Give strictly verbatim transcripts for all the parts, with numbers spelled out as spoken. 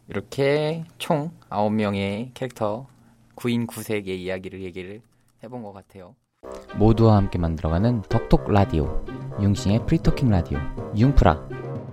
이렇게 총 아홉 명의 캐릭터 구 인 구 색의 이야기를 얘기를 해본 것 같아요. 모두와 함께 만들어가는 덕톡 라디오, 융싱의 프리토킹 라디오, 융프라.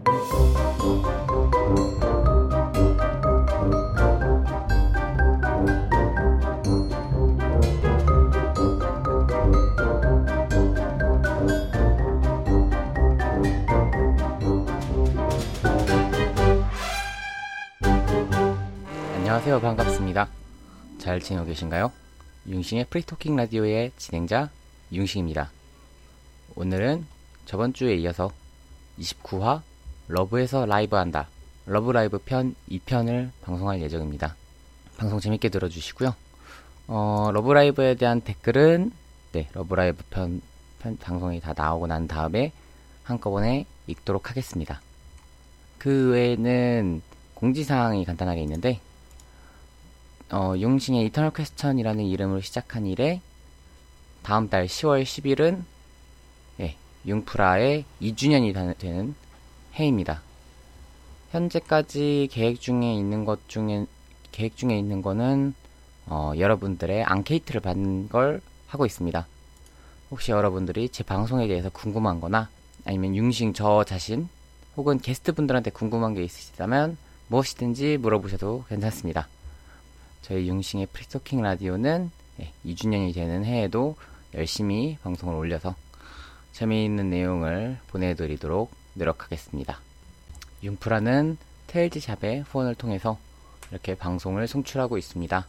안녕하세요. 반갑습니다. 잘 지내고 계신가요? 융싱의 프리토킹 라디오의 진행자 융싱입니다. 오늘은 저번 주에 이어서 이십구 화 러브에서 라이브한다, 러브라이브 편 이 편을 방송할 예정입니다. 방송 재밌게 들어주시고요. 어, 러브라이브에 대한 댓글은 네, 러브라이브 편, 편 방송이 다 나오고 난 다음에 한꺼번에 읽도록 하겠습니다. 그 외에는 공지사항이 간단하게 있는데 어, 융싱의 이터널 퀘스천이라는 이름으로 시작한 이래 다음 달 시월 십일은 예, 융프라의 이 주년이 되는 해입니다. 현재까지 계획 중에 있는 것 중에 계획 중에 있는 거는 어, 여러분들의 앙케이트를 받는 걸 하고 있습니다. 혹시 여러분들이 제 방송에 대해서 궁금한 거나 아니면 융싱 저 자신 혹은 게스트분들한테 궁금한 게 있으시다면 무엇이든지 물어보셔도 괜찮습니다. 저희 융싱의 프리토킹 라디오는 이 주년이 되는 해에도 열심히 방송을 올려서 재미있는 내용을 보내드리도록 노력하겠습니다. 융프라는 테일즈샵의 후원을 통해서 이렇게 방송을 송출하고 있습니다.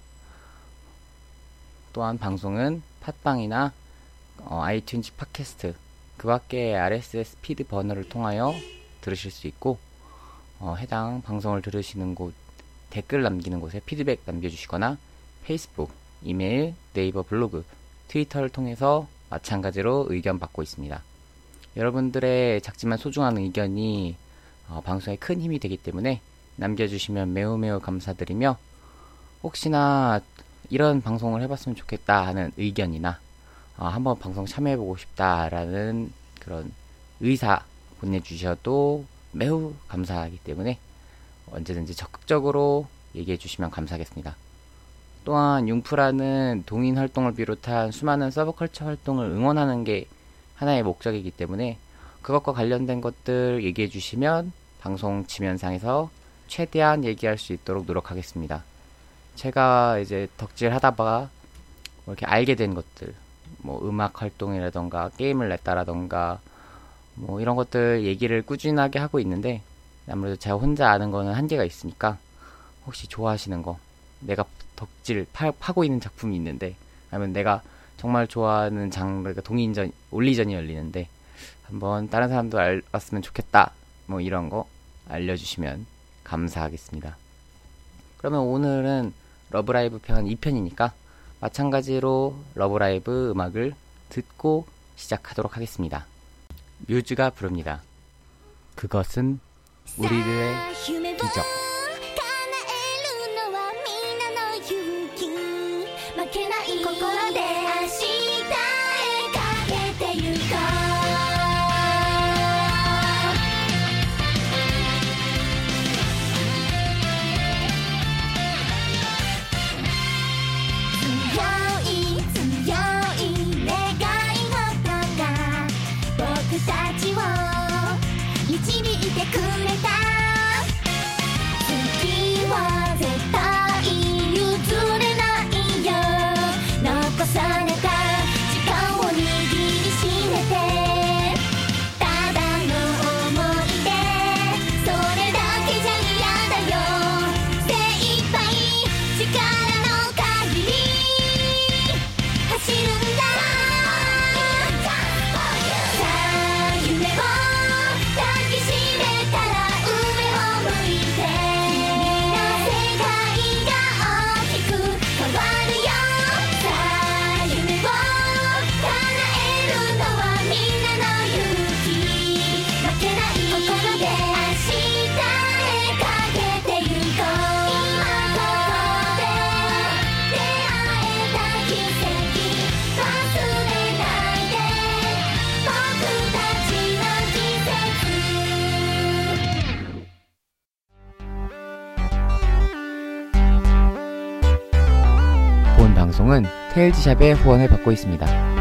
또한 방송은 팟빵이나 어, 아이튠즈 팟캐스트 그 밖에 알에스에스 피드 버너를 통하여 들으실 수 있고 어, 해당 방송을 들으시는 곳 댓글 남기는 곳에 피드백 남겨주시거나 페이스북, 이메일, 네이버 블로그, 트위터를 통해서 마찬가지로 의견 받고 있습니다. 여러분들의 작지만 소중한 의견이 어, 방송에 큰 힘이 되기 때문에 남겨주시면 매우 매우 감사드리며 혹시나 이런 방송을 해봤으면 좋겠다 하는 의견이나 어, 한번 방송 참여해보고 싶다라는 그런 의사 보내주셔도 매우 감사하기 때문에 언제든지 적극적으로 얘기해 주시면 감사하겠습니다. 또한 융프라는 동인 활동을 비롯한 수많은 서브컬처 활동을 응원하는 게 하나의 목적이기 때문에 그것과 관련된 것들 얘기해 주시면 방송 지면상에서 최대한 얘기할 수 있도록 노력하겠습니다. 제가 이제 덕질 하다가 뭐 이렇게 알게 된 것들, 뭐 음악 활동이라던가 게임을 냈다라던가 뭐 이런 것들 얘기를 꾸준하게 하고 있는데 아무래도 제가 혼자 아는 거는 한계가 있으니까 혹시 좋아하시는 거, 내가 덕질 파, 파고 있는 작품이 있는데 아니면 내가 정말 좋아하는 장르가 동인전, 올리전이 열리는데 한번 다른 사람도 알았으면 좋겠다 뭐 이런 거 알려주시면 감사하겠습니다. 그러면 오늘은 러브라이브 편 이 편이니까 마찬가지로 러브라이브 음악을 듣고 시작하도록 하겠습니다. 뮤즈가 부릅니다. 그것은 우리들의 기적. 방송은 테일즈샵의 후원을 받고 있습니다.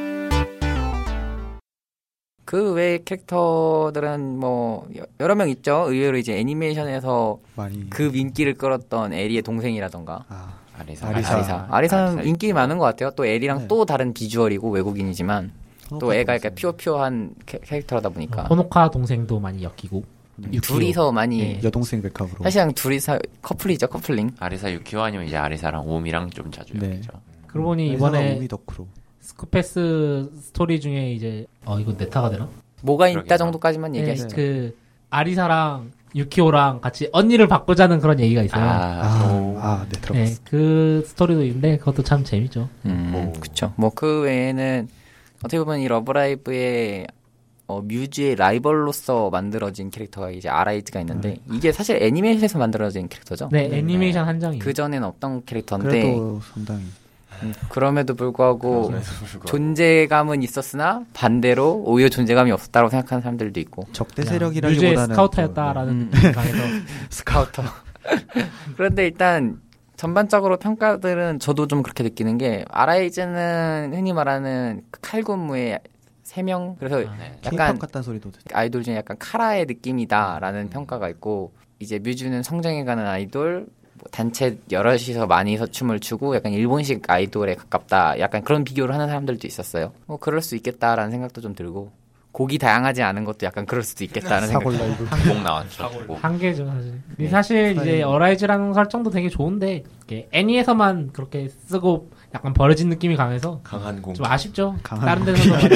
그 외 캐릭터들은 뭐 여러 명 있죠. 의외로 이제 애니메이션에서 많이 그 인기를 끌었던 에리의 동생이라던가 아, 아리사. 아리사. 아리사. 아리사는 아리사 인기 많은 것 같아요. 또 에리랑 네. 또 다른 비주얼이고 외국인이지만 또 애가 약간 퓨어퓨어한 캐, 캐릭터다 보니까 호노카 동생도 많이 엮이고 음, 둘이서 많이 네. 여동생 백합으로 사실상 둘이서 커플이죠. 커플링. 아리사 유키오 아니면 이제 아리사랑 오미랑 좀 자주 네. 엮이죠. 그러고 보니 이번에 오미 덕후로 스쿠패스 스토리 중에 이제 어 이거 네타가 되나? 뭐가 있다 정도까지만 네, 얘기하시죠. 그 아리사랑 유키오랑 같이 언니를 바꾸자는 그런 얘기가 있어요. 아, 아, 아 네, 들어봤어요. 네, 그 스토리도 있는데 그것도 참 재밌죠. 음, 그쵸. 뭐 그 외에는 어떻게 보면 이 러브라이브의 어, 뮤즈의 라이벌로서 만들어진 캐릭터가 이제 아라이즈가 있는데 음. 이게 사실 애니메이션에서 만들어진 캐릭터죠. 네, 애니메이션 네. 한정이에요. 그 전에는 없던 캐릭터인데 그래도 상당히 음, 그럼에도 불구하고 존재감은 있었으나 반대로 오히려 존재감이 없었다고 생각하는 사람들도 있고 적대 세력이라기보다는 뮤즈의 스카우터였다라는 음. 느낌이 강해서 스카우터. 그런데 일단 전반적으로 평가들은 저도 좀 그렇게 느끼는 게 아라이즈는 흔히 말하는 칼군무의 세 명 그래서 아, 네. 약간 같다는 소리도 듣죠. 아이돌 중에 약간 카라의 느낌이다라는 음. 평가가 있고 이제 뮤즈는 성장해가는 아이돌 뭐 단체 여럿이서 많이서 춤을 추고 약간 일본식 아이돌에 가깝다 약간 그런 비교를 하는 사람들도 있었어요. 뭐 그럴 수 있겠다라는 생각도 좀 들고 곡이 다양하지 않은 것도 약간 그럴 수도 있겠다는 생각. 한곡 나왔죠. 한계죠 사실. 네. 사실 이제 어라이즈라는 설정도 되게 좋은데 애니에서만 그렇게 쓰고 약간 버려진 느낌이 강해서 강한 공. 좀 아쉽죠. 다른 데서도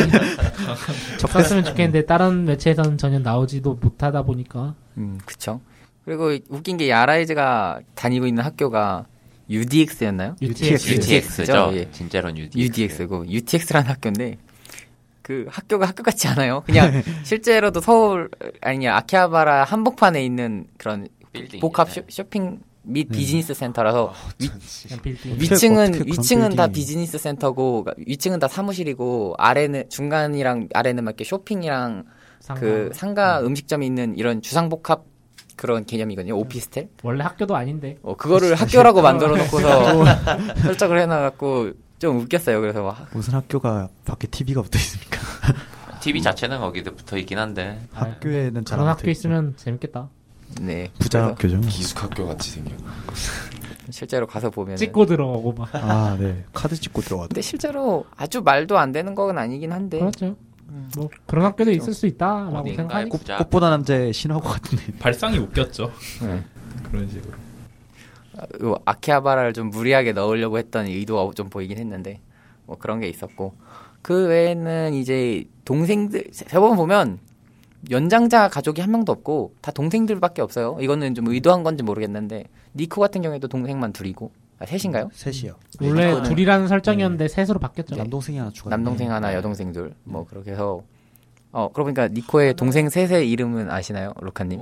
적었으면 좋겠는데 다른 매체에서는 전혀 나오지도 못하다 보니까. 음, 그쵸. 그리고 웃긴 게 아라이즈가 다니고 있는 학교가 유디엑스였나요? 유티엑스. 유티엑스죠. 예. 진짜로는 유디엑스. 유디엑스고 유티엑스라는 학교인데 그 학교가 학교 같지 않아요? 그냥 실제로도 서울 아니 아키하바라 한복판에 있는 그런 빌딩, 복합 쇼, 쇼핑 및 네. 비즈니스 센터라서 어, 위, 위층은 위층은 다 비즈니스 센터고 위층은 다 사무실이고 아래는 중간이랑 아래는 막 이렇게 쇼핑이랑 상가. 그 상가 음. 음식점이 있는 이런 주상복합 그런 개념이거든요. 오피스텔. 원래 학교도 아닌데. 어 그거를 학교라고 만들어 놓고서 설정을 해놔갖고 좀 웃겼어요. 그래서 와. 무슨 학교가 밖에 티비가 붙어 있습니까? 티비 자체는 거기도 붙어 있긴 한데 학교에는 잘 그런 학교 있으면 재밌겠다. 네. 부자 학교죠. 기숙학교 같이 생겨. 실제로 가서 보면 찍고 들어가고 막. 아, 네. 카드 찍고 들어가도. 근데 실제로 아주 말도 안 되는 건 아니긴 한데. 그렇죠. 음. 뭐 그런 학교도 있을 수 있다라고 생각하니까. 꽃보다 남자의 신화고 같은데. 발상이 웃겼죠. 네. 그런 식으로. 아, 아키하바라를 좀 무리하게 넣으려고 했던 의도가 좀 보이긴 했는데 뭐 그런 게 있었고 그 외에는 이제 동생들 세번 보면 연장자 가족이 한 명도 없고 다 동생들밖에 없어요. 이거는 좀 의도한 건지 모르겠는데 니코 같은 경우에도 동생만 둘이고 아, 셋인가요? 셋이요. 원래 니코는, 둘이라는 설정이었는데 네. 셋으로 바뀌었죠. 네. 남동생이 하나 추가. 남동생 하나, 여동생 둘. 뭐 그렇게 해서 어 그러고 보니까 니코의 동생 셋의 이름은 아시나요, 로카님?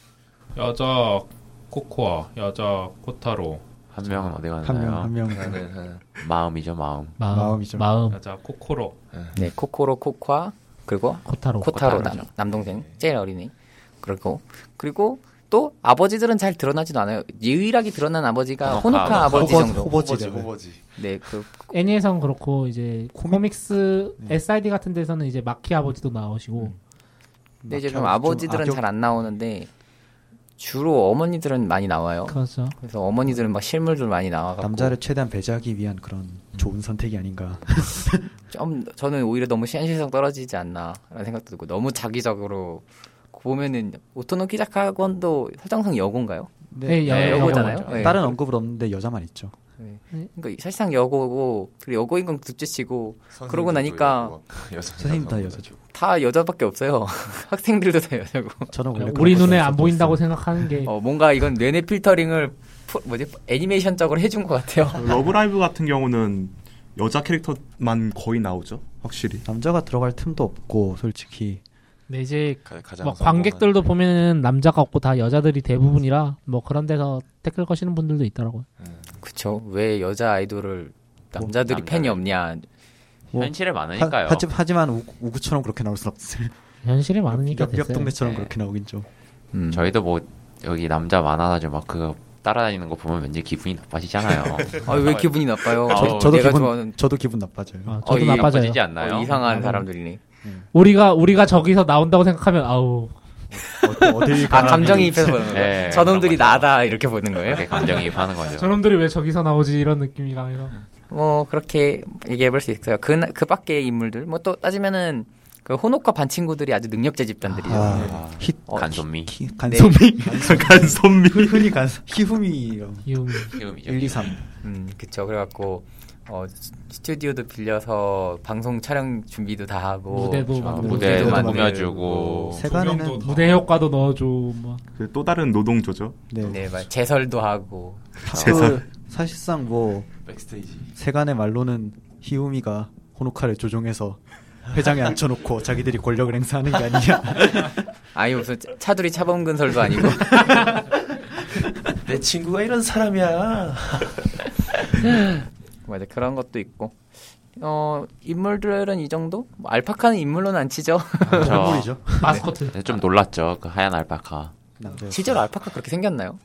여자 코코아, 여자 코타로. 한 명은 어디 가나요? 한 명, 한 명. 마음이죠, 마음. 마음. 마음이죠. 마음. 여자 코코로. 네, 코코로, 코코아 그리고 코타로. 코타로 남, 남동생 제일 어린이. 그리고 그리고 또 아버지들은 잘 드러나지도 않아요. 유일하게 드러난 아버지가 호노카, 호노카 아버지 호버, 정도. 호버지, 호버지. 네, 그 애니에선 그렇고 이제 코믹스 네. 에스아이디 같은 데서는 이제 마키 아버지도 나오시고. 음. 근데 이제 좀 아버지들은 잘 안 나오는데 주로 어머니들은 많이 나와요. 그렇죠. 그래서 어머니들은 막 실물들 많이 나와갖고 남자를 최대한 배제하기 위한 그런 좋은 선택이 아닌가. 좀 저는 오히려 너무 현실성 떨어지지 않나라는 생각도 들고 너무 자기적으로 보면은 오토노키 자카건도 설정상 여고인가요? 네, 네, 네 여고잖아요. 네. 다른 언급은 없는데 여자만 있죠. 네. 그러니까 사실상 여고고 그리고 여고인 건 둘째치고 그러고 나니까 선생님 다 여자죠. 다 여자밖에 없어요. 학생들도 다 여자고. 저는 원래 우리 눈에 안 보인다고 생각하는 게 어, 뭔가 이건 뇌내 필터링을 포, 뭐지 애니메이션적으로 해준 것 같아요. 러브라이브 같은 경우는 여자 캐릭터만 거의 나오죠. 확실히 남자가 들어갈 틈도 없고 솔직히. 네, 이제 뭐 관객들도 보면은 남자가 없고 다 여자들이 대부분이라 뭐 그런 데서 댓글 거시는 분들도 있더라고요. 음. 그쵸. 왜 여자 아이돌을 남자들이 뭐, 팬이 없냐. 뭐, 현실에 많으니까요. 하, 하지만 우, 우구처럼 그렇게 나올 순 없어요. 현실에 많으니까 옆, 옆 동네처럼 네. 그렇게 나오긴 좀. 음. 저희도 뭐 여기 남자 많아가지고 막 그거 따라다니는 거 보면 왠지 기분이 나빠지잖아요. 아, 왜 기분이 나빠요? 저- 저, 저도 내가 기분 좋아하는 저도 기분 나빠져요. 아, 어, 저도 이- 나빠져요. 나빠지지 않나요? 어, 이상한 사람들이네. 우리가 우리가 저기서 나온다고 생각하면 아우 어, 어딜 아, 가나 감정이입해서 보는 거예요. 네, 저놈들이 그런 거죠. 나다 이렇게 보는 거예요. 이렇게 감정이입하는 거죠. 저놈들이 왜 저기서 나오지 이런 느낌이 강해서 뭐 그렇게 얘기해 볼 수 있어요. 그, 그 밖의 인물들 뭐 또 따지면은 그 호노카 반 친구들이 아주 능력자 집단들이죠. 아, 히, 어, 간손미. 히, 간소미 간선미. 흔- 흔히 간 히후미 이용이 희음이죠. 일, 이, 삼 음, 그쵸. 그래갖고 어, 스튜디오도 빌려서 방송 촬영 준비도 다 하고 무대도 아, 만들고 무대 무대도 꾸며주고 세간에는 조명도 무대 효과도 넣어줘 뭐. 그 또 다른 노동조죠. 네, 네, 막 제설도 하고 그 사실상 뭐 백스테이지. 세간의 말로는 히우미가 호노카를 조종해서 회장에 앉혀놓고 자기들이 권력을 행사하는 게 아니냐. 아니 무슨 차- 차두리 차범근설도 아니고 내 친구가 이런 사람이야. 맞아 그런 것도 있고 어 인물들은 이 정도 뭐, 알파카는 인물로는 안 치죠. 저 인물이죠. 마스코트 네, 좀 놀랐죠. 그 하얀 알파카. 남자. 실제로 알파카 그렇게 생겼나요?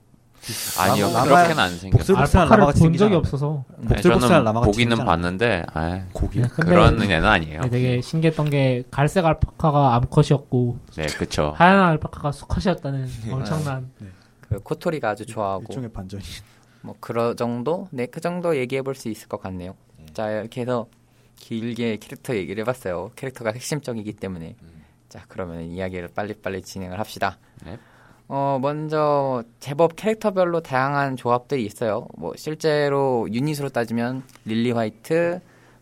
아니요, 라마- 그렇게는 안 생겼어요. 복슬복슬한 알파카를 라마같이 본 생기지 적이 않아요? 없어서 네, 복슬복슬한 저는 라마같이 보기는 생기지 봤는데, 아, 고기. 근데 그런 애는 아니에요. 네, 되게 신기했던 게 갈색 알파카가 암컷이었고 네, 그쵸. 하얀 알파카가 수컷이었다는 엄청난 그 코토리가 아주 좋아하고 일종의 반전이. 뭐 그런 정도? 네, 그 정도 얘기해 볼 수 있을 것 같네요. 자, 이렇게 해서 길게 캐릭터 얘기를 해봤어요. 캐릭터가 핵심적이기 때문에. 자, 그러면 이야기를 빨리빨리 진행을 합시다. 네. 어, 먼저 제법 캐릭터별로 다양한 조합들이 있어요. 뭐 실제로 유닛으로 따지면 릴리 화이트,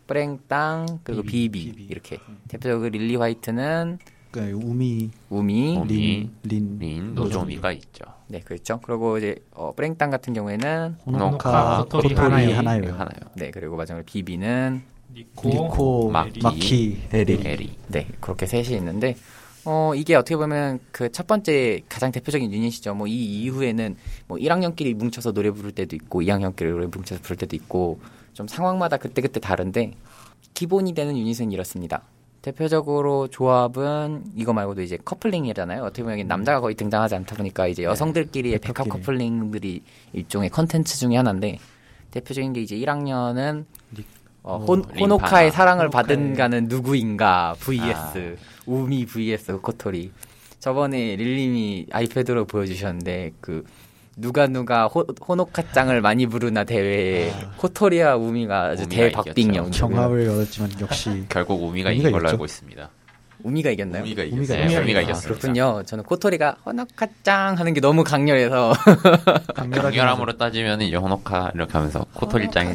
프랭땅, 그리고 비비, 비비. 이렇게. 대표적으로 릴리 화이트는 그 우미, 우미, 우미. 린, 린, 린, 노조미가 있죠. 네, 그렇죠. 그리고 이제 어, 프랭땅 같은 경우에는 호노카, 코토리 코토리 하나요. 하나요. 하나요. 네, 그리고 마지막으로 비비는 니코. 니코, 마키, 마키, 에리. 에리. 네, 그렇게 셋이 있는데, 어, 이게 어떻게 보면 그 첫 번째 가장 대표적인 유닛이죠. 뭐 이 이후에는 뭐 일 학년끼리 뭉쳐서 노래 부를 때도 있고, 이 학년끼리 노래 뭉쳐서 부를 때도 있고, 좀 상황마다 그때그때 다른데, 기본이 되는 유닛은 이렇습니다. 대표적으로 조합은 이거 말고도 이제 커플링이잖아요. 어떻게 보면 남자가 거의 등장하지 않다 보니까 이제 여성들끼리의 백합 백합끼리. 커플링들이 일종의 컨텐츠 중에 하나인데, 대표적인 게 이제 일 학년은 어, 어, 혼, 림파나. 호노카의 사랑을 호노카의- 받은 가는 누구인가 vs 우미 vs 코토리. 저번에 릴님이 아이패드로 보여주셨는데 그 누가 누가 호, 호노카짱을 많이 부르나 대회에 코토리와 우미가 아주 우미가 대박빙령. 경합을 얻었지만 역시 결국 우미가 우미가 이긴 걸로 이겼죠. 알고 있습니다. 우미가 이겼나요? 우미가 우미가 이겼어요. 네, 우미가 우미가 아, 이겼습니다. 그렇군요. 저는 코토리가 호노카짱 하는 게 너무 강렬해서 강렬하게 강렬함으로 따지면 이제 호노카 이렇게 하면서 코토리짱이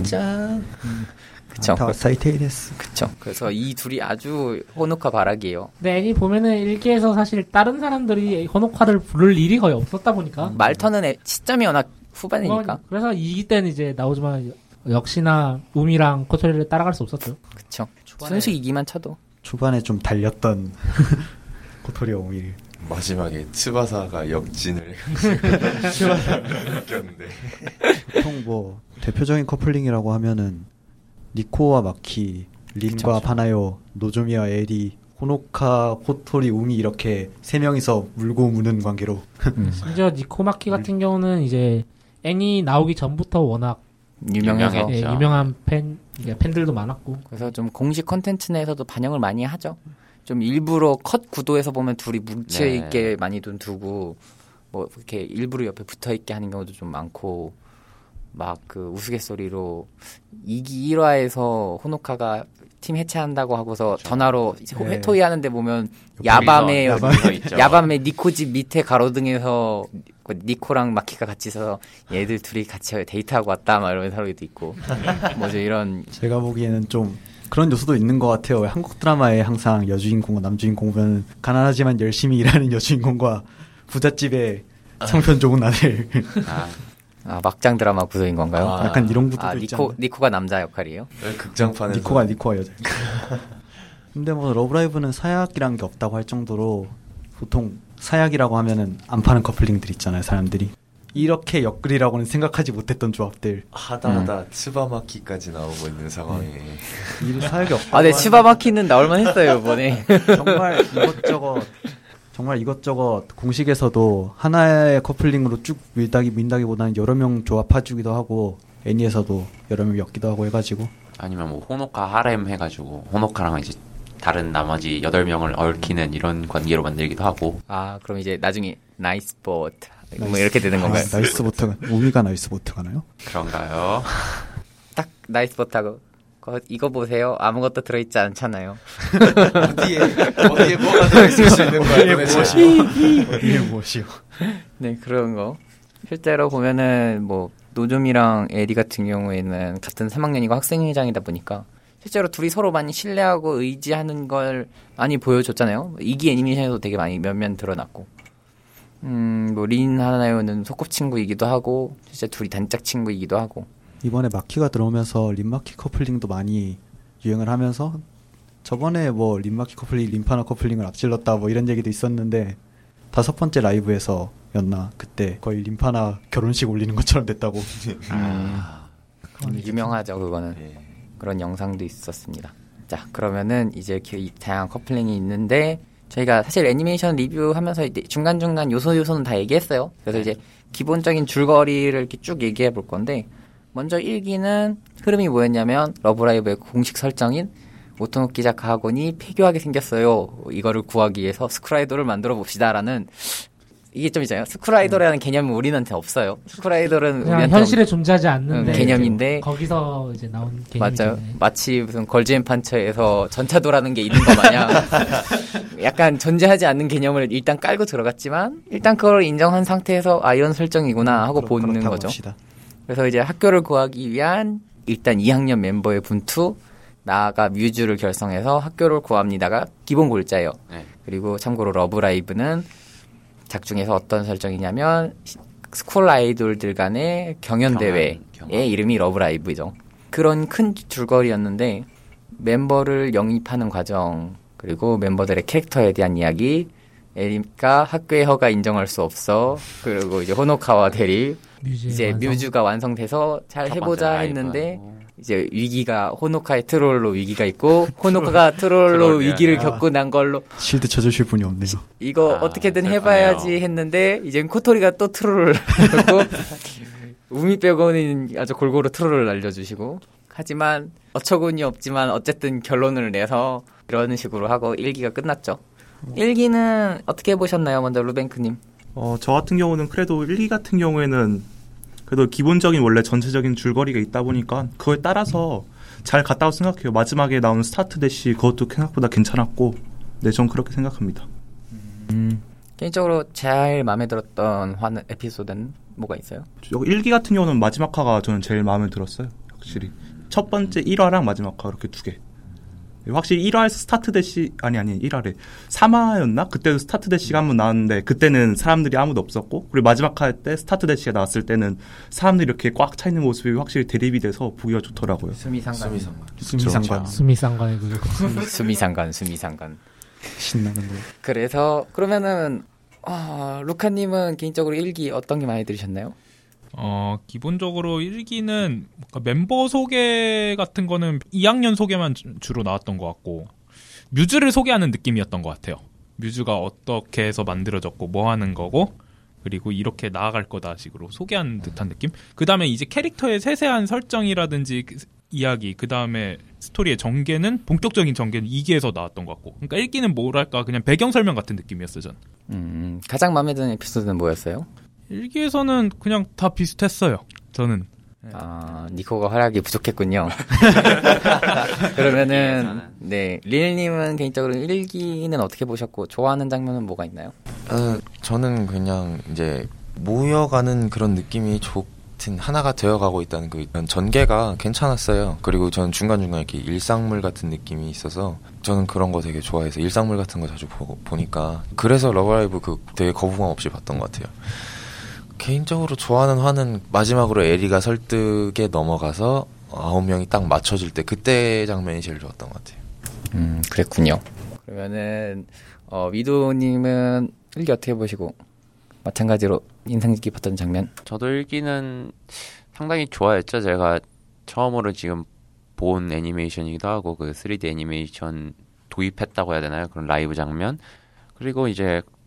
그쵸. 안타와 사이테이데스. 그쵸. 그래서 이 둘이 아주 호노카 바락이에요. 근데 애니 보면은 일기에서 사실 다른 사람들이 호노카를 부를 일이 거의 없었다 보니까 말터는 애- 시점이 워낙 후반이니까. 그래서 이기 때는 이제 나오지만 역시나 우미랑 코토리를 따라갈 수 없었죠. 그쵸. 순수 이기만 쳐도. 초반에 좀 달렸던 코토리와 우미. 마지막에 츠바사가 역진을 츠바사가 웃겼는데. 보통 뭐 대표적인 커플링이라고 하면은 니코와 마키, 린과 그쵸. 파나요, 노조미와 에리, 호노카, 코토리, 우미 이렇게 세 명이서 물고 무는 관계로. 심지어 니코마키 같은 경우는 이제 애니 나오기 전부터 워낙 유명해서. 유명해. 예, 그렇죠. 유명한 팬 이게 팬들도 많았고 그래서 좀 공식 컨텐츠 내에서도 반영을 많이 하죠. 좀 일부러 컷 구도에서 보면 둘이 뭉쳐 있게 네. 많이 둔 두고 뭐 이렇게 일부러 옆에 붙어 있게 하는 경우도 좀 많고 막 그 우스갯소리로 이 기 일 화에서 호노카가 팀 해체한다고 하고서 전화로 네. 토의하는데 보면 야밤에 야밤. 거기서 있죠. 야밤에 니코 집 밑에 가로등에서 니코랑 마키가 같이 있어서 얘들 둘이 같이 데이트하고 왔다 막 이러는 사람도 있고 뭐죠 이런 제가 보기에는 좀 그런 요소도 있는 것 같아요. 왜 한국 드라마에 항상 여주인공과 남주인공 보면 가난하지만 열심히 일하는 여주인공과 부잣집의 성편 좋은 아들. 아, 아, 막장 드라마 구도인 건가요? 아, 약간 이런 구도도 아, 있지 니코, 않나요? 니코가 남자 역할이에요? 극장판에서 니코가 니코가 여자. 근데 뭐 러브라이브는 사약이란 게 없다고 할 정도로 보통 사약이라고 하면은 안 파는 커플링들 있잖아요, 사람들이. 이렇게 엮으리라고는 생각하지 못했던 조합들. 하다하다 츠바마키까지 나오고 있는 상황에 이 사약이 없다고 아, 네, 하는- 치바마키는 나올만 했어요, 이번에. 정말 이것저것 정말 이것저것 공식에서도 하나의 커플링으로 쭉 밀다기 민다기보다는 여러 명 조합해주기도 하고 애니에서도 여러 명 엮기도 하고 해가지고 아니면 뭐 호노카 하렘 해가지고 호노카랑 이제 다른 나머지 여덟 명을 얽히는 이런 관계로 만들기도 하고. 아 그럼 이제 나중에 나이스 보트 뭐 이렇게 되는 건가요? 아, 나이스 보트가 우미가 나이스 보트가 나요? 그런가요? 딱 나이스 보트하고 거- 이거 보세요. 아무것도 들어있지 않잖아요. 어디에 어디에 뭐가 들어있을 수 있는 거야 도대체. 이게 무엇이요? 네 그런 거 실제로 보면은 뭐 노조미랑 에리 같은 경우에는 같은 삼 학년이고 학생회장이다 보니까 실제로 둘이 서로 많이 신뢰하고 의지하는 걸 많이 보여줬잖아요. 이기 애니메이션에도 되게 많이 몇몇 드러났고 음뭐 린 하나요는 소꿉친구이기도 하고 실제 둘이 단짝 친구이기도 하고 이번에 마키가 들어오면서 린마키 커플링도 많이 유행을 하면서 저번에 뭐 린마키 커플링, 린파나 커플링을 앞질렀다 뭐 이런 얘기도 있었는데 다섯 번째 라이브에서였나 그때 거의 린파나 결혼식 올리는 것처럼 됐다고. 아, 음, 유명하죠 그거는. 예. 그런 영상도 있었습니다. 자 그러면은 이제 기- 다양한 커플링이 있는데 저희가 사실 애니메이션 리뷰하면서 이제 중간중간 요소 요소는 다 얘기했어요. 그래서 이제 기본적인 줄거리를 이렇게 쭉 얘기해 볼 건데 먼저 일 기는 흐름이 뭐였냐면 러브라이브의 공식 설정인 오토노키 작가 학원이 폐교하게 생겼어요. 이거를 구하기 위해서 스크라이더를 만들어 봅시다라는 이게 좀 있잖아요. 스크라이더라는 개념이 우리한테 없어요. 스크라이더는 그냥 우리한테 현실에 존재하지 않는데 음, 개념인데 거기서 이제 나온 개념이잖아요. 맞아요. 마치 무슨 걸즈앤판처에서 전차도라는 게 있는 것 마냥 약간 존재하지 않는 개념을 일단 깔고 들어갔지만 일단 그걸 인정한 상태에서 아 이런 설정이구나 하고 그렇- 보는 그렇다고 거죠. 합시다. 그래서 이제 학교를 구하기 위한 일단 이 학년 멤버의 분투 나아가 뮤즈를 결성해서 학교를 구합니다가 기본 골자예요. 네. 그리고 참고로 러브라이브는 작중에서 어떤 설정이냐면 시- 스쿨 아이돌들 간의 경연 대회의 경연, 경연. 이름이 러브라이브죠. 그런 큰 줄거리였는데 멤버를 영입하는 과정 그리고 멤버들의 캐릭터에 대한 이야기 에리가 학교의 허가 인정할 수 없어 그리고 이제 호노카와 대리 뮤즈의 이제 완성. 뮤즈가 완성돼서 잘 첫 해보자 번째 라이브 했는데 하고. 이제 위기가 호노카의 트롤로 위기가 있고 호노카가 트롤로 트롤이야. 위기를 겪고 난 걸로 실드 쳐주실 분이 없네요. 이거 아, 어떻게든 슬프네요. 해봐야지 했는데 이제 코토리가 또 트롤을 겪고 우미 빼고는 아주 골고루 트롤을 알려주시고 하지만 어처구니 없지만 어쨌든 결론을 내서 이런 식으로 하고 일 기가 끝났죠. 일 기는 어떻게 보셨나요? 먼저 루벤크님. 어, 저 같은 경우는 그래도 일 기 같은 경우에는 그래도 기본적인 원래 전체적인 줄거리가 있다 보니까 그거에 따라서 잘 갔다고 생각해요. 마지막에 나온 스타트 대시 그것도 생각보다 괜찮았고 네, 전 그렇게 생각합니다. 개인적으로 제일 마음에 들었던 화는 에피소드는 뭐가 있어요? 여기 일 기 같은 경우는 마지막 화가 저는 제일 마음에 들었어요. 확실히 첫 번째 일 화랑 마지막 화 이렇게 두 개. 확실히 일 화에서 스타트 대시 아니 아니 일 화래 삼 화였나? 그때도 스타트 대시가 한 번 나왔는데 그때는 사람들이 아무도 없었고 그리고 마지막 화 때 스타트 대시가 나왔을 때는 사람들이 이렇게 꽉 차 있는 모습이 확실히 대립이 돼서 보기가 좋더라고요. 수미상관. 수미상관. 수미상관 수미상관의 그 수미상관, 수미상관. 신나는 거. 그래서 그러면은 아, 루카님은 개인적으로 일 기 어떤 게 많이 들으셨나요? 어, 기본적으로 일 기는 멤버 소개 같은 거는 이 학년 소개만 주- 주로 나왔던 것 같고 뮤즈를 소개하는 느낌이었던 것 같아요. 뮤즈가 어떻게 해서 만들어졌고 뭐 하는 거고 그리고 이렇게 나아갈 거다 식으로 소개하는 듯한 느낌? 그 다음에 이제 캐릭터의 세세한 설정이라든지 그 이야기 그 다음에 스토리의 전개는 본격적인 전개는 이 기에서 나왔던 것 같고 그러니까 일 기는 뭐랄까 그냥 배경 설명 같은 느낌이었어요 전. 음, 가장 마음에 드는 에피소드는 뭐였어요? 일 기에서는 그냥 다 비슷했어요. 저는. 아, 니코가 활약이 부족했군요. 그러면은 네, 릴님은 개인적으로 일 기는 어떻게 보셨고 좋아하는 장면은 뭐가 있나요? 어, 저는 그냥 이제 모여가는 그런 느낌이 좋든 하나가 되어가고 있다는 그 전개가 괜찮았어요. 그리고 저는 중간중간 이렇게 일상물 같은 느낌이 있어서 저는 그런 거 되게 좋아해서 일상물 같은 거 자주 보, 보니까 그래서 러브라이브 그 되게 거부감 없이 봤던 것 같아요. 개인적으로 좋아하는 화는 마지막으로 에리가 설득에 넘어가서 아홉 명이 딱 맞춰질 때 그때 장면이 제일 좋았던 것 같아요. 음, 그랬군요. 그러면은 어, 위도님은 일 기 어떻게 보시고 마찬가지로 인상 깊었던 장면? 저도 일 기는 상당히 좋아했죠. 제가 처음으로 지금 본 애니메이션이기도 하고 그 쓰리디 애니메이션 도입했다고 해야 되나요? 그런 라이브 장면. 그리고 이제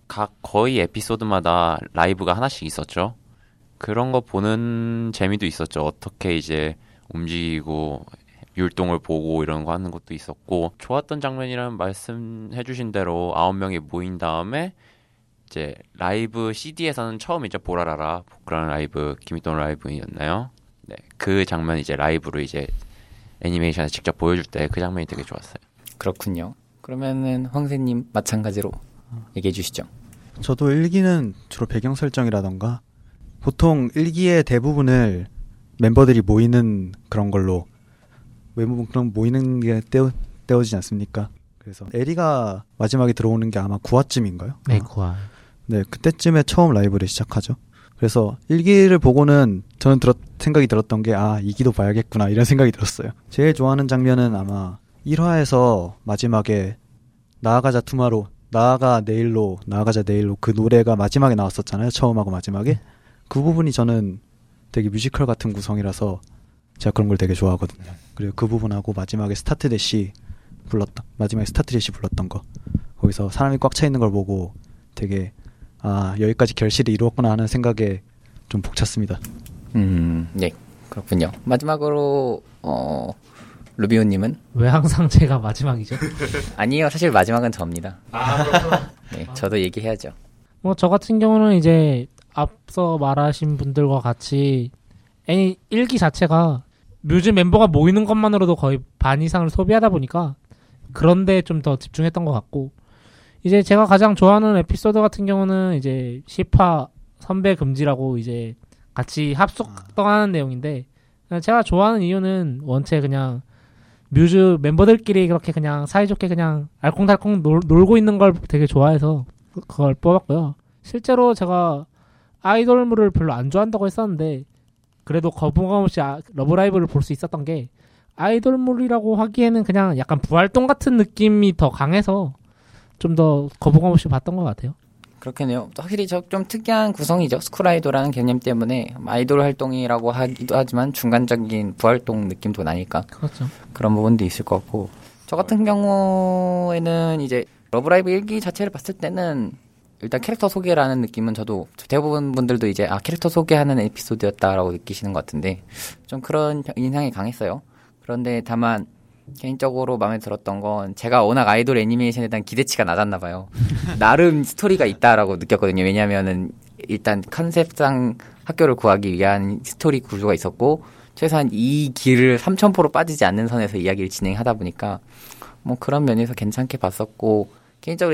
각 거의 에피소드마다 라이브가 하나씩 있었죠. 그런 거 보는 재미도 있었죠. 어떻게 이제 움직이고 율동을 보고 이런 거 하는 것도 있었고, 좋았던 장면이라면 말씀해주신 대로 아홉 명이 모인 다음에 이제 라이브 씨디에서는 처음 이제 보라라라 보크라는 라이브 기미돈 라이브였나요? 네, 그 장면 이제 라이브로 이제 애니메이션에 직접 보여줄 때 그 장면이 되게 좋았어요. 그렇군요. 그러면은 황새님 마찬가지로 얘기해 주시죠. 저도 일기는 주로 배경 설정이라던가 보통 일기의 대부분을 멤버들이 모이는 그런 걸로 대부분 그런 모이는 게 떼어, 떼어지지 않습니까? 그래서 에리가 마지막에 들어오는 게 아마 구 화쯤인가요? 네, 구 화. 네, 그때쯤에 처음 라이브를 시작하죠. 그래서 일기를 보고는 저는 들었, 생각이 들었던 게 아, 이기도 봐야겠구나 이런 생각이 들었어요. 제일 좋아하는 장면은 아마 일 화에서 마지막에 나아가자 투마로, 나아가 내일로, 나아가자 내일로 그 노래가 마지막에 나왔었잖아요. 처음하고 마지막에. 그 부분이 저는 되게 뮤지컬 같은 구성이라서 제가 그런 걸 되게 좋아하거든요. 그리고 그 부분하고 마지막에 스타트 대시 불렀던, 마지막에 스타트 대시 불렀던 거. 거기서 사람이 꽉 차 있는 걸 보고 되게 아, 여기까지 결실이 이루었구나 하는 생각에 좀 벅찼습니다. 음, 네, 그렇군요. 마지막으로 어, 루비오님은? 왜 항상 제가 마지막이죠? 아니요, 사실 마지막은 저입니다. 아, 그렇구나. 네, 저도 얘기해야죠. 뭐 저 같은 경우는 이제 앞서 말하신 분들과 같이 애니 일기 자체가 뮤즈 멤버가 모이는 것만으로도 거의 반 이상을 소비하다 보니까 그런데 좀 더 집중했던 것 같고, 이제 제가 가장 좋아하는 에피소드 같은 경우는 이제 십 화 선배 금지라고 이제 같이 합숙하는 내용인데, 제가 좋아하는 이유는 원체 그냥 뮤즈 멤버들끼리 그렇게 그냥 사이좋게 그냥 알콩달콩 놀, 놀고 있는 걸 되게 좋아해서 그걸 뽑았고요. 실제로 제가 아이돌물을 별로 안 좋아한다고 했었는데 그래도 거부감 없이 아, 러브라이브를 볼 수 있었던 게 아이돌물이라고 하기에는 그냥 약간 부활동 같은 느낌이 더 강해서 좀 더 거부감 없이 봤던 것 같아요. 그렇겠네요. 확실히 저 좀 특이한 구성이죠. 스쿨 아이돌이라는 개념 때문에 아이돌 활동이라고 하기도 하지만 중간적인 부활동 느낌도 나니까 그렇죠. 그런 부분도 있을 것 같고, 저 같은 경우에는 이제 러브라이브 일기 자체를 봤을 때는 일단 캐릭터 소개라는 느낌은 저도 대부분 분들도 이제 아 캐릭터 소개하는 에피소드였다라고 느끼시는 것 같은데 좀 그런 인상이 강했어요. 그런데 다만 개인적으로 마음에 들었던 건 제가 워낙 아이돌 애니메이션에 대한 기대치가 낮았나 봐요. 나름 스토리가 있다라고 느꼈거든요. 왜냐면은 일단 컨셉상 학교를 구하기 위한 스토리 구조가 있었고 최소한 이 길을 삼천포로 빠지지 않는 선에서 이야기를 진행하다 보니까 뭐 그런 면에서 괜찮게 봤었고, 개인적으로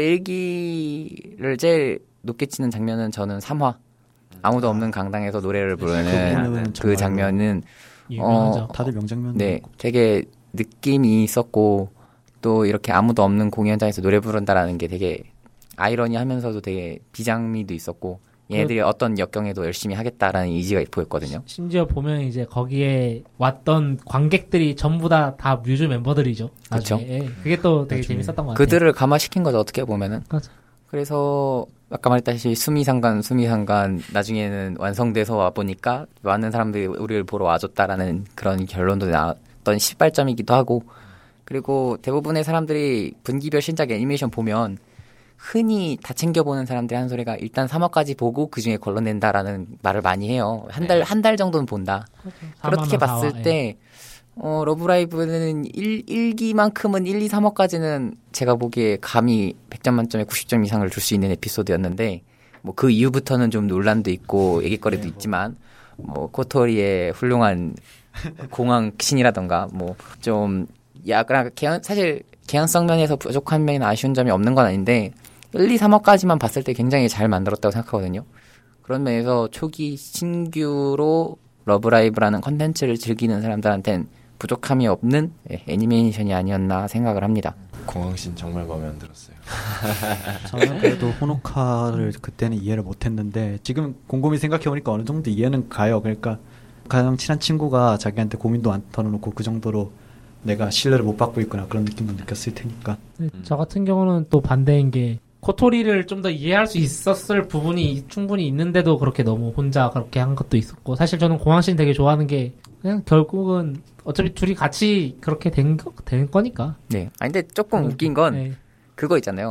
일기를 제일 높게 치는 장면은 저는 삼 화 아무도 없는 강당에서 노래를 부르는 그, 그 장면은 유명하죠. 어, 다들 명장면. 네, 되게 느낌이 있었고 또 이렇게 아무도 없는 공연장에서 노래 부른다라는 게 되게 아이러니하면서도 되게 비장미도 있었고 얘네들이 그, 어떤 역경에도 열심히 하겠다라는 의지가 보였거든요. 심지어 보면 이제 거기에 왔던 관객들이 전부 다 다 뮤즈 멤버들이죠. 그렇죠. 예, 그게 또 되게 재밌었던 것 같아요. 그들을 감화시킨 거죠, 어떻게 보면은. 맞아. 그래서 아까 말했다시피 수미상관 수미상관 나중에는 완성돼서 와 보니까 많은 사람들이 우리를 보러 와줬다라는 그런 결론도 나왔던 시발점이기도 하고, 그리고 대부분의 사람들이 분기별 신작 애니메이션 보면 흔히 다 챙겨보는 사람들이 하는 소리가 일단 삼 화까지 보고 그 중에 걸러 낸다라는 말을 많이 해요. 한 달, 한 달 정도는 본다. 그렇죠. 그렇게 봤을 사 화, 때, 예. 어, 러브라이브는 일, 일기만큼은 일, 이, 삼 화까지는 제가 보기에 감히 백 점 만점에 구십 점 이상을 줄 수 있는 에피소드였는데, 뭐 그 이후부터는 좀 논란도 있고 얘기거리도 네, 뭐. 있지만, 뭐 코토리의 훌륭한 공항 신이라던가, 뭐 좀, 약간 개연, 사실 개연성 면에서 부족한 면이나 아쉬운 점이 없는 건 아닌데, 일, 이, 삼 화까지만 봤을 때 굉장히 잘 만들었다고 생각하거든요. 그런 면에서 초기 신규로 러브라이브라는 컨텐츠를 즐기는 사람들한텐 부족함이 없는 애니메이션이 아니었나 생각을 합니다. 공항신 정말 마음에 안 들었어요. 저는 그래도 호노카를 그때는 이해를 못했는데 지금 곰곰이 생각해보니까 어느 정도 이해는 가요. 그러니까 가장 친한 친구가 자기한테 고민도 안 털어놓고 그 정도로 내가 신뢰를 못 받고 있구나 그런 느낌도 느꼈을 테니까. 음. 저 같은 경우는 또 반대인 게 코토리를 좀 더 이해할 수 있었을 부분이 충분히 있는데도 그렇게 너무 혼자 그렇게 한 것도 있었고, 사실 저는 공항씬 되게 좋아하는 게 그냥 결국은 어차피 둘이 같이 그렇게 된, 거, 된 거니까. 네. 아니 근데 조금 음, 웃긴 건 네. 그거 있잖아요.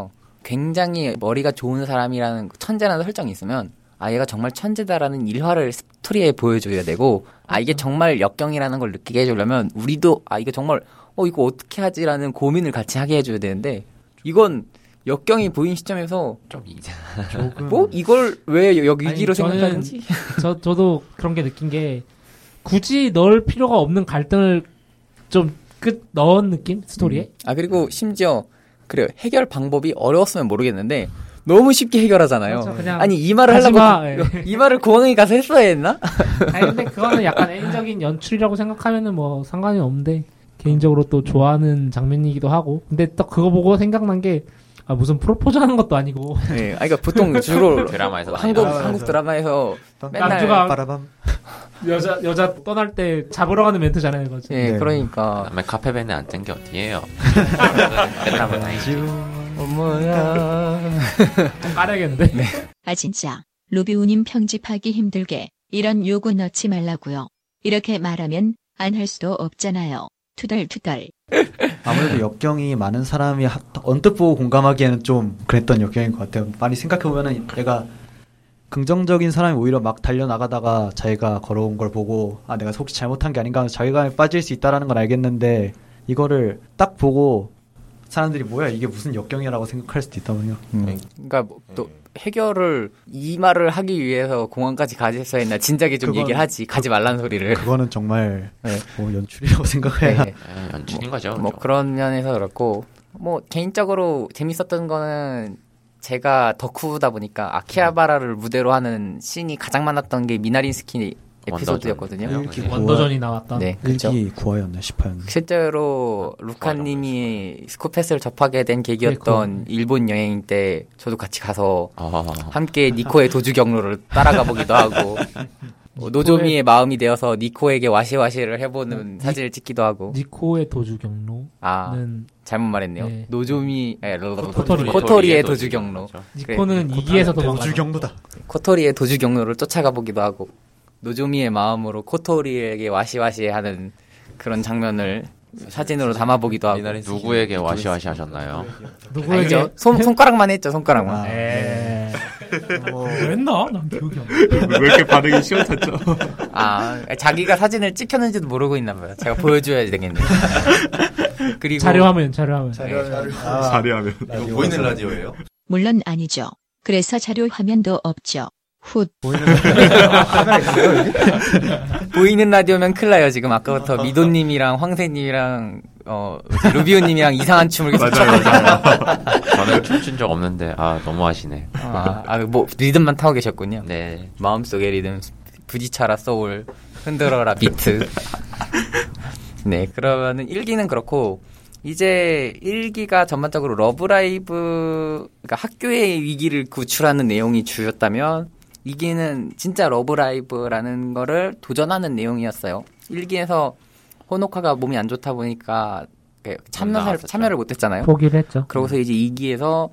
굉장히 머리가 좋은 사람이라는 천재라는 설정이 있으면 아 얘가 정말 천재다라는 일화를 스토리에 보여줘야 되고 아 이게 정말 역경이라는 걸 느끼게 해주려면 우리도 아 이거 정말 어 이거 어떻게 하지라는 고민을 같이 하게 해줘야 되는데 이건 역경이 보인 시점에서 좀 이상. 조금 뭐 이걸 왜 여기 아니, 위기로 저는 생각하는지 저 저도 그런 게 느낀 게 굳이 넣을 필요가 없는 갈등을 좀 끝 넣은 느낌 스토리에. 음. 아 그리고 심지어 그래요 해결 방법이 어려웠으면 모르겠는데 너무 쉽게 해결하잖아요. 그렇죠, 그냥 아니 이 말을 하지 마, 하려고 예. 이 말을 공항에 가서 했어야 했나? 아니 근데 그거는 약간 애인적인 연출이라고 생각하면은 뭐 상관이 없는데 개인적으로 또 좋아하는 장면이기도 하고 근데 딱 그거 보고 생각난 게 아 무슨 프로포즈 하는 것도 아니고 네, 아 그러니까 보통 주로 드라마에서 많이 한국 나와요. 한국 드라마에서 맨날 남주가 빠라밤. 여자 여자 떠날 때 잡으러 가는 멘트잖아요, 그거. 예 네. 그러니까 다음에 카페벤에 앉은 게 어디예요? 베트남은 아니지. 어머야 좀 까려야겠는데. 아 진짜 루비우님 편집하기 힘들게 이런 요구 넣지 말라고요. 이렇게 말하면 안 할 수도 없잖아요. 투덜투덜. 아무래도 역경이 많은 사람이 하- 언뜻 보고 공감하기에는 좀 그랬던 역경인 것 같아요. 많이 생각해보면은 얘가 긍정적인 사람이 오히려 막 달려나가다가 자기가 걸어온 걸 보고 아 내가 혹시 잘못한 게 아닌가 하면서 자기가 빠질 수 있다라는 걸 알겠는데 이거를 딱 보고 사람들이 뭐야 이게 무슨 역경이라고 생각할 수도 있다고요. 음. 그러니까 뭐 또 해결을 이 말을 하기 위해서 공항까지 가져야 했나 진작에 좀 그건- 얘기를 하지 가지 말라는 소리를 그거는 정말 네. 뭐 연출이라고 생각해야 네. 에, 연출인 거죠. 뭐 그죠? 그런 면에서 그렇고 뭐 개인적으로 재밌었던 거는 제가 덕후다 보니까 아키하바라를 무대로 하는 씬이 가장 많았던 게 미나린스키 에피소드였거든요. 원더전. 일기 네. 원더전이 나왔다. 네, 그렇죠. 일기 구화였나 싶어였나. 실제로 루카님이 스코패스를 접하게 된 계기였던 일본 여행 때 저도 같이 가서 아, 함께 니코의 도주 경로를 따라가 보기도 하고 뭐 노조미의 마음이 되어서 니코에게 와시와시를 해보는 니- 사진을 찍기도 하고 니코의 도주 경로는 아 잘못 말했네요. 네. 노조미 에, 코토리. 코토리의 도주 경로 니코는 이기에서 도망가죠. 주경로다. 코토리의 도주 경로를 쫓아가 보기도 하고 노조미의 마음으로 코토리에게 와시와시하는 그런 장면을 사진으로 담아보기도 하고 누구에게 와시와시 하셨나요? 누구에게? 아니죠. 손, 손가락만 했죠 손가락만. 아, 에. 뭐 했나? 난 기억이 안 나. 왜 이렇게 반응이 시원찮죠? 아 자기가 사진을 찍혔는지도 모르고 있나 봐요. 제가 보여줘야 되겠네요. 그리고 자료화면, 자료화면. 아, 자리하면. 라디오. 보이는 라디오예요? 물론 아니죠. 그래서 자료 화면도 없죠. 훗. 보이는 라디오면 큰일 나요. 지금 아까부터 미도님이랑 황새님이랑 어 루비오님이랑 이상한 춤을 계속 맞아요, 맞아요. 저는 춤춘 적 없는데 아 너무 하시네. 아, 아, 뭐 리듬만 타고 계셨군요. 네. 마음속의 리듬 부딪혀라 소울 흔들어라 비트. 네 그러면은 일기는 그렇고 이제 일기가 전반적으로 러브라이브 그러니까 학교의 위기를 구출하는 내용이 주였다면 이기는 진짜 러브라이브라는 거를 도전하는 내용이었어요. 일기에서 호노카가 몸이 안 좋다 보니까 참여를, 나왔었죠. 참여를 못했잖아요. 포기를 했죠. 그러고서 이제 이 기에서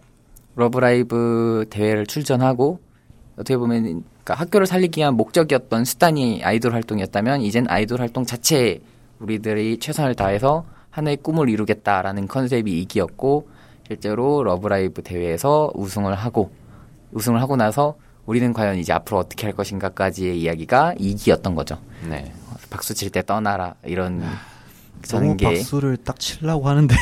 러브라이브 대회를 출전하고 어떻게 보면 그러니까 학교를 살리기 위한 목적이었던 수단이 아이돌 활동이었다면 이젠 아이돌 활동 자체에 우리들이 최선을 다해서 하나의 꿈을 이루겠다라는 컨셉이 이 기였고 실제로 러브라이브 대회에서 우승을 하고 우승을 하고 나서 우리는 과연 이제 앞으로 어떻게 할 것인가까지의 이야기가 이 기였던 거죠. 네. 박수 칠 때 떠나라 이런 너무 전개. 박수를 딱 치려고 하는데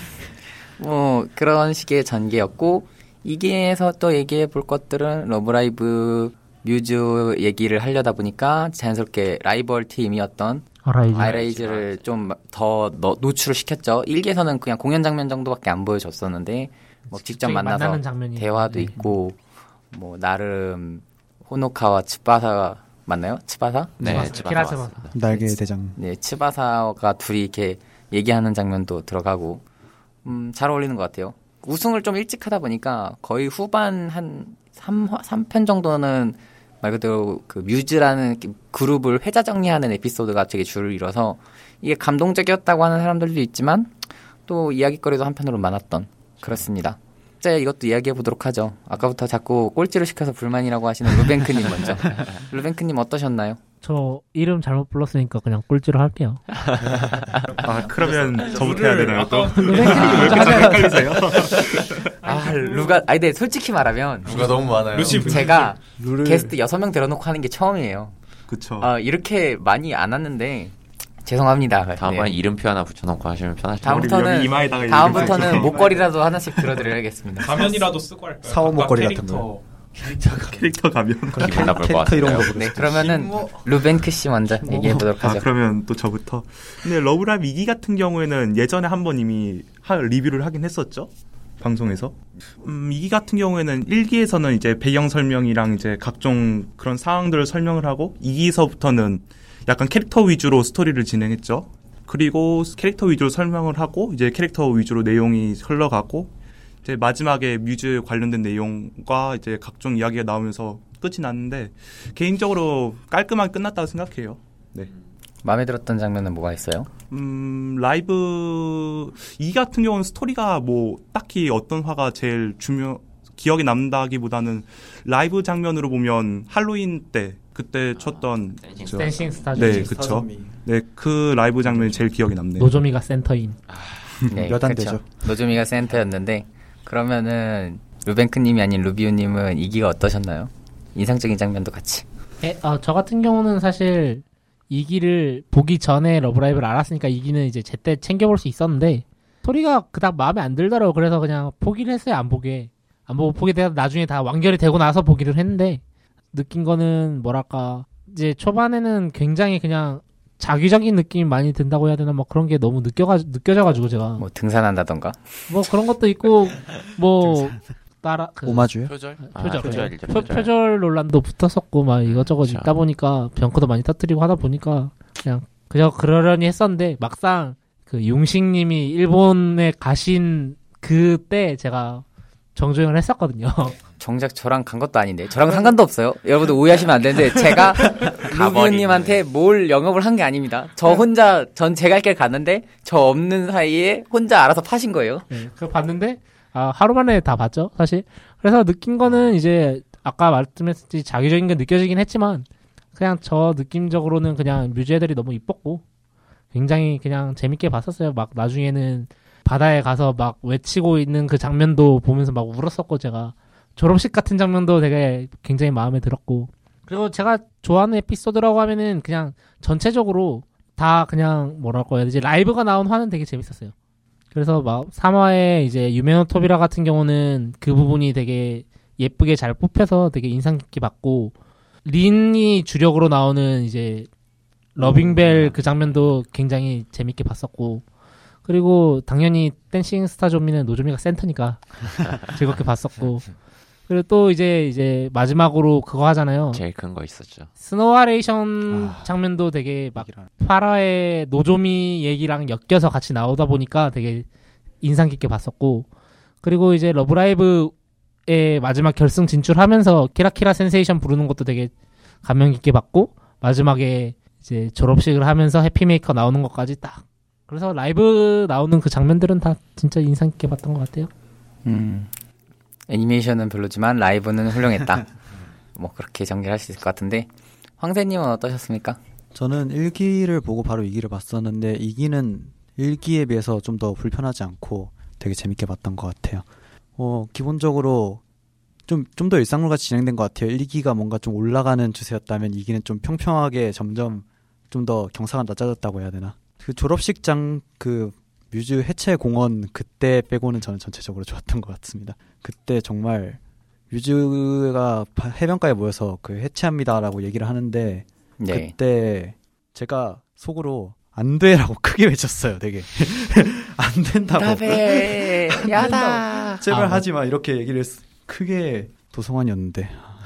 뭐 그런 식의 전개였고 이게에서 또 얘기해 볼 것들은 러브라이브 뮤즈 얘기를 하려다 보니까 자연스럽게 라이벌 팀이었던 아라이즈. 아이라이즈를 좀 더 노출을 시켰죠. 일 기에서는 그냥 공연 장면 정도밖에 안 보여줬었는데 뭐 직접 만나서 만나는 장면이 대화도 네. 있고 뭐 나름 호노카와 츠바사 맞나요? 츠바사? 네. 츠바사. 츠바사 키라츠바사. 맞습니다. 날개 대장. 네, 츠바사가 둘이 이렇게 얘기하는 장면도 들어가고, 음, 잘 어울리는 것 같아요. 우승을 좀 일찍 하다 보니까 거의 후반 한 삼, 삼 편 정도는 말 그대로 그 뮤즈라는 그룹을 회자 정리하는 에피소드가 되게 줄을 이뤄서 이게 감동적이었다고 하는 사람들도 있지만 또 이야기거리도 한편으로 많았던 그렇습니다. 이제 이것도 이야기해 보도록 하죠. 아까부터 자꾸 꼴찌를 시켜서 불만이라고 하시는 루벤크님 먼저. 루벤크님 어떠셨나요? 저 이름 잘못 불렀으니까 그냥 꼴찌로 할게요. 아 그러면 저부터 해야 되나요 또? 루벤크님 먼저 하세요. 헷갈리세요? 아 루가 아니 근데 솔직히 말하면 누가 너무 많아요. 루시 제가 룰을 게스트 여섯 명 들어놓고 하는 게 처음이에요. 그쵸. 아 이렇게 많이 안 왔는데 죄송합니다. 다음번에 네. 이름표 하나 붙여놓고 하시면 편하실 것 다음부터는 여기 이마에다가 다음부터는 이름 목걸이라도 하나씩 들어드려야겠습니다. 가면이라도 쓰고 할까요? 사원 각각 목걸이 같은 캐릭터. 캐릭터 가면. 기분 나쁠 것 캐릭터 이런 거 같아요. 부르 네 그러면은 루벤크 씨 먼저 얘기해 보도록 아 하죠. 그러면 또 저부터. 근데 러브라이브 이 기 같은 경우에는 예전에 한번 이미 하, 리뷰를 하긴 했었죠. 방송에서. 음, 이 기 같은 경우에는 일 기에서는 이제 배경 설명이랑 이제 각종 그런 상황들을 설명을 하고 이 기에서부터는 약간 캐릭터 위주로 스토리를 진행했죠. 그리고 캐릭터 위주로 설명을 하고 이제 캐릭터 위주로 내용이 흘러가고 이제 마지막에 뮤즈 관련된 내용과 이제 각종 이야기가 나오면서 끝이 났는데 개인적으로 깔끔하게 끝났다고 생각해요. 네. 마음에 들었던 장면은 뭐가 있어요? 음, 라이브 이 기 같은 경우는 스토리가 뭐 딱히 어떤 화가 제일 중요 기억에 남다기보다는 라이브 장면으로 보면 할로윈 때 그때 쳤던 저- 댄싱 스타즈. 네, 그쵸. 네, 그 라이브 장면이 제일 기억에 남네요. 노조미가 센터인. 네, 몇 안 그쵸. 되죠. 노조미가 센터였는데 그러면은 루벤크님이 아닌 루비우님은 이 기가 어떠셨나요? 인상적인 장면도 같이. 에, 어, 저 같은 경우는 사실 이 기를 보기 전에 러브라이브를 알았으니까 이 기는 이제 제때 챙겨볼 수 있었는데 소리가 그닥 마음에 안 들더라고. 그래서 그냥 포기를 했어요. 안 보게. 안 보고 보게 돼서 나중에 다 완결이 되고 나서 보기를 했는데 느낀 거는 뭐랄까 이제 초반에는 굉장히 그냥 자기적인 느낌이 많이 든다고 해야 되나 뭐 그런 게 너무 느껴가 느껴져가지고 제가 뭐, 뭐 등산한다던가. 뭐 그런 것도 있고 뭐 따라 그 오마주요? 표절? 아, 표절, 표절이죠, 표, 표절. 표절 논란도 붙었었고 막 이것저것 그쵸. 있다 보니까 병크도 많이 터뜨리고 하다 보니까 그냥 그저 그러려니 했었는데 막상 그 용식님이 일본에 가신 그때 제가 정주행을 했었거든요. 정작 저랑 간 것도 아닌데 저랑 상관도 없어요. 여러분들 오해하시면 안 되는데 제가 루비우님한테 뭘 영업을 한 게 아닙니다. 저 혼자 전 제 갈 길 갔는데 저 없는 사이에 혼자 알아서 파신 거예요. 네, 그걸 봤는데 아, 하루 만에 다 봤죠, 사실. 그래서 느낀 거는 이제 아까 말씀했듯이 자기적인 게 느껴지긴 했지만 그냥 저 느낌적으로는 그냥 뮤즈 애들이 너무 이뻤고 굉장히 그냥 재밌게 봤었어요. 막 나중에는 바다에 가서 막 외치고 있는 그 장면도 보면서 막 울었었고 제가 졸업식 같은 장면도 되게 굉장히 마음에 들었고 그리고 제가 좋아하는 에피소드라고 하면은 그냥 전체적으로 다 그냥 뭐랄까 해야 되지 라이브가 나온 화는 되게 재밌었어요. 그래서 막 삼 화에 이제 유메노 토비라 같은 경우는 그 부분이 되게 예쁘게 잘 뽑혀서 되게 인상 깊게 봤고 린이 주력으로 나오는 이제 러빙벨 그 장면도 굉장히 재밌게 봤었고 그리고 당연히 댄싱 스타 조미는 노조미가 센터니까 즐겁게 봤었고 그리고 또 이제 이제 마지막으로 그거 하잖아요. 제일 큰 거 있었죠. 스노하레이션 아, 장면도 되게 막 얘기를 안- 파라의 노조미 얘기랑 엮여서 같이 나오다 보니까 되게 인상 깊게 봤었고 그리고 이제 러브라이브의 마지막 결승 진출하면서 키라키라 센세이션 부르는 것도 되게 감명 깊게 봤고 마지막에 이제 졸업식을 하면서 해피메이커 나오는 것까지 딱 그래서 라이브 나오는 그 장면들은 다 진짜 인상 깊게 봤던 것 같아요. 음. 애니메이션은 별로지만 라이브는 훌륭했다. 뭐 그렇게 전개할 수 있을 것 같은데 황새님은 어떠셨습니까? 저는 일 기를 보고 바로 이 기를 봤었는데 이 기는 일 기에 비해서 좀 더 불편하지 않고 되게 재밌게 봤던 것 같아요. 어, 기본적으로 좀, 좀 더 일상물같이 진행된 것 같아요. 일 기가 뭔가 좀 올라가는 추세였다면 이 기는 좀 평평하게 점점 좀 더 경사가 낮아졌다고 해야 되나. 그 졸업식장 그 뮤즈 해체 공원 그때 빼고는 저는 전체적으로 좋았던 것 같습니다. 그때 정말 뮤즈가 해변가에 모여서 그 해체합니다라고 얘기를 하는데 네. 그때 제가 속으로 안 돼라고 크게 외쳤어요. 되게 안 된다고. 답해 야다. 제발 아, 뭐. 하지 마 이렇게 얘기를 했- 크게 도성환이었는데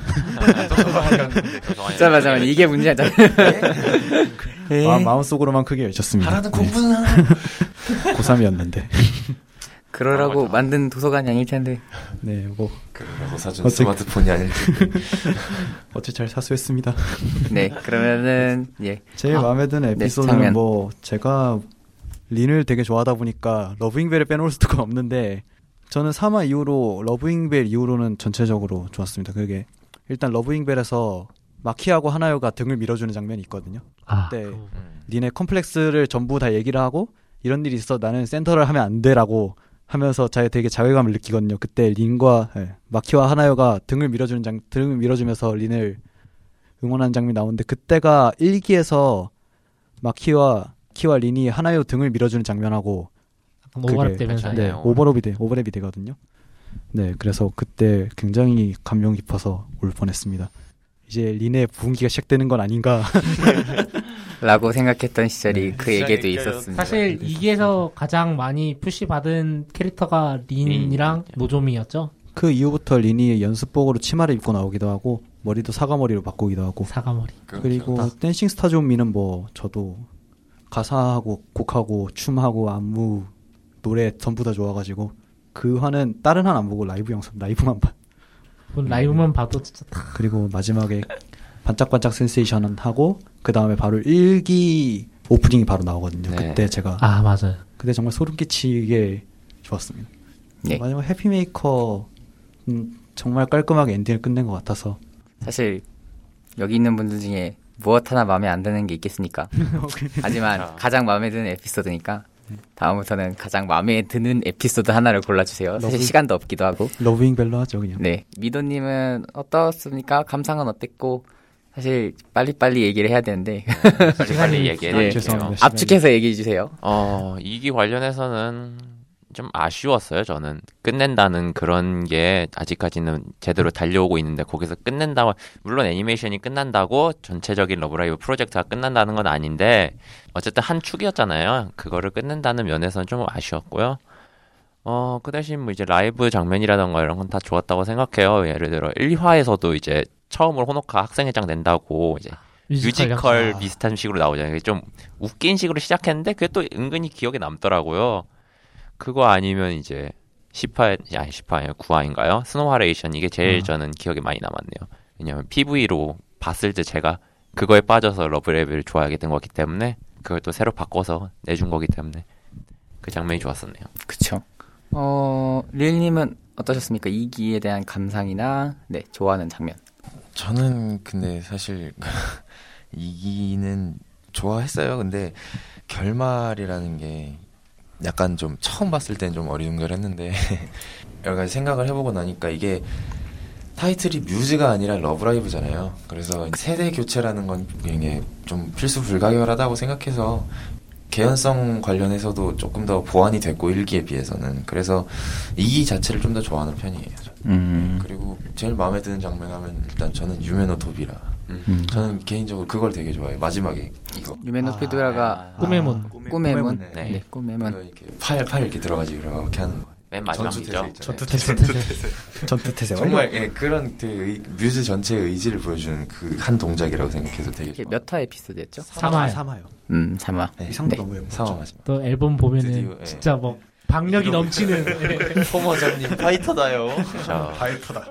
잠깐만 잠깐만 이게 문제잖아. 네. 마, 마음속으로만 크게 외쳤습니다. 하라는 공부는 고삼이었는데 그러라고 만든 도서관이 아닐 텐데. 네, 뭐 그러고 사준 어떻게- 스마트폰이 아닐지. 어째 잘 사수했습니다. 네 그러면은 예. 제일 아, 마음에 드는 네, 에피소드는 장면. 뭐 제가 린을 되게 좋아하다 보니까 러브잉벨을 빼놓을 수가 없는데 저는 삼 화 이후로 러브잉벨 이후로는 전체적으로 좋았습니다. 그게 일단 러브잉벨에서 마키하고 하나요가 등을 밀어주는 장면이 있거든요. 아, 그때 그거. 니네 컴플렉스를 전부 다 얘기를 하고 이런 일이 있어 나는 센터를 하면 안 돼라고 하면서 자기 되게 자괴감을 느끼거든요. 그때 린과 예, 마키와 하나요가 등을 밀어주는 장 등을 밀어주면서 린을 응원하는 장면이 나오는데 그때가 일 기에서 마키와 키와 린이 하나요 등을 밀어주는 장면하고 오버랩 되면서 네, 맞아요. 오버랩이 돼 오버랩이 되거든요. 네, 그래서 그때 굉장히 감명 깊어서 울 뻔했습니다. 이제 린의 부흥기가 시작되는 건 아닌가. 라고 생각했던 시절이 네. 그 얘기도 있었습니다. 사실 이기에서 가장 많이 푸시 받은 캐릭터가 린이랑 노조미였죠. 그 이후부터 린이 연습복으로 치마를 입고 나오기도 하고 머리도 사과머리로 바꾸기도 하고 사과머리. 그리고 댄싱 스타 존미는 뭐 저도 가사하고 곡하고 춤하고 안무 노래 전부 다 좋아가지고 그 화는 다른 한 안 보고 라이브 영상 라이브만 봐. 라이브만 봐도 진짜 다. 그리고 마지막에 반짝반짝 센세이션 하고 그 다음에 바로 일 기 오프닝이 바로 나오거든요. 네. 그때 제가 아 맞아요. 그때 정말 소름 끼치게 좋았습니다. 네. 마지막 해피메이커 음, 정말 깔끔하게 엔딩을 끝낸 것 같아서 사실 여기 있는 분들 중에 무엇 하나 마음에 안 드는 게 있겠습니까? 하지만 자. 가장 마음에 드는 에피소드니까 다음부터는 가장 마음에 드는 에피소드 하나를 골라주세요. 사실 러브- 시간도 없기도 하고. 러브잉 벨로 하죠 그냥. 네, 미도님은 어떻습니까? 감상은 어땠고? 사실 빨리빨리 얘기를 해야 되는데 빨리 빨리 네, 얘기해드릴게요. 죄송합니다. 압축해서 얘기해 주세요. 어, 이기 관련해서는 좀 아쉬웠어요, 저는. 끝낸다는 그런 게 아직까지는 제대로 달려오고 있는데 거기서 끝낸다고, 물론 애니메이션이 끝난다고 전체적인 러브라이브 프로젝트가 끝난다는 건 아닌데 어쨌든 한 축이었잖아요. 그거를 끝낸다는 면에서는 좀 아쉬웠고요. 어, 그 대신 뭐 이제 라이브 장면이라던가 이런 건 다 좋았다고 생각해요. 예를 들어 일 화에서도 이제 처음으로 호노카 학생회장 된다고 이제 뮤지컬 아. 비슷한 식으로 나오잖아요. 그게 좀 웃긴 식으로 시작했는데 그게 또 은근히 기억에 남더라고요. 그거 아니면 이제 십 화, 아니 십 화 아니에요. 구 화인가요? 스노우하레이션 이게 제일 아. 저는 기억에 많이 남았네요. 왜냐면 피브이로 봤을 때 제가 그거에 빠져서 러브레이브를 좋아하게 된 거기 때문에 그걸 또 새로 바꿔서 내준 거기 때문에 그 장면이 좋았었네요. 그쵸. 어, 릴님은 어떠셨습니까? 이 기에 대한 감상이나, 네, 좋아하는 장면. 저는 근데 사실 이기는 좋아했어요. 근데 결말이라는 게 약간 좀 처음 봤을 땐 좀 어리둥절했는데 여러 가지 생각을 해보고 나니까 이게 타이틀이 뮤즈가 아니라 러브라이브잖아요. 그래서 세대 교체라는 건 이게 좀 필수 불가결하다고 생각해서 개연성 관련해서도 조금 더 보완이 됐고 일 기에 비해서는. 그래서 이 기 자체를 좀 더 좋아하는 편이에요. 저는. 음, 그리고 제일 마음에 드는 장면 하면 일단 저는 유메노 도비라. 음. 저는 개인적으로 그걸 되게 좋아해요. 마지막에 이거. 유메노 피드라가 꿈의 문. 꿈의 문. 네. 네, 꿈의 문. 이거 이렇게 팔, 팔 이렇게 들어가지고 이렇게 하는 거. 맨 마지막이죠. 전투 태세. 전투 태세. 정말 예, 그런 되게 의- 뮤즈 전체의 의지를 보여주는 그 한 동작이라고 생각해서 되게 이게 좋아. 몇 화 에피소드였죠? 삼화요. 삼화요. 음, 삼 화. 네. 이상도 네. 너무 예뻤죠. 상황 마지막. 또 앨범 보면은 드디어, 예. 진짜 뭐 박력이 넘치는 포머장님 파이터다요. 저 바이터다.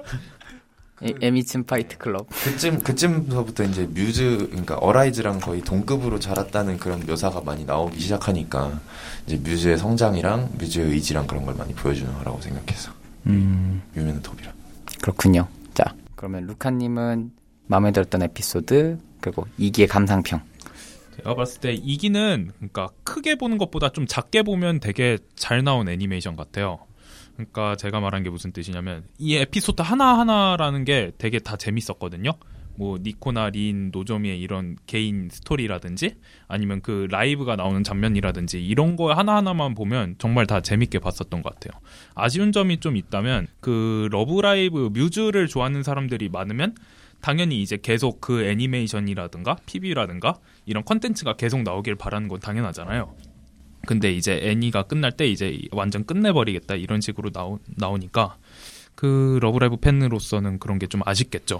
에- 에미츠 파이트 클럽. 그쯤 그쯤서부터 이제 뮤즈 그러니까 어라이즈랑 거의 동급으로 자랐다는 그런 묘사가 많이 나오기 시작하니까 이제 뮤즈의 성장이랑 뮤즈의 의지랑 그런 걸 많이 보여주는 거라고 생각해서 음, 유메노 도비라. 그렇군요. 자, 그러면 루카님은 마음에 들었던 에피소드, 그리고 이 기의 감상평. 제가 봤을 때 이기는 그러니까 크게 보는 것보다 좀 작게 보면 되게 잘 나온 애니메이션 같아요. 그러니까 제가 말한 게 무슨 뜻이냐면 이 에피소드 하나하나라는 게 되게 다 재밌었거든요. 뭐 니코나 린, 노조미의 이런 개인 스토리라든지 아니면 그 라이브가 나오는 장면이라든지 이런 거 하나하나만 보면 정말 다 재밌게 봤었던 것 같아요. 아쉬운 점이 좀 있다면 그 러브라이브 뮤즈를 좋아하는 사람들이 많으면 당연히 이제 계속 그 애니메이션이라든가 피비라든가 이런 컨텐츠가 계속 나오길 바라는 건 당연하잖아요. 근데 이제 애니가 끝날 때 이제 완전 끝내버리겠다 이런 식으로 나오, 나오니까 그 러브라이브 팬으로서는 그런 게 좀 아쉽겠죠.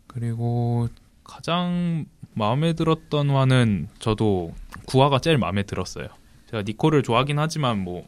그리고 가장 마음에 들었던 화는 저도 구 화가 제일 마음에 들었어요. 제가 니코를 좋아하긴 하지만 뭐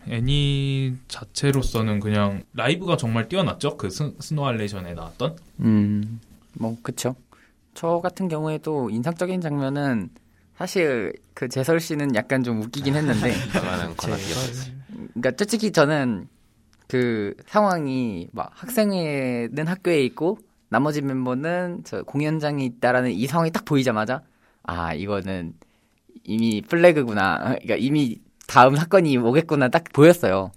애니 자체로서는 그냥 라이브가 정말 뛰어났죠. 그 스, 스노알레이션에 나왔던. 음, 뭐, 그쵸. 저 같은 경우에도 인상적인 장면은 사실 그 재설 씨는 약간 좀 웃기긴 했는데, 그거는 건너뛰었어요. 그러니까 솔직히 저는 그 상황이 막 학생회는 학교에 있고 나머지 멤버는 저 공연장이 있다라는 이상이 딱 보이자마자 아 이거는 이미 플래그구나. 그러니까 이미 다음 사건이 오겠구나 딱 보였어요.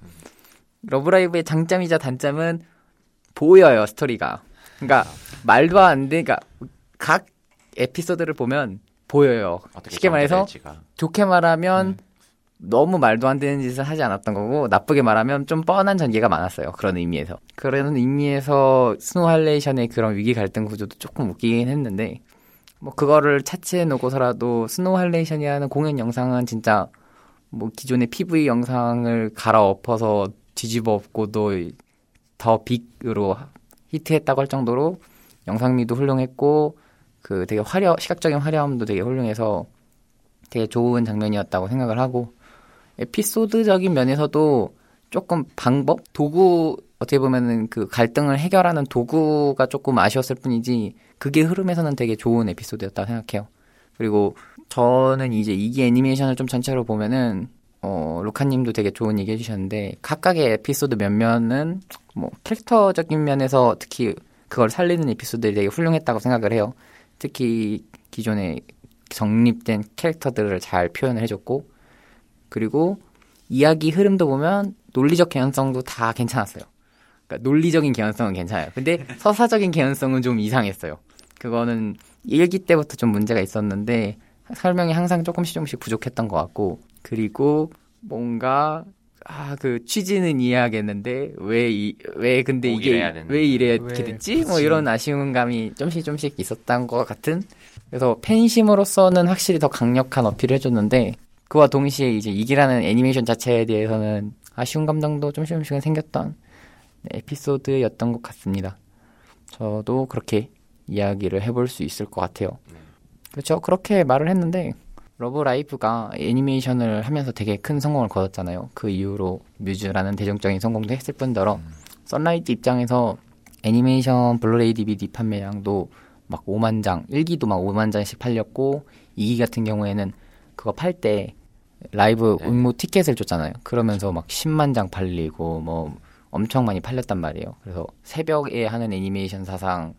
러브라이브의 장점이자 단점은 보여요 스토리가. 그러니까 말도 안 돼. 그러니까 각 에피소드를 보면 보여요. 쉽게 말해서 될지가. 좋게 말하면 네. 너무 말도 안 되는 짓을 하지 않았던 거고 나쁘게 말하면 좀 뻔한 전개가 많았어요. 그런 의미에서. 그런 의미에서 스노우 할레이션의 그런 위기 갈등 구조도 조금 웃기긴 했는데 뭐 그거를 차치해 놓고서라도 스노우 할레이션이라는 공연 영상은 진짜 뭐 기존의 피브이 영상을 갈아엎어서 뒤집어 엎고도 더 빅으로 히트했다고 할 정도로 영상미도 훌륭했고 그 되게 화려 시각적인 화려함도 되게 훌륭해서 되게 좋은 장면이었다고 생각을 하고 에피소드적인 면에서도 조금 방법 도구 어떻게 보면은 그 갈등을 해결하는 도구가 조금 아쉬웠을 뿐이지 그게 흐름에서는 되게 좋은 에피소드였다고 생각해요. 그리고 저는 이제 이기 애니메이션을 좀 전체로 보면은 어 루카님도 되게 좋은 얘기 해주셨는데 각각의 에피소드 몇몇은 뭐 캐릭터적인 면에서 특히 그걸 살리는 에피소드들이 되게 훌륭했다고 생각을 해요. 특히 기존에 정립된 캐릭터들을 잘 표현을 해줬고 그리고 이야기 흐름도 보면 논리적 개연성도 다 괜찮았어요. 그러니까 논리적인 개연성은 괜찮아요. 근데 서사적인 개연성은 좀 이상했어요. 그거는 일기 때부터 좀 문제가 있었는데 설명이 항상 조금씩 조금씩 부족했던 것 같고 그리고 뭔가 아 그 취지는 이해하겠는데 왜 이 왜 근데 이게 왜 이래 이렇게 됐지? 뭐 이런 아쉬운 감이 좀씩 좀씩 있었던 것 같은. 그래서 팬심으로서는 확실히 더 강력한 어필을 해줬는데 그와 동시에 이제 이기라는 애니메이션 자체에 대해서는 아쉬운 감정도 좀씩 좀씩은 생겼던 네, 에피소드였던 것 같습니다. 저도 그렇게 이야기를 해볼 수 있을 것 같아요. 그렇죠. 그렇게 말을 했는데 러브라이브가 애니메이션을 하면서 되게 큰 성공을 거뒀잖아요. 그 이후로 뮤즈라는 대중적인 성공도 했을 뿐더러 음. 썬라이트 입장에서 애니메이션 블루레이 디비디 판매량도 막 오만 장, 일 기도 막 오만 장씩 팔렸고 이 기 같은 경우에는 그거 팔 때 라이브 네. 응모 티켓을 줬잖아요. 그러면서 막 십만 장 팔리고 뭐 엄청 많이 팔렸단 말이에요. 그래서 새벽에 하는 애니메이션 사상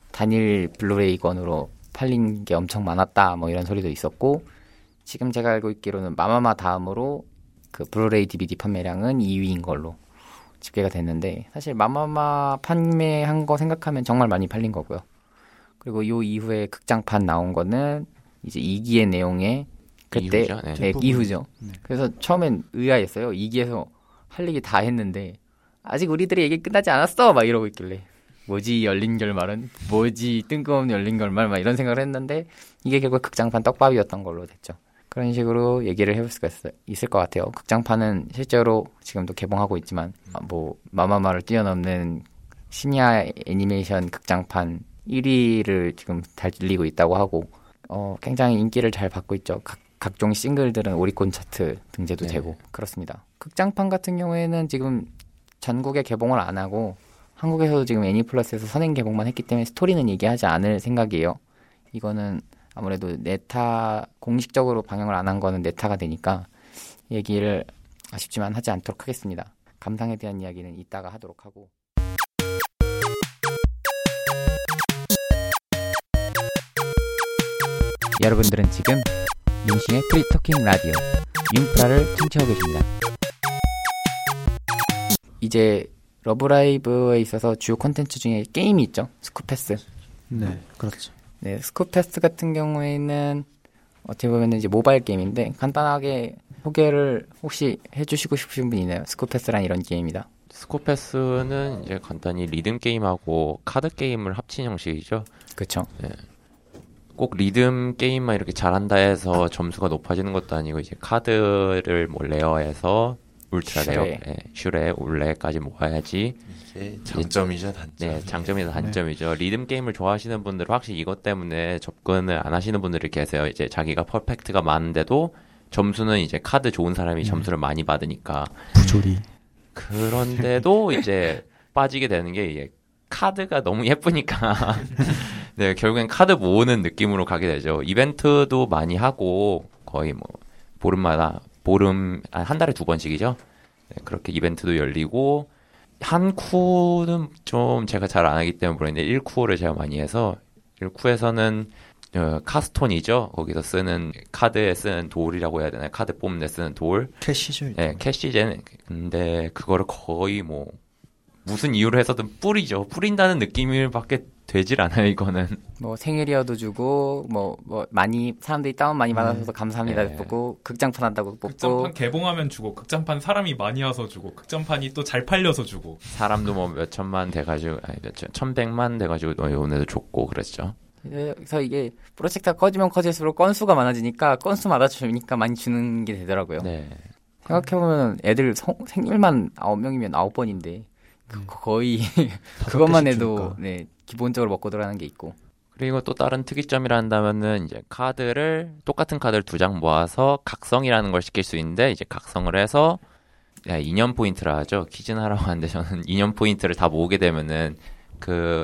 단일 블루레이건으로 팔린 게 엄청 많았다 뭐 이런 소리도 있었고 지금 제가 알고 있기로는 마마마 다음으로 그 블루레이 디비디 판매량은 이 위인 걸로 집계가 됐는데 사실 마마마 판매한 거 생각하면 정말 많이 팔린 거고요. 그리고 요 이후에 극장판 나온 거는 이제 이 기의 내용에 그때 이후죠. 네. 네, 이후죠. 네. 그래서 처음엔 의아했어요. 이 기에서 할 얘기 다 했는데 아직 우리들의 얘기 끝나지 않았어 막 이러고 있길래 뭐지 열린 결말은 뭐지 뜬금없는 열린 결말 막 이런 생각을 했는데 이게 결국 극장판 떡밥이었던 걸로 됐죠. 그런 식으로 얘기를 해볼 수가 있, 있을 것 같아요. 극장판은 실제로 지금도 개봉하고 있지만 뭐 마마마를 뛰어넘는 심야 애니메이션 극장판 일 위를 지금 달리고 있다고 하고 어, 굉장히 인기를 잘 받고 있죠. 각, 각종 싱글들은 오리콘 차트 등재도 네. 되고 그렇습니다. 극장판 같은 경우에는 지금 전국에 개봉을 안 하고 한국에서도 지금 애니플러스에서 선행 개봉만 했기 때문에 스토리는 얘기하지 않을 생각이에요. 이거는 아무래도 네타 공식적으로 방영을 안 한 거는 네타가 되니까 얘기를 아쉽지만 하지 않도록 하겠습니다. 감상에 대한 이야기는 이따가 하도록 하고 여러분들은 지금 민신의 프리토킹 라디오 융프라를 청취하고 계십니다. 이제 러브라이브에 있어서 주요 콘텐츠 중에 게임이 있죠. 스쿠패스. 네, 그렇죠. 네, 스쿠패스 같은 경우에는 어떻게 보면 이제 모바일 게임인데 간단하게 소개를 혹시 해주시고 싶으신 분 있나요? 스쿠패스란 이런 게임이다. 스쿠패스는 이제 간단히 리듬 게임하고 카드 게임을 합친 형식이죠. 그렇죠. 네. 꼭 리듬 게임만 이렇게 잘한다 해서 점수가 높아지는 것도 아니고 이제 카드를 뭐 레어해서 울트라 레어, 네, 슈레, 올레까지 모아야지. 이게 장점이죠, 단점. 네, 장점이죠, 단점이죠. 네. 리듬 게임을 좋아하시는 분들은 확실히 이것 때문에 접근을 안 하시는 분들이 계세요. 이제 자기가 퍼펙트가 많은데도 점수는 이제 카드 좋은 사람이 음. 점수를 많이 받으니까. 부조리. 그런데도 이제 빠지게 되는 게 이게 카드가 너무 예쁘니까. 네, 결국엔 카드 모으는 느낌으로 가게 되죠. 이벤트도 많이 하고 거의 뭐 보름마다 보름 한 달에 두 번씩이죠. 네, 그렇게 이벤트도 열리고 한 쿠는 좀 제가 잘 안 하기 때문에 모르겠는데 일 쿠를 제가 많이 해서 일 쿠에서는 어, 카스톤이죠. 거기서 쓰는 카드에 쓰는 돌이라고 해야 되나요? 카드 뽑는 데 쓰는 돌. 캐시죠. 네, 캐시제는 근데 그거를 거의 뭐 무슨 이유로 해서든 뿌리죠. 뿌린다는 느낌밖에 되질 않아요. 이거는 뭐 생일이어도 주고 뭐 뭐 많이 사람들이 다운 많이 받아서 감사합니다 네. 뽑고 극장판 한다고 뽑고 극장판 개봉하면 주고 극장판 사람이 많이 와서 주고 극장판이 또 잘 팔려서 주고 사람도 뭐 몇 천만 돼가지고 아니 몇 천, 천백만 돼가지고 오늘도 줬고 그랬죠. 그래서 이게 프로젝트가 커지면 커질수록 건수가 많아지니까 건수마다 주니까 많이 주는 게 되더라고요. 네. 생각해보면 애들 성, 생일만 아홉 명이면 아홉 번인데 그, 거의 그것만 개씩 해도 주니까. 네, 기본적으로 먹고 들어가는 게 있고. 그리고 또 다른 특이점이라 한다면은 이제 카드를 똑같은 카드를 두 장 모아서 각성이라는 걸 시킬 수 있는데 이제 각성을 해서 야, 인연 포인트라 하죠. 퀴즈는 하라고 하는데 저는 인연 포인트를 다 모으게 되면은 그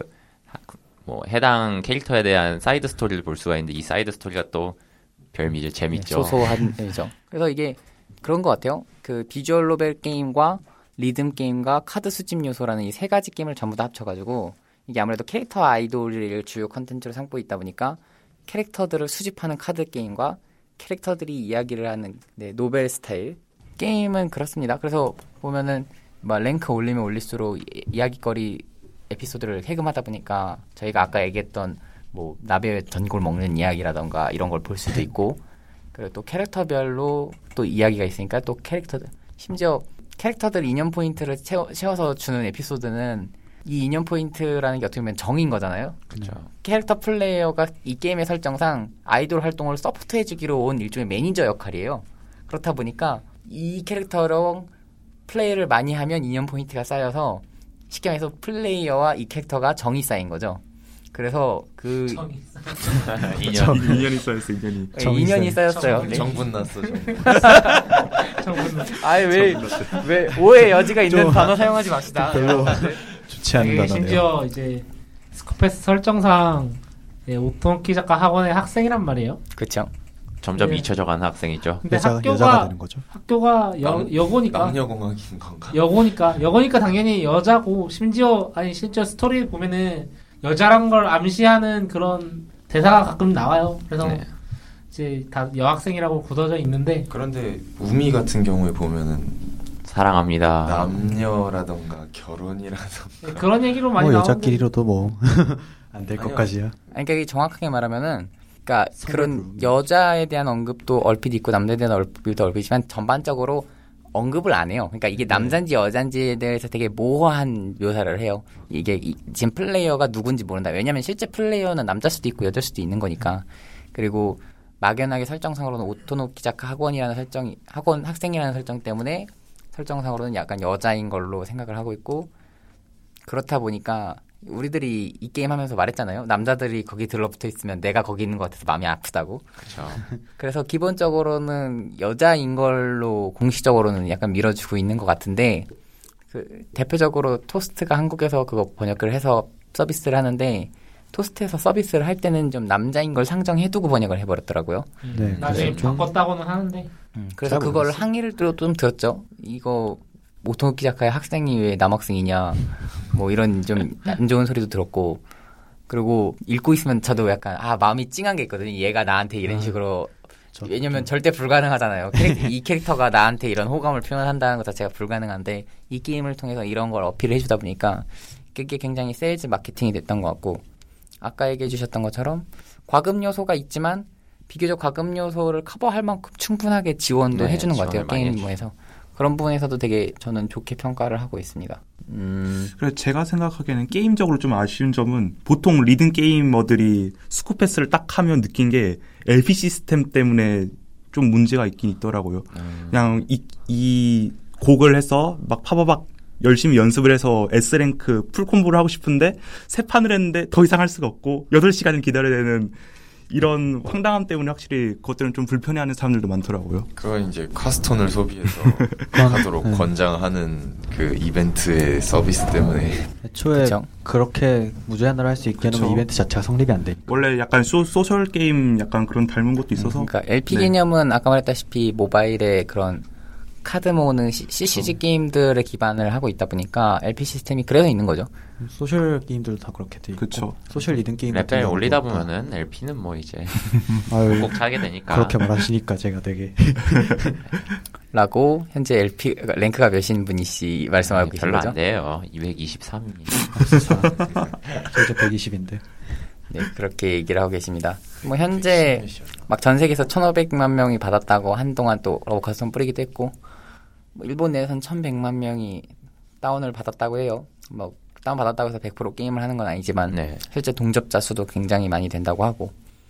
뭐 해당 캐릭터에 대한 사이드 스토리를 볼 수가 있는데 이 사이드 스토리가 또 별미죠. 재밌죠. 네, 소소한 일이죠. 그래서 이게 그런 것 같아요. 그 비주얼 노벨 게임과 리듬 게임과 카드 수집 요소라는 이 세 가지 게임을 전부 다 합쳐가지고 이게 아무래도 캐릭터 아이돌을 주요 컨텐츠로 삼고 있다 보니까 캐릭터들을 수집하는 카드 게임과 캐릭터들이 이야기를 하는 네, 노벨 스타일 게임은 그렇습니다. 그래서 보면은 막 랭크 올리면 올릴수록 이, 이야기거리 에피소드를 해금하다 보니까 저희가 아까 얘기했던 뭐 나베 전골 먹는 이야기라던가 이런 걸 볼 수도 있고 그리고 또 캐릭터별로 또 이야기가 있으니까 또 캐릭터들 심지어 캐릭터들 인연 포인트를 채워, 채워서 주는 에피소드는 이 인연 포인트라는 게 어떻게 보면 정인 거잖아요. 그렇죠. 캐릭터 플레이어가 이 게임의 설정상 아이돌 활동을 서포트해주기로 온 일종의 매니저 역할이에요. 그렇다 보니까 이 캐릭터랑 플레이를 많이 하면 인연 포인트가 쌓여서 쉽게 말해서 플레이어와 이 캐릭터가 정이 쌓인 거죠. 그래서 그 인연 인연이 쌓였어 인연이. 네, 인연이 쌓였어요. 네. 정분 났어. 정분. 아니 왜, 왜 오해 여지가 있는 단어 사용하지 맙시다. 별로 좋지 않은 이게 단어네요. 심지어 이제 스코패스 설정상 예, 오토키 작가 학원의 학생이란 말이에요. 그렇죠. 점점 네. 잊혀져가는 학생이죠. 근데 여자, 학교가 여자가 되는 거죠. 학교가 여, 남- 여고니까 남녀공학인 건가? 여고니까 여고니까 당연히 여자고 심지어 아니 실제 스토리 보면은 여자란 걸 암시하는 그런 대사가 가끔 나와요. 그래서 네. 이제 다 여학생이라고 굳어져 있는데 그런데 우미 같은 경우에 보면은 사랑합니다. 남녀라던가 결혼이라던가 그런 얘기로 많이 뭐 나오는데 여자끼리로도 뭐 안 될 아니요. 것까지야. 아니, 그러니까 이게 정확하게 말하면은, 그러니까 그런 부분. 여자에 대한 언급도 얼핏 있고 남자에 대한 언급도 얼핏이지만 전반적으로 언급을 안 해요. 그러니까 이게 남잔지 여잔지에 대해서 되게 모호한 묘사를 해요. 이게 이, 지금 플레이어가 누군지 모른다. 왜냐면 실제 플레이어는 남자일 수도 있고 여자일 수도 있는 거니까. 그리고 막연하게 설정상으로는 오토노키 작가 학원이라는 설정이 학원 학생이라는 설정 때문에 설정상으로는 약간 여자인 걸로 생각을 하고 있고 그렇다 보니까 우리들이 이 게임 하면서 말했잖아요. 남자들이 거기 들러붙어 있으면 내가 거기 있는 것 같아서 마음이 아프다고. 그렇죠. 그래서 기본적으로는 여자인 걸로 공식적으로는 약간 밀어주고 있는 것 같은데 그 대표적으로 토스트가 한국에서 그거 번역을 해서 서비스를 하는데 토스트에서 서비스를 할 때는 좀 남자인 걸 상정해두고 번역을 해버렸더라고요. 네, 나중에 그래서 좀 바꿨다고는 하는데 음, 그래서 잘 그걸 모르겠어요. 항의를 또 좀 들었죠. 이거 오토노키 작가의 학생이 왜 남학생이냐 뭐 이런 좀 안 좋은 소리도 들었고 그리고 읽고 있으면 저도 약간 아 마음이 찡한 게 있거든요. 얘가 나한테 이런 식으로 저- 왜냐면 절대 불가능하잖아요. 캐릭터, 이 캐릭터가 나한테 이런 호감을 표현한다는 것 자체가 불가능한데 이 게임을 통해서 이런 걸 어필을 해주다 보니까 그게 굉장히 세일즈 마케팅이 됐던 것 같고 아까 얘기해 주셨던 것처럼 과금 요소가 있지만 비교적 과금 요소를 커버할 만큼 충분하게 지원도 네, 해주는 것 같아요. 지원을 많이 게임에서. 그런 부분에서도 되게 저는 좋게 평가를 하고 있습니다. 음, 그래서 제가 생각하기에는 게임적으로 좀 아쉬운 점은 보통 리듬 게이머들이 스쿠패스를 딱 하면 느낀 게 엘피 시스템 때문에 좀 문제가 있긴 있더라고요. 음, 그냥 이, 이 곡을 해서 막 파바박 열심히 연습을 해서 S랭크 풀콤보를 하고 싶은데 세 판을 했는데 더 이상 할 수가 없고 여덟 시간을 기다려야 되는 이런 황당함 때문에 확실히 그것들은 좀 불편해하는 사람들도 많더라고요. 그건 이제 카스톤을 소비해서 하도록 네. 권장하는 그 이벤트의 서비스 때문에 애초에 그쵸? 그렇게 무제한으로 할 수 있게 그쵸. 하면 이벤트 자체가 성립이 안 돼. 원래 약간 소, 소셜 게임 약간 그런 닮은 것도 있어서 그러니까 엘피 네. 개념은 아까 말했다시피 모바일의 그런 카드 모으는 시, 씨씨지 게임들에 기반을 하고 있다 보니까 엘피 시스템이 그래서 있는 거죠. 소셜 게임들도 다 그렇게 돼 있고 그쵸. 소셜 리듬 게임 랩벨 올리다 보면은 엘피는 뭐 이제 아유, 꼭 차게 되니까 그렇게 말하시니까 제가 되게 라고 현재 엘피 랭크가 몇인 분이시 말씀하고 계신 별로 거죠? 안 돼요. 이백이십삼입니다. 저 이제 백이십인데 네, 그렇게 얘기를 하고 계십니다. 뭐 현재 막 전 세계에서 천오백만 명이 받았다고 한동안 또 러브커스텀 뿌리기도 했고 뭐 일본 내에서는 천백만 명이 다운을 받았다고 해요. 뭐 다운 받았다고 해서 백 퍼센트 게임을 하는 건 아니지만 네. 실제 동접자 수도 굉장히 많이 된다고 하고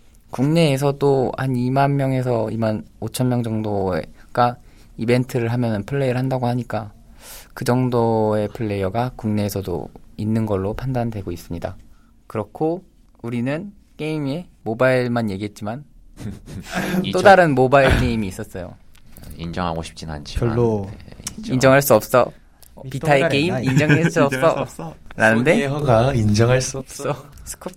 국내에서도 한 이만 명에서 이만 오천 명 정도가 이벤트를 하면은 플레이를 한다고 하니까 그 정도의 플레이어가 국내에서도 있는 걸로 판단되고 있습니다. 그렇고 우리는 게임에 모바일만 얘기했지만 또 다른 모바일 게임이 있었어요. 인정하고 싶진 않지만 별로 네, 인정. 인정할 수 없어. 비타의 게임 인정할 수 없어. 없어. 라는데 소니허가 인정할 수 없어. 없어.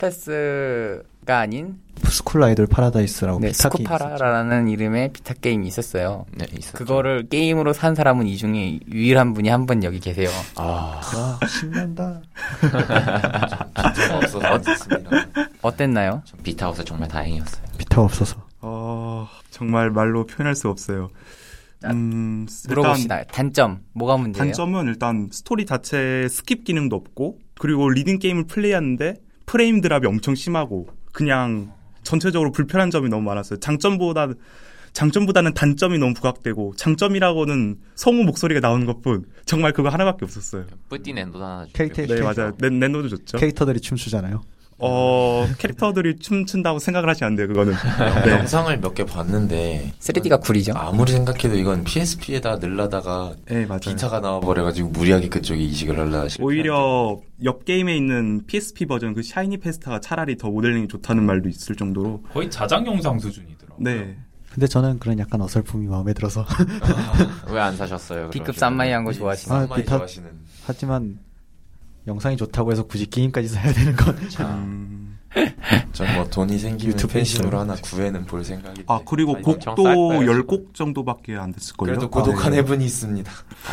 스쿠패스가 아닌 스쿨 아이돌 파라다이스라고 네, 비타 게임 있었죠. 스쿠파라라는 이름의 비타 게임이 있었어요. 네, 있었죠. 그거를 게임으로 산 사람은 이 중에 유일한 분이 한 분 여기 계세요. 아, 와 신난다. 비타가 없어서 안 됐습니다. 어땠나요? 전 비타워서 정말 다행이었어요. 비타가 없어서 어, 정말 말로 표현할 수 없어요. 자, 음, 물어봅시다. 단점 뭐가 문제예요? 단점은 일단 스토리 자체에 스킵 기능도 없고 그리고 리딩 게임을 플레이하는데 프레임 드랍이 엄청 심하고 그냥 전체적으로 불편한 점이 너무 많았어요. 장점보다 장점보다는 단점이 너무 부각되고 장점이라고는 성우 목소리가 나오는 것뿐 정말 그거 하나밖에 없었어요. 뿌띠 낸도 하나 줬죠. 케이트 네 맞아요. 낸 낸도도 좋죠. 캐릭터들이 춤추잖아요. 어 캐릭터들이 춤춘다고 생각을 하시면 안 돼요. 그거는. 네. 영상을 몇 개 봤는데 쓰리디가 구리죠. 아무리 생각해도 이건 피에스피에다 넣으려다가 네 맞아요. 비타가 나와버려가지고 무리하게 그쪽에 이식을 하려 하시고 오히려 옆 게임에 있는 피에스피 버전 그 샤이니 페스타가 차라리 더 모델링이 좋다는 말도 있을 정도로. 거의 자작 영상 수준이더라고요. 네. 근데 저는 그런 약간 어설픔이 마음에 들어서 왜 안 사셨어요? B급 그러시면? 쌈마이한 거 좋아하시나? 아, 많이 비타- 좋아하시는. 하지만 영상이 좋다고 해서 굳이 게임까지 사야 되는 건 음... 전뭐 돈이 생기면 유튜브 팬심으로 있어요. 하나 구해는 볼 생각인데. 아 그리고 아니, 엄청 쌀 곡도 거예요, 열 지금. 곡 정도밖에 안 됐을걸요. 그래도 고독한 아, 네. 해븐이 있습니다.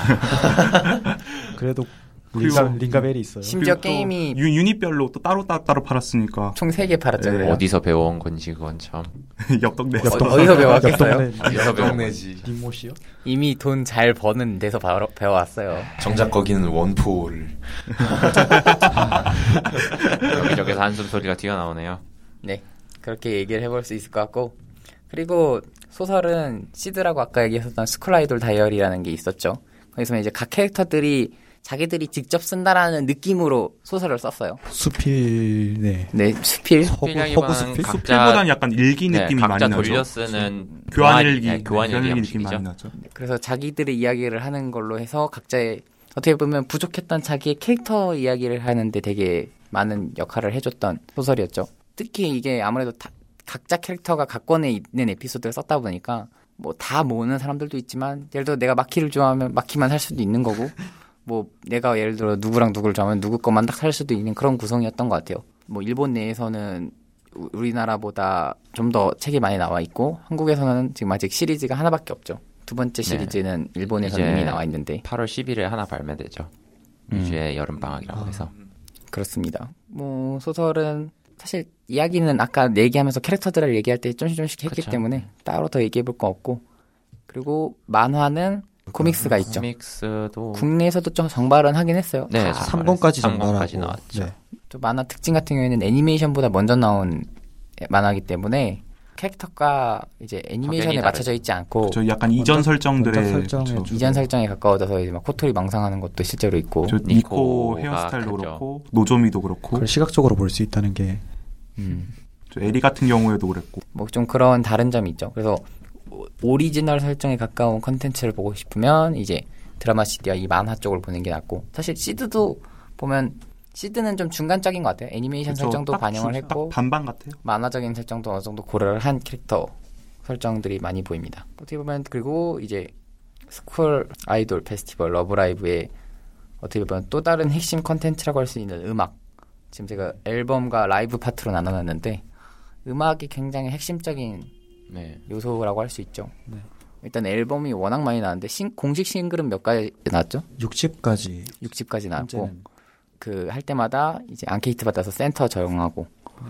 그래도 그리고- 링가, 링가벨이 있어요. 심지어 그리고 또 게임이 유, 유닛별로 또 따로 따로 따로 팔았으니까 총 세 개 팔았죠. 네. 그래요. 어디서 배워온 건지 그건 참. 엽떡 내. 어, 어디서 배웠겠어요? 어디서 배운 동네지. 님모씨요? 이미 돈 잘 버는 데서 바로 배워왔어요. 정작 거기는 원포를. 여기저기서 한숨 소리가 튀어나오네요. 네, 그렇게 얘기를 해볼 수 있을 것 같고 그리고 소설은 시드라고 아까 얘기했었던 스쿨 아이돌 다이어리라는 게 있었죠. 거기서 이제 각 캐릭터들이 자기들이 직접 쓴다라는 느낌으로 소설을 썼어요. 수필 네. 네, 수필. 허브, 수필이라기보다는 허브 수필? 각자- 수필보다는 약간 일기 네, 느낌이 각자 많이 나죠. 돌려 쓰는 교환 일기, 네, 교환 일기 느낌이 형식이죠. 많이 나죠. 그래서 자기들의 이야기를 하는 걸로 해서 각자의 어떻게 보면 부족했던 자기의 캐릭터 이야기를 하는데 되게 많은 역할을 해줬던 소설이었죠. 특히 이게 아무래도 다, 각자 캐릭터가 각권에 있는 에피소드를 썼다 보니까 뭐 다 모으는 사람들도 있지만 예를 들어 내가 마키를 좋아하면 마키만 살 수도 있는 거고 뭐 내가 예를 들어 누구랑 누구를 좋아하면 누구 것만 딱 살 수도 있는 그런 구성이었던 것 같아요. 뭐 일본 내에서는 우- 우리나라보다 좀 더 책이 많이 나와 있고 한국에서는 지금 아직 시리즈가 하나밖에 없죠. 두 번째 시리즈는 일본에서 이제 이미 나와 있는데 팔월 십일에 하나 발매되죠. 음. 유주의 여름방학이라고 해서. 그렇습니다. 뭐 소설은 사실 이야기는 아까 얘기하면서 캐릭터들을 얘기할 때 좀씩 좀씩 했기 그쵸. 때문에 따로 더 얘기해 볼 거 없고 그리고 만화는 코믹스가 있죠. 코믹스도 국내에서도 좀 정발은 하긴 했어요. 네, 다 삼 권까지 삼 권까지 정발하고 나왔죠. 네. 또 만화 특징 같은 경우에는 애니메이션보다 먼저 나온 만화이기 때문에 캐릭터가 이제 애니메이션에 확연히 맞춰져 있지 않고 저 약간 이전 설정들의 먼저 설정해 그쵸. 주고. 이전 설정에 가까워져서 이제 막 코토리 망상하는 것도 실제로 있고 저 니코 니코가 헤어스타일도 크죠. 그렇고 노조미도 그렇고 그걸 시각적으로 볼 수 있다는 게 음. 저 에리 같은 경우에도 그랬고 뭐 좀 그런 다른 점이 있죠. 그래서 오- 오리지널 설정에 가까운 컨텐츠를 보고 싶으면 이제 드라마 시디와 이 만화 쪽을 보는 게 낫고 사실 시드도 보면 시드는 좀 중간적인 것 같아요. 애니메이션 그쵸. 설정도 딱 반영을 주- 했고 딱 반반 같아요. 만화적인 설정도 어느 정도 고려를 한 캐릭터 설정들이 많이 보입니다. 어떻게 보면 그리고 이제 스쿨 아이돌 페스티벌 러브라이브의 어떻게 보면 또 다른 핵심 컨텐츠라고 할 수 있는 음악. 지금 제가 앨범과 라이브 파트로 나눠놨는데 음악이 굉장히 핵심적인 네. 요소라고 할 수 있죠. 일단 앨범이 워낙 많이 나왔는데 싱, 공식 싱글은 몇 가지 나왔죠? 육 집까지. 육 집까지 나왔고 현재는. 그 할 때마다 이제 앙케이트 받아서 센터 적용하고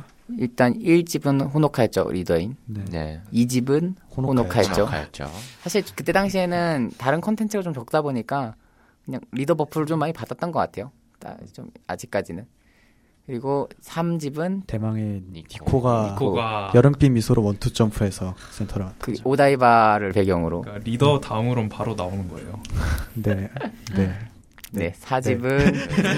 일단 일 집은 호노카였죠. 리더인. 네. 네. 이 집은 호노카였죠. 호노카였죠. 사실 그때 당시에는 다른 콘텐츠가 좀 적다 보니까 그냥 리더 버프를 좀 많이 받았던 것 같아요. 따- 좀 아직까지는. 그리고 삼 집은 대망의 니코. 니코가 니코가 여름빛 미소로 원투 점프해서 센터를 그 맡았죠. 오다이바를 배경으로. 그러니까 리더 다음으로는 바로 나오는 거예요. 네. 네. 네, 사 집은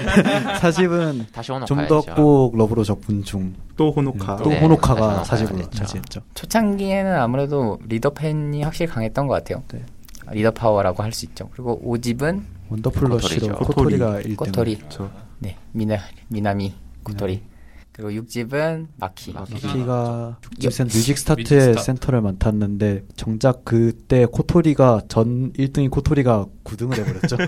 사 집은 다시 호노카였죠. 좀 더 꼭 러브로 적분 중. 또 호노카. 또 네, 호노카가 다시 사 집으로 호노카가 차지했죠. 초창기에는 아무래도 리더 팬이 확실히 강했던 것 같아요. 네. 리더 파워라고 할 수 있죠. 그리고 오 집은 원더풀 러쉬로 코토리죠. 코토리가 일 등. 꼬토리. 저 네, 미나 미나미 꼬토리. 그리고 육 집은 마키. 마키가 여- 뮤직 뮤직 스타트의 스타트. 센터를 맡았는데 정작 그때 코토리가 전 일 등인 코토리가 구 등을 해버렸죠.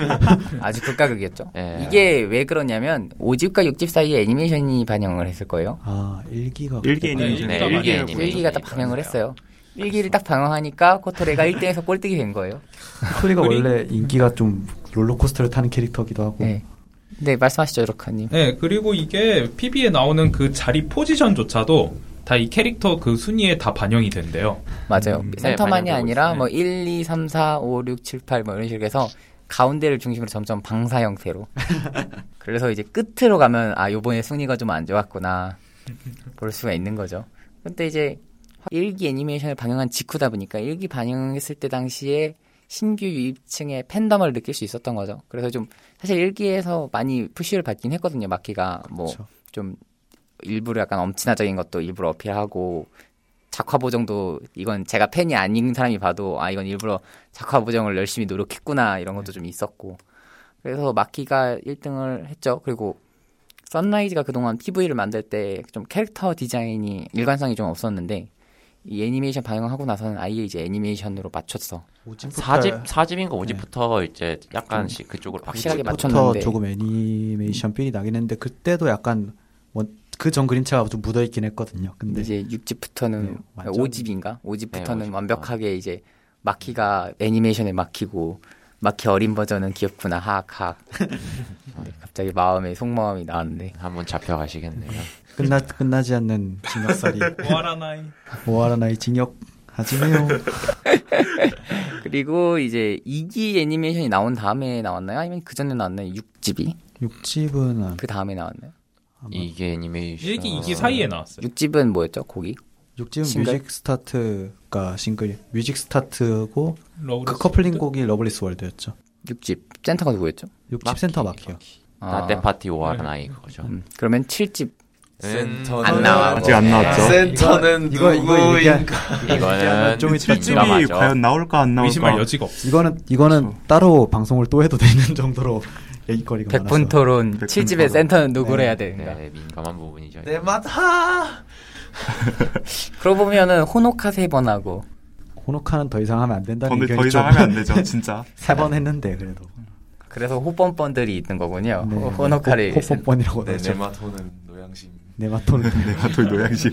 아주 극과 극이었죠. 예. 이게 왜 그러냐면 오 집과 육 집 사이에 애니메이션이 반영을 했을 거예요. 아 일기가 일기 네, 애니메이션. 네, 일기가 일기 많이 애니메이션. 일기가 딱 반영을 했어요. 일기를 딱 반영하니까 코토레가 일 등에서 꼴등이 된 거예요. 코토리가 그리고- 원래 인기가 좀 롤러코스터를 타는 캐릭터기도 하고. 네. 네, 말씀하시죠, 이렇게님. 네, 그리고 이게 피비에 나오는 그 자리 포지션조차도 다 이 캐릭터 그 순위에 다 반영이 된대요. 맞아요. 음, 센터만이 네, 반영되고 아니라 있어요. 뭐 일, 이, 삼, 사, 오, 육, 칠, 팔 뭐 이런 식으로 해서 가운데를 중심으로 점점 방사 형태로. 그래서 이제 끝으로 가면 아, 요번에 순위가 좀 안 좋았구나. 볼 수가 있는 거죠. 근데 이제 일기 애니메이션을 방영한 직후다 보니까 일기 반영했을 때 당시에 신규 유입층의 팬덤을 느낄 수 있었던 거죠. 그래서 좀 사실 일기에서 많이 푸시를 받긴 했거든요. 마키가 뭐 좀 그쵸. 일부러 약간 엄친아적인 것도 일부러 어필하고 작화 보정도 이건 제가 팬이 아닌 사람이 봐도 아 이건 일부러 작화 보정을 열심히 노력했구나 이런 것도 좀 있었고 그래서 마키가 일 등을 했죠. 그리고 선라이즈가 그동안 피브이를 만들 때 좀 캐릭터 디자인이 일관성이 좀 없었는데 이 애니메이션 반영하고 나서는 아예 이제 애니메이션으로 맞췄어. 사 집, 사 집인가 오 집부터 이제 약간씩 그쪽으로 확실하게 바뀌고 맞췄는데. 부터 조금 애니메이션 필이 나긴 했는데 그때도 약간 그 전 그림체가 좀 묻어 있긴 했거든요. 근데 이제 육 집부터는 네, 완전- 오 집인가? 오 집부터는 네, 오 집부터. 완벽하게 이제 마키가 애니메이션에 막히고 마키 어린 버전은 귀엽구나 하악하악. 네, 갑자기 마음에 속마음이 나왔는데 한번 잡혀가시겠네요. 끝나 끝나지 않는 징역살이 오하라나이. 모아라나의 징역 하지매요. 그리고 이제 이 기 애니메이션이 나온 다음에 나왔나요? 아니면 그 전에 나왔나요? 육 집이? 육 집은 그 다음에 나왔나요? 이게 애니메이션. 일 기, 이 기 사이에 나왔어요. 육 집은 뭐였죠? 곡이? 육 집은 싱글? 뮤직 스타트가 싱글 뮤직 스타트고 러브리스 그 커플링 월드? 곡이 러블리스 월드였죠. 육 집 센터가 누구였죠? 육 집 센터 마키요. 아, 라떼 파티 오하라나이 그거죠. 음, 그러면 칠 집 안 나와. 아직 안 나왔죠. 센터는 이거 이거 얘기한 이거는 좀 이따 칠집이 민감하죠. 과연 나올까 안 나올까. 의심할 여지가 없어. 이거는 이거는 그렇죠. 따로 방송을 또 해도 되는 정도로 얘기거리가 백분 많아서. 토론 백분 칠 집의 토론. 센터는 누구를 네. 해야 되는가? 네, 민감한 부분이죠. 내 맛하. 그러고 보면은 호노카 세 번 하고 호노카는 더 이상 하면 안 된다는 오늘 의견이 더 이상 좀 하면 안 되죠, 진짜. 세 번 했는데 그래도 그래서 호뻔뻔들이 있는 거군요. 네. 호- 호노카를 호- 호뻔뻔이라고 내 하죠. 네마토는 노양심. 네마토는 내가 돌 노양심.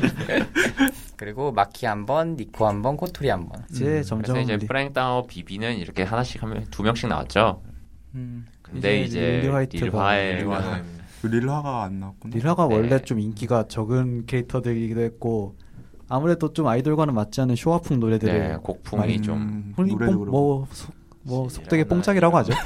그리고 마키 한 번, 니코 한 번, 코토리 한 번. 이제 점점 그래서 이제 리- 프랭다오 비비는 이렇게 하나씩 하면 두 명씩 나왔죠. 음, 근데 이제 이제 릴리 화이트가 릴화의 일화는 릴화가 안 나왔구나. 릴화가 네. 원래 좀 인기가 적은 캐릭터들이기도 했고 아무래도 좀 아이돌과는 맞지 않은 쇼와풍 노래들을 네, 곡풍이 많이 좀 음, 뽕- 노래도 그렇고. 뭐, 속, 뭐 속되게 뽕짝이라고 하죠.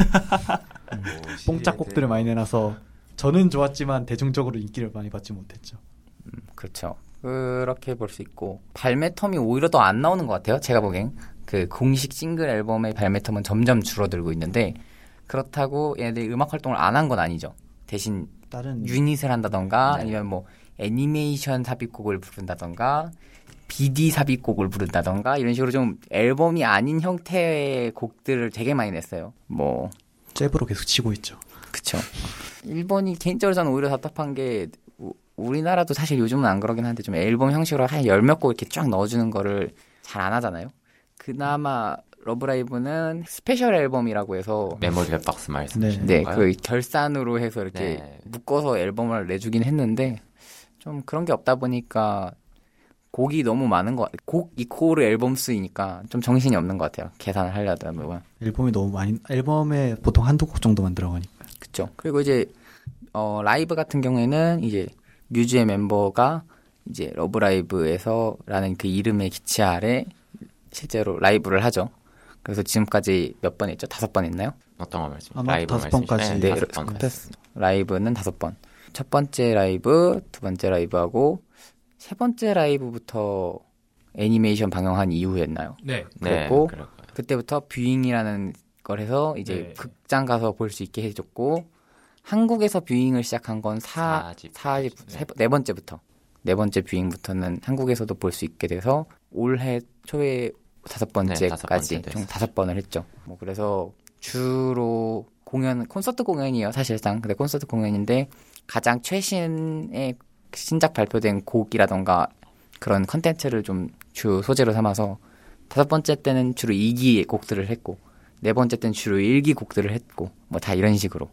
뽕짝 곡들을 많이 내놔서 저는 좋았지만 대중적으로 인기를 많이 받지 못했죠. 음, 그렇죠. 그렇게 볼 수 있고 발매 텀이 오히려 더 안 나오는 것 같아요. 제가 보기엔 그 공식 싱글 앨범의 발매 텀은 점점 줄어들고 있는데 그렇다고 얘네들이 음악 활동을 안 한 건 아니죠. 대신 다른 유닛을 한다던가 네. 아니면 뭐 애니메이션 삽입곡을 부른다던가 비디 삽입곡을 부른다던가 이런 식으로 좀 앨범이 아닌 형태의 곡들을 되게 많이 냈어요. 뭐 잽으로 계속 치고 있죠. 그쵸. 일본이 개인적으로 저는 오히려 답답한 게 우- 우리나라도 사실 요즘은 안 그러긴 한데 좀 앨범 형식으로 한 열 몇 곡 이렇게 쫙 넣어주는 거를 잘 안 하잖아요. 그나마 러브라이브는 스페셜 앨범이라고 해서 메모리 박스 말씀하시는 네, 건가요? 그 결산으로 해서 이렇게 네. 묶어서 앨범을 내주긴 했는데 좀 그런 게 없다 보니까 곡이 너무 많은 것 같아요. 곡 이코르 앨범 수이니까 좀 정신이 없는 것 같아요. 계산을 하려다 보면. 앨범이 너무 많이 앨범에 보통 한두 곡 정도만 들어가니까. 그쵸. 그리고 이제 어, 라이브 같은 경우에는 이제 뮤즈의 멤버가 이제 러브라이브에서라는 그 이름의 기치 아래 실제로 라이브를 하죠. 그래서 지금까지 몇 번 했죠? 다섯 번 했나요? 어떤 거 말씀? 아마 라이브 다섯 번까지. 말씀이시죠? 네, 다섯 번 그- 했어요. 라이브는 다섯 번. 첫 번째 라이브, 두 번째 라이브하고 세 번째 라이브부터 애니메이션 방영한 이후였나요? 네. 네, 그랬고 그럴 거예요. 그때부터 뷰잉이라는 걸 해서 이제 네. 극장 가서 볼 수 있게 해줬고 한국에서 뷰잉을 시작한 건 사, 사집. 사집, 네. 세, 네 번째부터 네 번째 뷰잉부터는 한국에서도 볼 수 있게 돼서 올해 초에 다섯 네, 다섯 번째까지 번째 총 됐어요. 다섯 번을 했죠. 뭐 그래서 주로 공연 콘서트 공연이에요 사실상. 근데 콘서트 공연인데 가장 최신의 신작 발표된 곡이라던가 그런 컨텐츠를 좀 주 소재로 삼아서 다섯 번째 때는 주로 이 기 곡들을 했고 네 번째 때는 주로 일 기 곡들을 했고 뭐 다 이런 식으로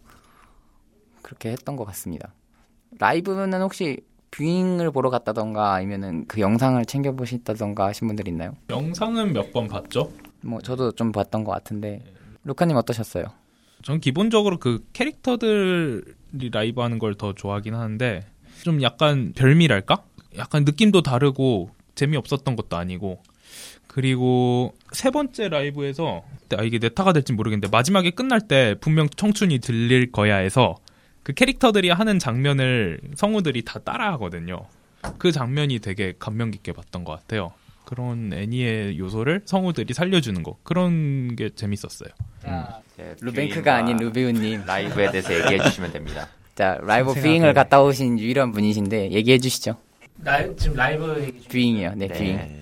그렇게 했던 것 같습니다. 라이브는 혹시 뷰잉을 보러 갔다던가 아니면은 그 영상을 챙겨보셨다던가 하신 분들 있나요? 영상은 몇 번 봤죠? 뭐 저도 좀 봤던 것 같은데 루카님 어떠셨어요? 전 기본적으로 그 캐릭터들이 라이브 하는 걸 더 좋아하긴 하는데 좀 약간 별미랄까? 약간 느낌도 다르고 재미없었던 것도 아니고 그리고 세 번째 라이브에서 아 이게 네타가 될지 모르겠는데 마지막에 끝날 때 분명 청춘이 들릴 거야 해서 그 캐릭터들이 하는 장면을 성우들이 다 따라하거든요. 그 장면이 되게 감명 깊게 봤던 것 같아요. 그런 애니의 요소를 성우들이 살려주는 거 그런 게 재밌었어요. 네, 루뱅크가 아닌 루비우님. 라이브에 대해서 얘기해 주시면 됩니다. 자 라이브 생각해. 뷰잉을 갔다 오신 유일한 분이신데 얘기해 주시죠. 라, 지금 라이브 얘기 중. 뷰잉이요. 네, 뷰잉. 네.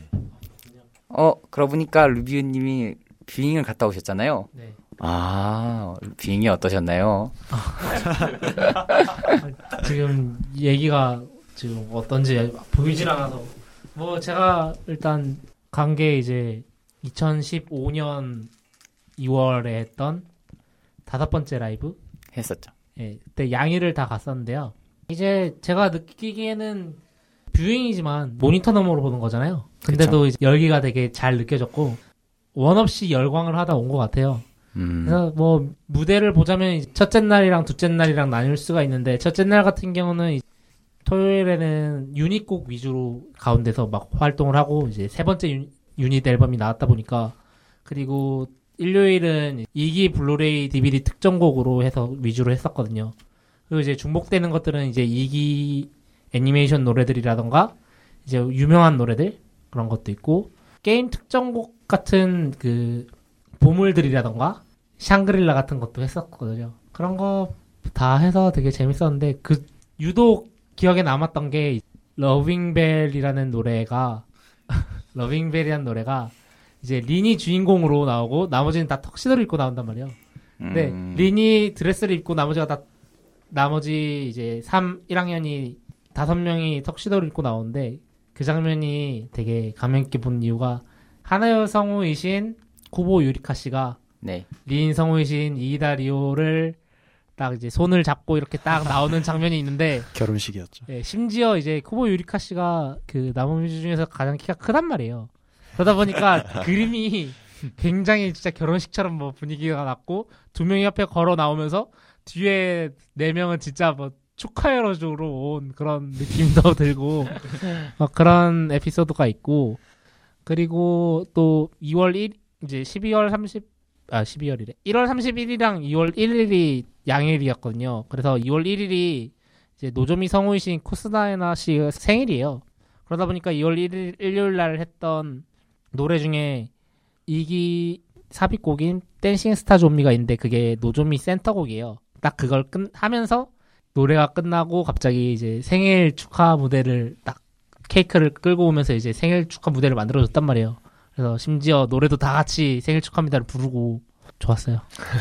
어 그러고 보니까 루비우님이 뷰잉을 갔다 오셨잖아요. 네. 아 뷰잉이 어떠셨나요? 지금 얘기가 지금 어떤지 보이질 않아서 뭐 제가 일단 간 게 이제 이천십오 년 이월에 했던 다섯 번째 라이브 했었죠. 예, 그때 양일을 다 갔었는데요. 이제 제가 느끼기에는 뷰잉이지만 모니터 너머로 보는 거잖아요. 근데도 이제 열기가 되게 잘 느껴졌고 원 없이 열광을 하다 온 것 같아요. 음. 그래서 뭐 무대를 보자면 이제 첫째 날이랑 둘째 날이랑 나뉠 수가 있는데 첫째 날 같은 경우는 이제 토요일에는 유닛곡 위주로 가운데서 막 활동을 하고 이제 세 번째 유, 유닛 앨범이 나왔다 보니까 그리고 일요일은 이 기 블루레이 디비디 특정곡으로 해서 위주로 했었거든요. 그리고 이제 중복되는 것들은 이제 이 기 애니메이션 노래들이라던가 이제 유명한 노래들 그런 것도 있고 게임 특정곡 같은 그 보물들이라던가 샹그릴라 같은 것도 했었거든요. 그런 거 다 해서 되게 재밌었는데 그 유독 기억에 남았던 게 러빙벨이라는 노래가 러빙벨이라는 노래가 이제 린이 주인공으로 나오고 나머지는 다 턱시도를 입고 나온단 말이에요. 근데 음. 린이 드레스를 입고 나머지가 다 나머지 이제 삼, 일 학년이 다섯 명이 턱시도를 입고 나오는데 그 장면이 되게 감명 깊게 본 이유가 하나의 성우이신 쿠보 유리카 씨가 네. 린 성우이신 이이다 리오를 딱 이제 손을 잡고 이렇게 딱 나오는 장면이 있는데 결혼식이었죠. 예, 심지어 이제 쿠보 유리카 씨가 그 나무뮤즈 중에서 가장 키가 크단 말이에요. 그러다 보니까 그림이 굉장히 진짜 결혼식처럼 뭐 분위기가 났고 두 명이 옆에 걸어 나오면서 뒤에 네 명은 진짜 뭐 축하해러주러 온 그런 느낌도 들고 막 그런 에피소드가 있고 그리고 또 이월 일 이제 십이월 삼십 아 십이월이래 일월 삼십일이랑 이월 일일이 양일이었거든요. 그래서 이월 일일이 이제 노조미 성우이신 코스다에나 씨의 생일이에요. 그러다 보니까 이월 일일 일요일 날 했던 노래 중에 이 기 삽입곡인 댄싱 스타 좀비가 있는데 그게 노조미 센터곡이에요. 딱 그걸 끝 하면서 노래가 끝나고 갑자기 이제 생일 축하 무대를 딱 케이크를 끌고 오면서 이제 생일 축하 무대를 만들어줬단 말이에요. 그래서 심지어 노래도 다 같이 생일 축하합니다를 부르고 좋았어요.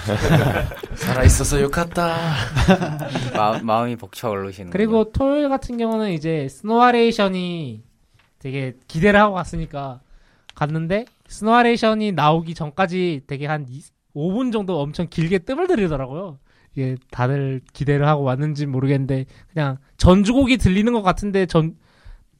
살아있어서 욕했다. 마, 마음이 벅차 오르시는. 그리고 토요일 같은 경우는 이제 스노아레이션이 되게 기대를 하고 갔으니까 갔는데 스노아레이션이 나오기 전까지 되게 한 오 분 정도 엄청 길게 뜸을 들이더라고요. 이게 다들 기대를 하고 왔는지 모르겠는데 그냥 전주곡이 들리는 것 같은데 전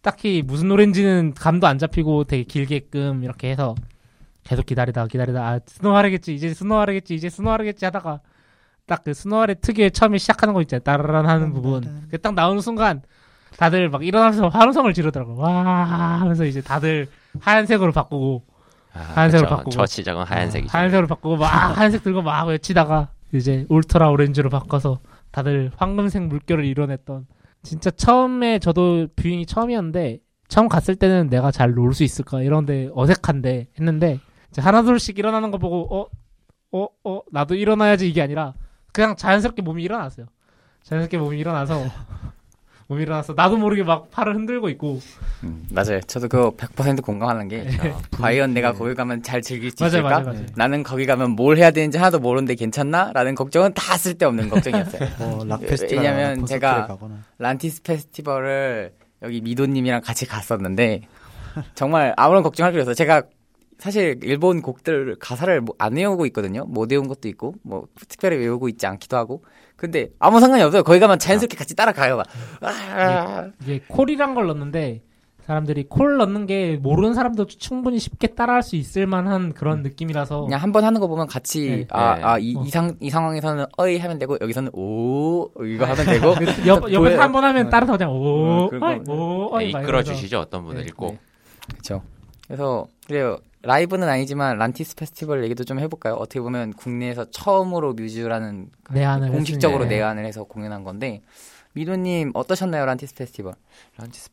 딱히 무슨 노래인지는 감도 안 잡히고 되게 길게끔 이렇게 해서 계속 기다리다가 기다리다가 아 스노우하르겠지 이제 스노우하르겠지 이제 스노우하르겠지 하다가 딱 그 스노우하르 특유의 처음에 시작하는 거 있잖아요. 따라란 하는 부분. 그 딱 나오는 순간 다들 막 일어나서 환호성을 지르더라고요. 와 하면서 이제 다들 하얀색으로 바꾸고 아, 하얀색으로 그쵸. 바꾸고 첫 시작은 하얀색이죠. 하얀색으로 바꾸고 막 하얀색 들고 막 외치다가 이제 울트라 오렌지로 바꿔서 다들 황금색 물결을 이뤄냈던 진짜 처음에 저도 뷰잉이 처음이었는데 처음 갔을 때는 내가 잘 놀 수 있을까 이런데 어색한데 했는데 이제 하나둘씩 일어나는 거 보고 어? 어? 어? 나도 일어나야지 이게 아니라 그냥 자연스럽게 몸이 일어났어요. 자연스럽게 몸이 일어나서 몸이 일어나서 나도 모르게 막 팔을 흔들고 있고 음, 맞아요. 저도 그거 백 퍼센트 공감하는 게 네. 과연 내가 거기 가면 잘 즐길 수 맞아요, 있을까? 맞아요, 맞아요. 나는 거기 가면 뭘 해야 되는지 하나도 모르는데 괜찮나? 라는 걱정은 다 쓸데없는 걱정이었어요. 뭐, 락 페스티벌 왜냐면 가거나 제가 콘서트에 가거나. 란티스 페스티벌을 여기 미도님이랑 같이 갔었는데 정말 아무런 걱정할 필요 없어요. 제가 사실 일본 곡들 가사를 뭐 안 외우고 있거든요. 못 외운 것도 있고 뭐 특별히 외우고 있지 않기도 하고. 근데 아무 상관이 없어요. 거기 가면 자연스럽게 같이 따라가요. 막. 아~ 이게 콜이란 걸 넣는데 사람들이 콜 넣는 게 모르는 사람도 충분히 쉽게 따라할 수 있을 만한 그런 느낌이라서 그냥 한 번 하는 거 보면 같이 네. 아, 네. 아, 이, 어. 이, 상, 이 상황에서는 어이 하면 되고 여기서는 오 이거 하면 되고 옆, 옆에서 보여요. 한 번 하면 따라서 그냥 오, 어, 그거- 어이, 오, 어이 막 이끌어 이러면서. 주시죠 어떤 분은 네, 읽고. 네. 그렇죠. 그래서 그래요. 라이브는 아니지만 란티스 페스티벌 얘기도 좀 해볼까요? 어떻게 보면 국내에서 처음으로 뮤즈라는 내한을 공식적으로 했으니까. 내한을 해서 공연한 건데 미도님 어떠셨나요? 란티스 페스티벌? 란티스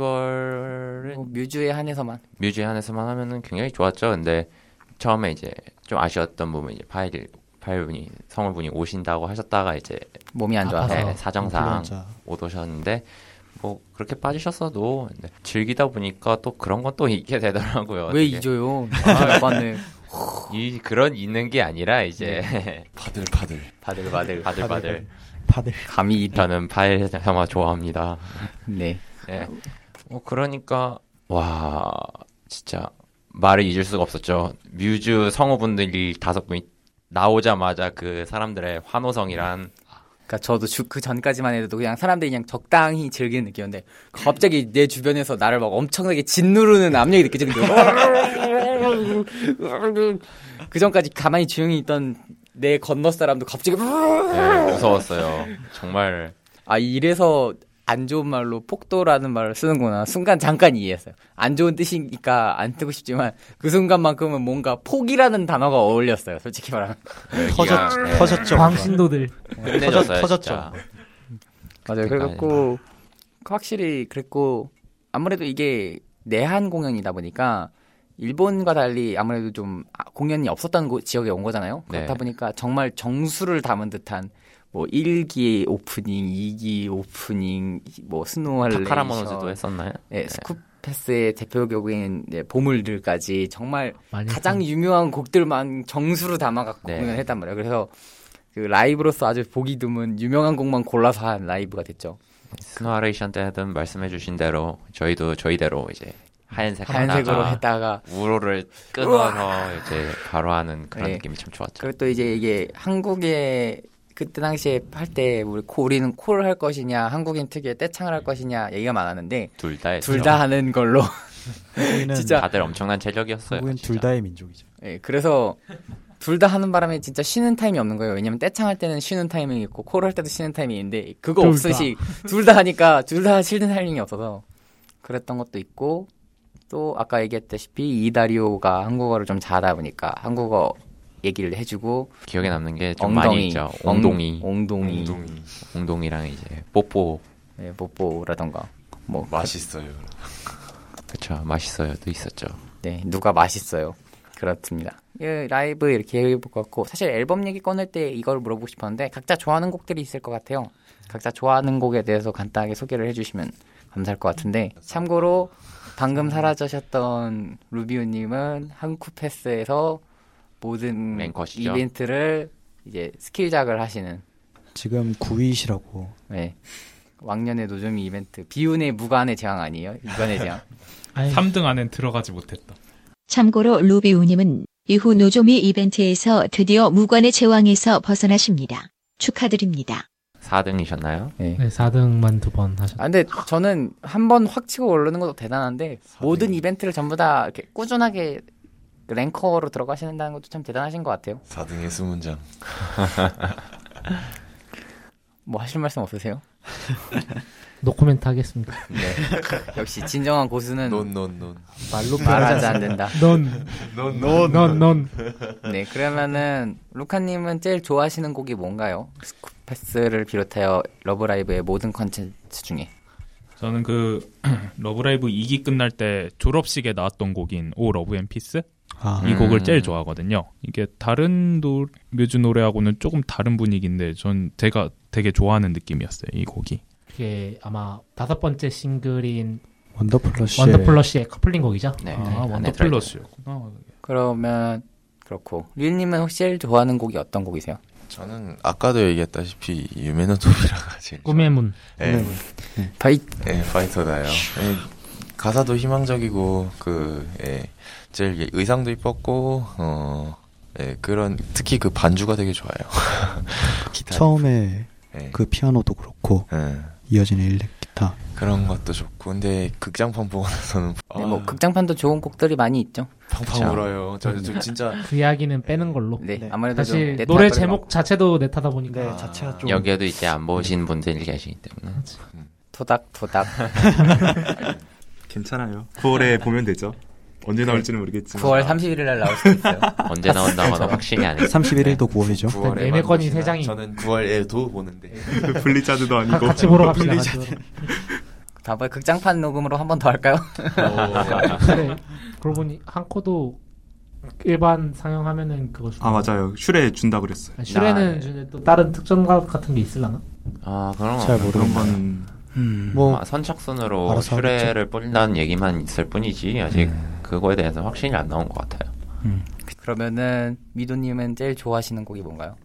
페스티벌은 뭐 뮤즈에 한해서만 뮤지에 한해서만 하면은 굉장히 좋았죠. 근데 처음에 이제 좀 아쉬웠던 부분이 이제 파일 파일분이 성우분이 오신다고 하셨다가 이제 몸이 안 좋아서 아파서. 네, 사정상 인플루엔자. 못 오셨는데 뭐 그렇게 빠지셨어도 근데 즐기다 보니까 또 그런 건 또 있게 되더라고요. 왜 되게. 잊어요? 아, 맞네. 이 그런 있는 게 아니라 이제 파들파들. 바들바들 바들바들. 다들 감히 저는 파일 영화 좋아합니다. 네. 네. 뭐 그러니까 와 진짜 말을 잊을 수가 없었죠. 뮤즈 성우분들이 다섯 분이 나오자마자 그 사람들의 환호성이란 그러니까 저도 주, 그 전까지만 해도 그냥 사람들이 그냥 적당히 즐기는 느낌이었는데 갑자기 내 주변에서 나를 막 엄청나게 짓누르는 압력이 느껴지는 거예요. 그 전까지 가만히 조용히 있던 내 건너 사람도 갑자기 네, 무서웠어요. 정말 아 이래서 안 좋은 말로 폭도라는 말을 쓰는구나. 순간 잠깐 이해했어요. 안 좋은 뜻이니까 안 쓰고 싶지만 그 순간만큼은 뭔가 폭이라는 단어가 어울렸어요. 솔직히 말하면. 터졌, 네. 터졌죠. 광신도들 끝내줬어요. 터졌- 진짜. 맞아요. 그래갖고 확실히 그랬고 아무래도 이게 내한 공연이다 보니까 일본과 달리 아무래도 좀 공연이 없었던 곳, 지역에 온 거잖아요. 그렇다 네. 보니까 정말 정수를 담은 듯한 뭐 일 기 오프닝, 이 기 오프닝, 뭐 스노우할레이션, 타카라모노즈도 했었나요? 네, 스쿠패스의 대표곡인 네, 보물들까지 정말 많이 가장 했던- 유명한 곡들만 정수로 담아갖고 네. 공연을 했단 말이에요. 그래서 그 라이브로서 아주 보기 드문 유명한 곡만 골라서 한 라이브가 됐죠. 스노아레이션 때든 말씀해주신 대로 저희도 저희대로 이제 하얀색 하얀색으로 하다가 했다가 우로를 끊어서 이제 바로 하는 그런 네. 느낌이 참 좋았죠. 그리고 또 이제 이게 한국에 그때 당시에 할 때 우리 코, 우리는 콜을 할 것이냐 한국인 특유의 떼창을 할 것이냐 얘기가 많았는데 둘 다 둘 다 하는 걸로 한국인은 진짜 다들 엄청난 체력이었어요. 한국인 진짜. 둘 다의 민족이죠. 예, 그래서 둘 다 하는 바람에 진짜 쉬는 타임이 없는 거예요. 왜냐면 떼창할 때는 쉬는 타이밍이 있고 콜을 할 때도 쉬는 타이밍이 있는데 그거 둘 없으시 둘 다 하니까 둘 다 쉬는 타이밍이 없어서 그랬던 것도 있고 또 아까 얘기했다시피 이다리오가 한국어를 좀 잘하다 보니까 한국어 얘기를 해주고 기억에 남는 게 좀 엉덩이, 많이 있죠. 엉동이, 엉, 엉동이, 엉덩이. 엉동이랑 이제 뽀뽀. 예, 뽀뽀라던가 뭐 맛있어요. 그쵸, 맛있어요. 또 있었죠. 네, 누가 맛있어요. 그렇습니다. 예, 라이브 이렇게 해볼 것 같고 사실 앨범 얘기 꺼낼 때 이걸 물어보고 싶었는데 각자 좋아하는 곡들이 있을 것 같아요. 각자 좋아하는 곡에 대해서 간단하게 소개를 해주시면 감사할 것 같은데 참고로 방금 사라지셨던 루비우님은 한쿠패스에서 모든 앵커시죠. 이벤트를 이제 스킬작을 하시는 지금 구 위시라고. 네. 왕년의 노조미 이벤트 비운의 무관의 재앙 아니에요? 무관의 재앙. 아이, 삼 등 안엔 들어가지 못했다. 참고로 루비우님은 이후 노조미 이벤트에서 드디어 무관의 제왕에서 벗어나십니다. 축하드립니다. 사 등이셨나요? 네. 네, 사 등만 두 번 하셨. 아, 근데 저는 한 번 확 치고 오르는 것도 대단한데 모든 이벤트를 전부 다 이렇게 꾸준하게 랭커로 들어가시는다는 것도 참 대단하신 것 같아요. 사 등의 수문장. 뭐 하실 말씀 없으세요? 노코멘트 하겠습니다. 네. 역시 진정한 고수는 논논논. 말로 말하지 안 된다. 넌, 논논. 넌, 넌. 네, 그러면은 루카님은 제일 좋아하시는 곡이 뭔가요? 스쿠패스를 비롯하여 러브라이브의 모든 컨텐츠 중에. 저는 그 러브라이브 이 기 끝날 때 졸업식에 나왔던 곡인 오 러브 앤 피스 아, 이 곡을 음. 제일 좋아하거든요. 이게 다른 노, 뮤즈 노래하고는 조금 다른 분위기인데 전 제가 되게 좋아하는 느낌이었어요. 이 곡이. 이게 아마 다섯 번째 싱글인 원더플러시의 원더플러시의 커플링 곡이죠. 네. 아, 안에 원더플러스였구나. 그러면 그렇고 류님은 혹시 제일 좋아하는 곡이 어떤 곡이세요? 저는 아까도 얘기했다시피 유메노토비라가 제일 꿈의 문. 예, 파이 예, 파이터다요. 예, 가사도 희망적이고 그 예, 제일 의상도 이뻤고 어 예, 그런 특히 그 반주가 되게 좋아요. 기타. 처음에 예, 그 피아노도 그렇고 예, 이어지는 일렉 기타. 그런 것도 좋고 근데 극장판 보고 나서는 네, 뭐 극장판도 좋은 곡들이 많이 있죠. 팡팡 그쵸. 울어요. 저, 저 진짜 그 이야기는 빼는 걸로. 네, 네. 아무래도 좀 사실 내 노래 탓을 제목 막 자체도 내 타다 보니까. 네, 자체가 좀 여기에도 이제 안 보신 분들이 계시기 때문에. 토닥토닥. 괜찮아요. 구월에 보면 되죠. 언제 나올지는 모르겠지만. 구월 삼십일일 날 나올 수도 있어요. 언제 나온다거나 확신이 안 해요. 삼십일일도 구월이죠. 구월에만 예매권이 보시나? 세 장이. 저는 구월에도 보는데 블리자드도 가- 아니고. 같이 보러 갑시다. 같이 보러. 다음번에 극장판 녹음으로 한 번 더 할까요? 그래. 그러고 보니 한코도 일반 상영하면은 그거 아 맞아요. 슈레 준다 그랬어요. 슈레는 나- 준에 또 다른 특전 같은 게 있을라나? 아 그런 거 잘 없나? 그런 모르는 거는 음, 뭐 아마 선착순으로 알아서 슈레를 뿌린다는 얘기만 있을 뿐이지 아직 그거에 대해서 확신이 안 나온 것 같아요. 그러면은 미도님은 제일 좋아하시는 곡이 뭔가요?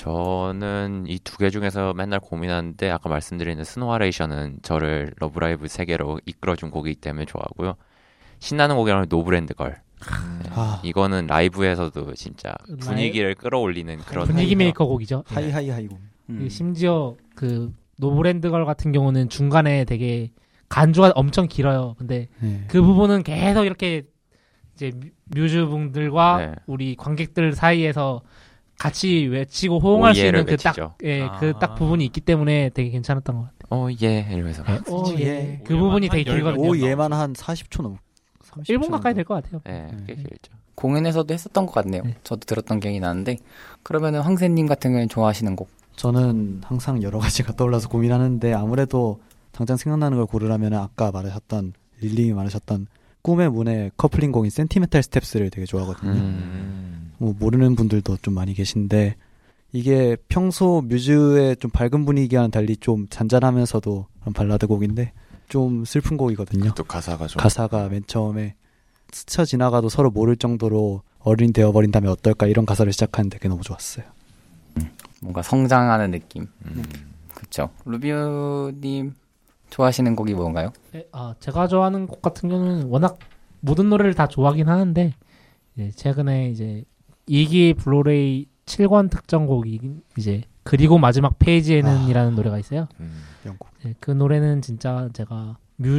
저는 이 두 개 중에서 맨날 고민하는데 아까 말씀드린 스노하레이션은 저를 러브라이브 세계로 이끌어준 곡이기 때문에 좋아하고요. 신나는 곡이라면 노브랜드걸. 아, 이거는 라이브에서도 진짜 분위기를 끌어올리는 그런 분위기 곡이죠. 메이커 곡이죠. 예. 하이하이 하이고. 그 심지어 그 노브랜드걸 같은 경우는 중간에 되게 간주가 엄청 길어요. 근데 네. 그 부분은 계속 이렇게 이제 뮤- 뮤즈분들과 네. 우리 관객들 사이에서 같이 외치고 호응할 수 오예를 있는 그 딱 외치죠. 예, 아. 그 딱 부분이 있기 때문에 되게 괜찮았던 것 같아요. 어, 예, 이러면서. 예. 오, 예. 예. 그 부분이 되게 한 길거든요. 오 얘만 한 사십 초 넘. 삼십 초 일 분 가까이 정도. 될 것 같아요. 예, 꽤 길죠. 공연에서도 했었던 것 같네요. 네. 저도 들었던 기억이 나는데 그러면은 황새님 같은 경우에 좋아하시는 곡? 저는 항상 여러 가지가 떠올라서 고민하는데 아무래도 당장 생각나는 걸 고르라면 아까 말하셨던 릴리님이 말하셨던 꿈의 문의 커플링 곡인 센티멘탈 스텝스를 되게 좋아하거든요. 음. 뭐 모르는 분들도 좀 많이 계신데 이게 평소 뮤즈의 좀 밝은 분위기와는 달리 좀 잔잔하면서도 그런 발라드 곡인데 좀 슬픈 곡이거든요. 또 가사가 좀 가사가 맨 처음에 스쳐 지나가도 서로 모를 정도로 어른이 되어버린다면 어떨까 이런 가사를 시작하는데 그게 너무 좋았어요. 뭔가 성장하는 느낌. 음. 그쵸. 루비오님 좋아하시는 곡이 뭔가요? 예, 아, 제가 좋아하는 곡 같은 경우는 워낙 모든 노래를 다 좋아하긴 하는데 이제 최근에 이제 이 기 블루레이 칠 권 특정곡이 이제 그리고 마지막 페이지에는 아. 이라는 노래가 있어요. 음. 영국. 예, 그 노래는 진짜 제가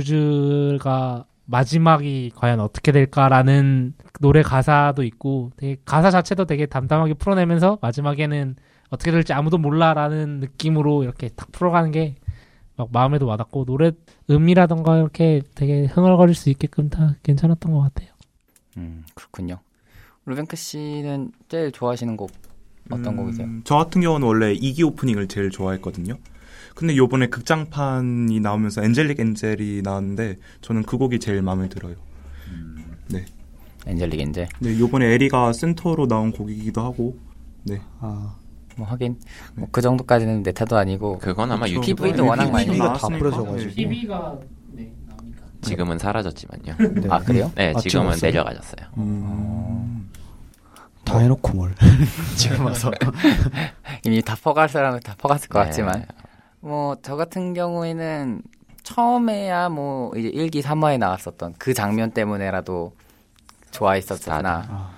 뮤즈가 마지막이 과연 어떻게 될까라는 노래 가사도 있고 되게 가사 자체도 되게 담담하게 풀어내면서 마지막에는 어떻게 될지 아무도 몰라라는 느낌으로 이렇게 탁 풀어가는 게 막 마음에도 와닿고 노래 음이라던가 이렇게 되게 흥얼거릴 수 있게끔 다 괜찮았던 것 같아요. 음, 그렇군요. 루벤크 씨는 제일 좋아하시는 곡 어떤 음, 곡이세요? 저 같은 경우는 원래 이 기 오프닝을 제일 좋아했거든요. 근데 요번에 극장판이 나오면서 엔젤릭 엔젤이 나왔는데 저는 그 곡이 제일 마음에 들어요. 네. 엔젤릭 엔젤. 네, 요번에 에리가 센터로 나온 곡이기도 하고. 네. 아, 뭐 하긴 뭐 그 정도까지는 내 타도 아니고 그건 아마 그쵸. 유튜브에 피브이도 워낙 많이 피브이가 다 나왔으니까. 뿌려져가지고. 티비가 네, 나오니까. 지금은 사라졌지만요. 네. 아 그래요? 네, 아, 지금은 없어요? 내려가졌어요. 음. 다 해놓고 뭘 지금 와서 이미 다 퍼갈 사람은 다 퍼갔을 것 네. 같지만 뭐 저 같은 경우에는 처음에야 뭐 이제 일 기 삼 화에 나왔었던 그 장면 때문에라도 좋아했었구나. 아,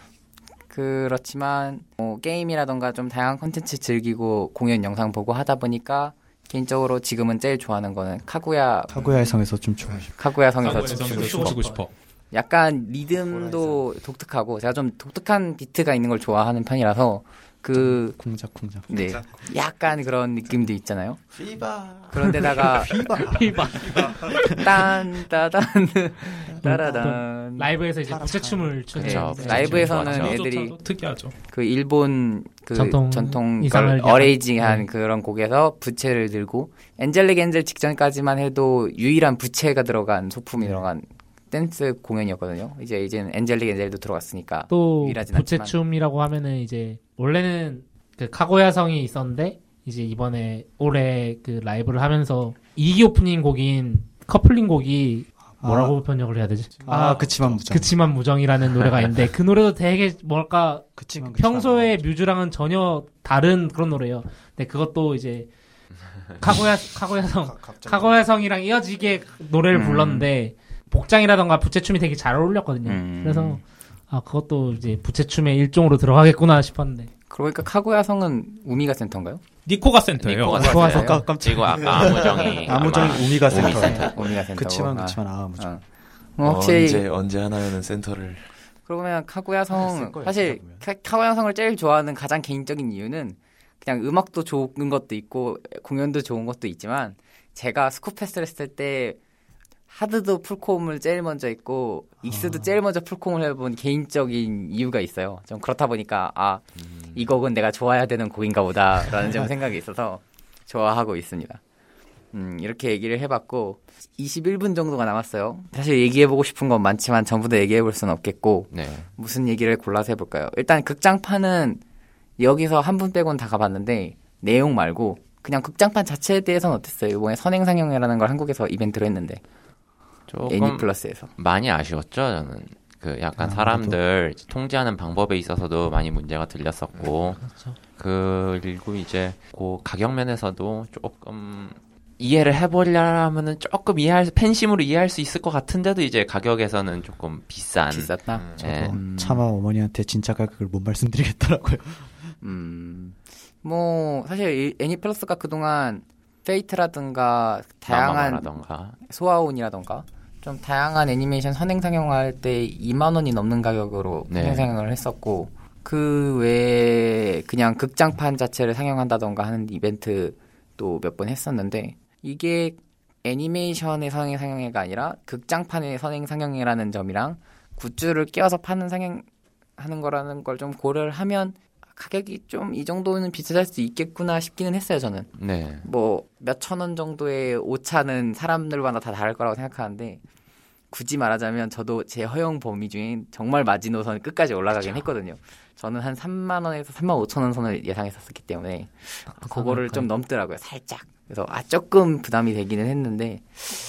그렇지만 뭐 게임이라던가 좀 다양한 콘텐츠 즐기고 공연 영상 보고 하다 보니까 개인적으로 지금은 제일 좋아하는 거는 카구야 카구야의 성에서 좀 좋아요. 카구야 성에서 카구야의 춤추고 성에서 싶어. 춤추고 싶어. 약간 리듬도 독특하고 제가 좀 독특한 비트가 있는 걸 좋아하는 편이라서 그 쿵작쿵작. 네, 약간 그런 느낌도 있잖아요. 피바. 그런데다가 피바. 딴 따단 따라단 라이브에서 이제 부채춤을 추는 그쵸. 네. 라이브에서는 춤조차도 애들이 특이하죠. 그 일본 그 전통 전통, 이상을 걸 약간- 어레이징한 네. 그런 곡에서 부채를 들고 엔젤릭 엔젤 직전까지만 해도 유일한 부채가 들어간 소품이 네. 들어간 댄스 공연이었거든요. 이제 이제는 엔젤릭 엔젤도 들어갔으니까 또 유일하진 않지만. 부채춤이라고 하면은 이제 원래는 그 카고야성이 있었는데 이제 이번에 올해 그 라이브를 하면서 이 기 오프닝 곡인 커플링 곡이 뭐라고 번역을 해야 되지? 아, 그치만 무정. 그치만 무정이라는 노래가 있는데 그 노래도 되게 뭘까 그치만 평소에 뮤즈랑은 전혀 다른 그런 노래예요. 근데 그것도 이제 카고야 카고야성 카고야성이랑 이어지게 노래를 음. 불렀는데 복장이라던가 부채춤이 되게 잘 어울렸거든요. 음. 그래서 아 그것도 이제 부채춤의 일종으로 들어가겠구나 싶었는데 그러니까 카구야 성은 우미가 센터인가요? 니코가 센터예요. 니코가 좋아서 센터예요? 깜- 깜짝. 그리고 아까 아무정이 아무정이 아마 우미가 우미 센터. 센터. 우미가 센터. 그치만 그치만 아 무정. 어. 어, 확실히 언제 언제 하나요는 센터를 그러면 카구야 성 쓸 거예요, 사실 생각해보면. 카, 카구야 성을 제일 좋아하는 가장 개인적인 이유는 그냥 음악도 좋은 것도 있고 공연도 좋은 것도 있지만 제가 스쿠패스를 했을 때 하드도 풀콤을 제일 먼저 했고 익스도 아. 제일 먼저 풀콤을 해본 개인적인 이유가 있어요. 좀 그렇다 보니까 아 이 곡은 내가 좋아해야 되는 곡인가 보다라는 좀 생각이 있어서 좋아하고 있습니다. 음, 이렇게 얘기를 해봤고 이십일 분 정도가 남았어요. 사실 얘기해보고 싶은 건 많지만 전부 다 얘기해볼 수는 없겠고 네. 무슨 얘기를 골라서 해볼까요? 일단 극장판은 여기서 한 분 빼고는 다 가봤는데 내용 말고 그냥 극장판 자체에 대해서는 어땠어요? 이번에 선행상영회라는 걸 한국에서 이벤트로 했는데 조금 애니플러스에서 많이 아쉬웠죠. 저는 그 약간 아, 사람들 통제하는 방법에 있어서도 많이 문제가 들렸었고 그렇죠. 그리고 이제 그 가격 면에서도 조금 이해를 해보려면은 조금 이해할 수- 팬심으로 이해할 수 있을 것 같은데도 이제 가격에서는 조금 비싼. 비쌌다. 예. 음. 차마 어머니한테 진짜 가격을 못 말씀드리겠더라고요. 음, 뭐 사실 이 애니플러스가 그동안 페이트라든가 다양한 마마마라던가. 소아온이라던가 좀 다양한 애니메이션 선행상영할 때 이만 원이 넘는 가격으로 네. 선행상영을 했었고 그 외에 그냥 극장판 자체를 상영한다던가 하는 이벤트도 몇 번 했었는데 이게 애니메이션의 선행상영회가 아니라 극장판의 선행상영회라는 점이랑 굿즈를 끼워서 파는 상영하는 거라는 걸 좀 고려를 하면 가격이 좀 이 정도는 비싸질 수 있겠구나 싶기는 했어요, 저는. 네. 뭐 몇천 원 정도의 오차는 사람들마다 다 다를 거라고 생각하는데 굳이 말하자면 저도 제 허용 범위 중에 정말 마지노선 끝까지 올라가긴 했거든요. 저는 한 삼만 원에서 삼만 오천 원 선을 예상했었기 때문에 그거를 좀 넘더라고요, 살짝. 그래서 아 조금 부담이 되기는 했는데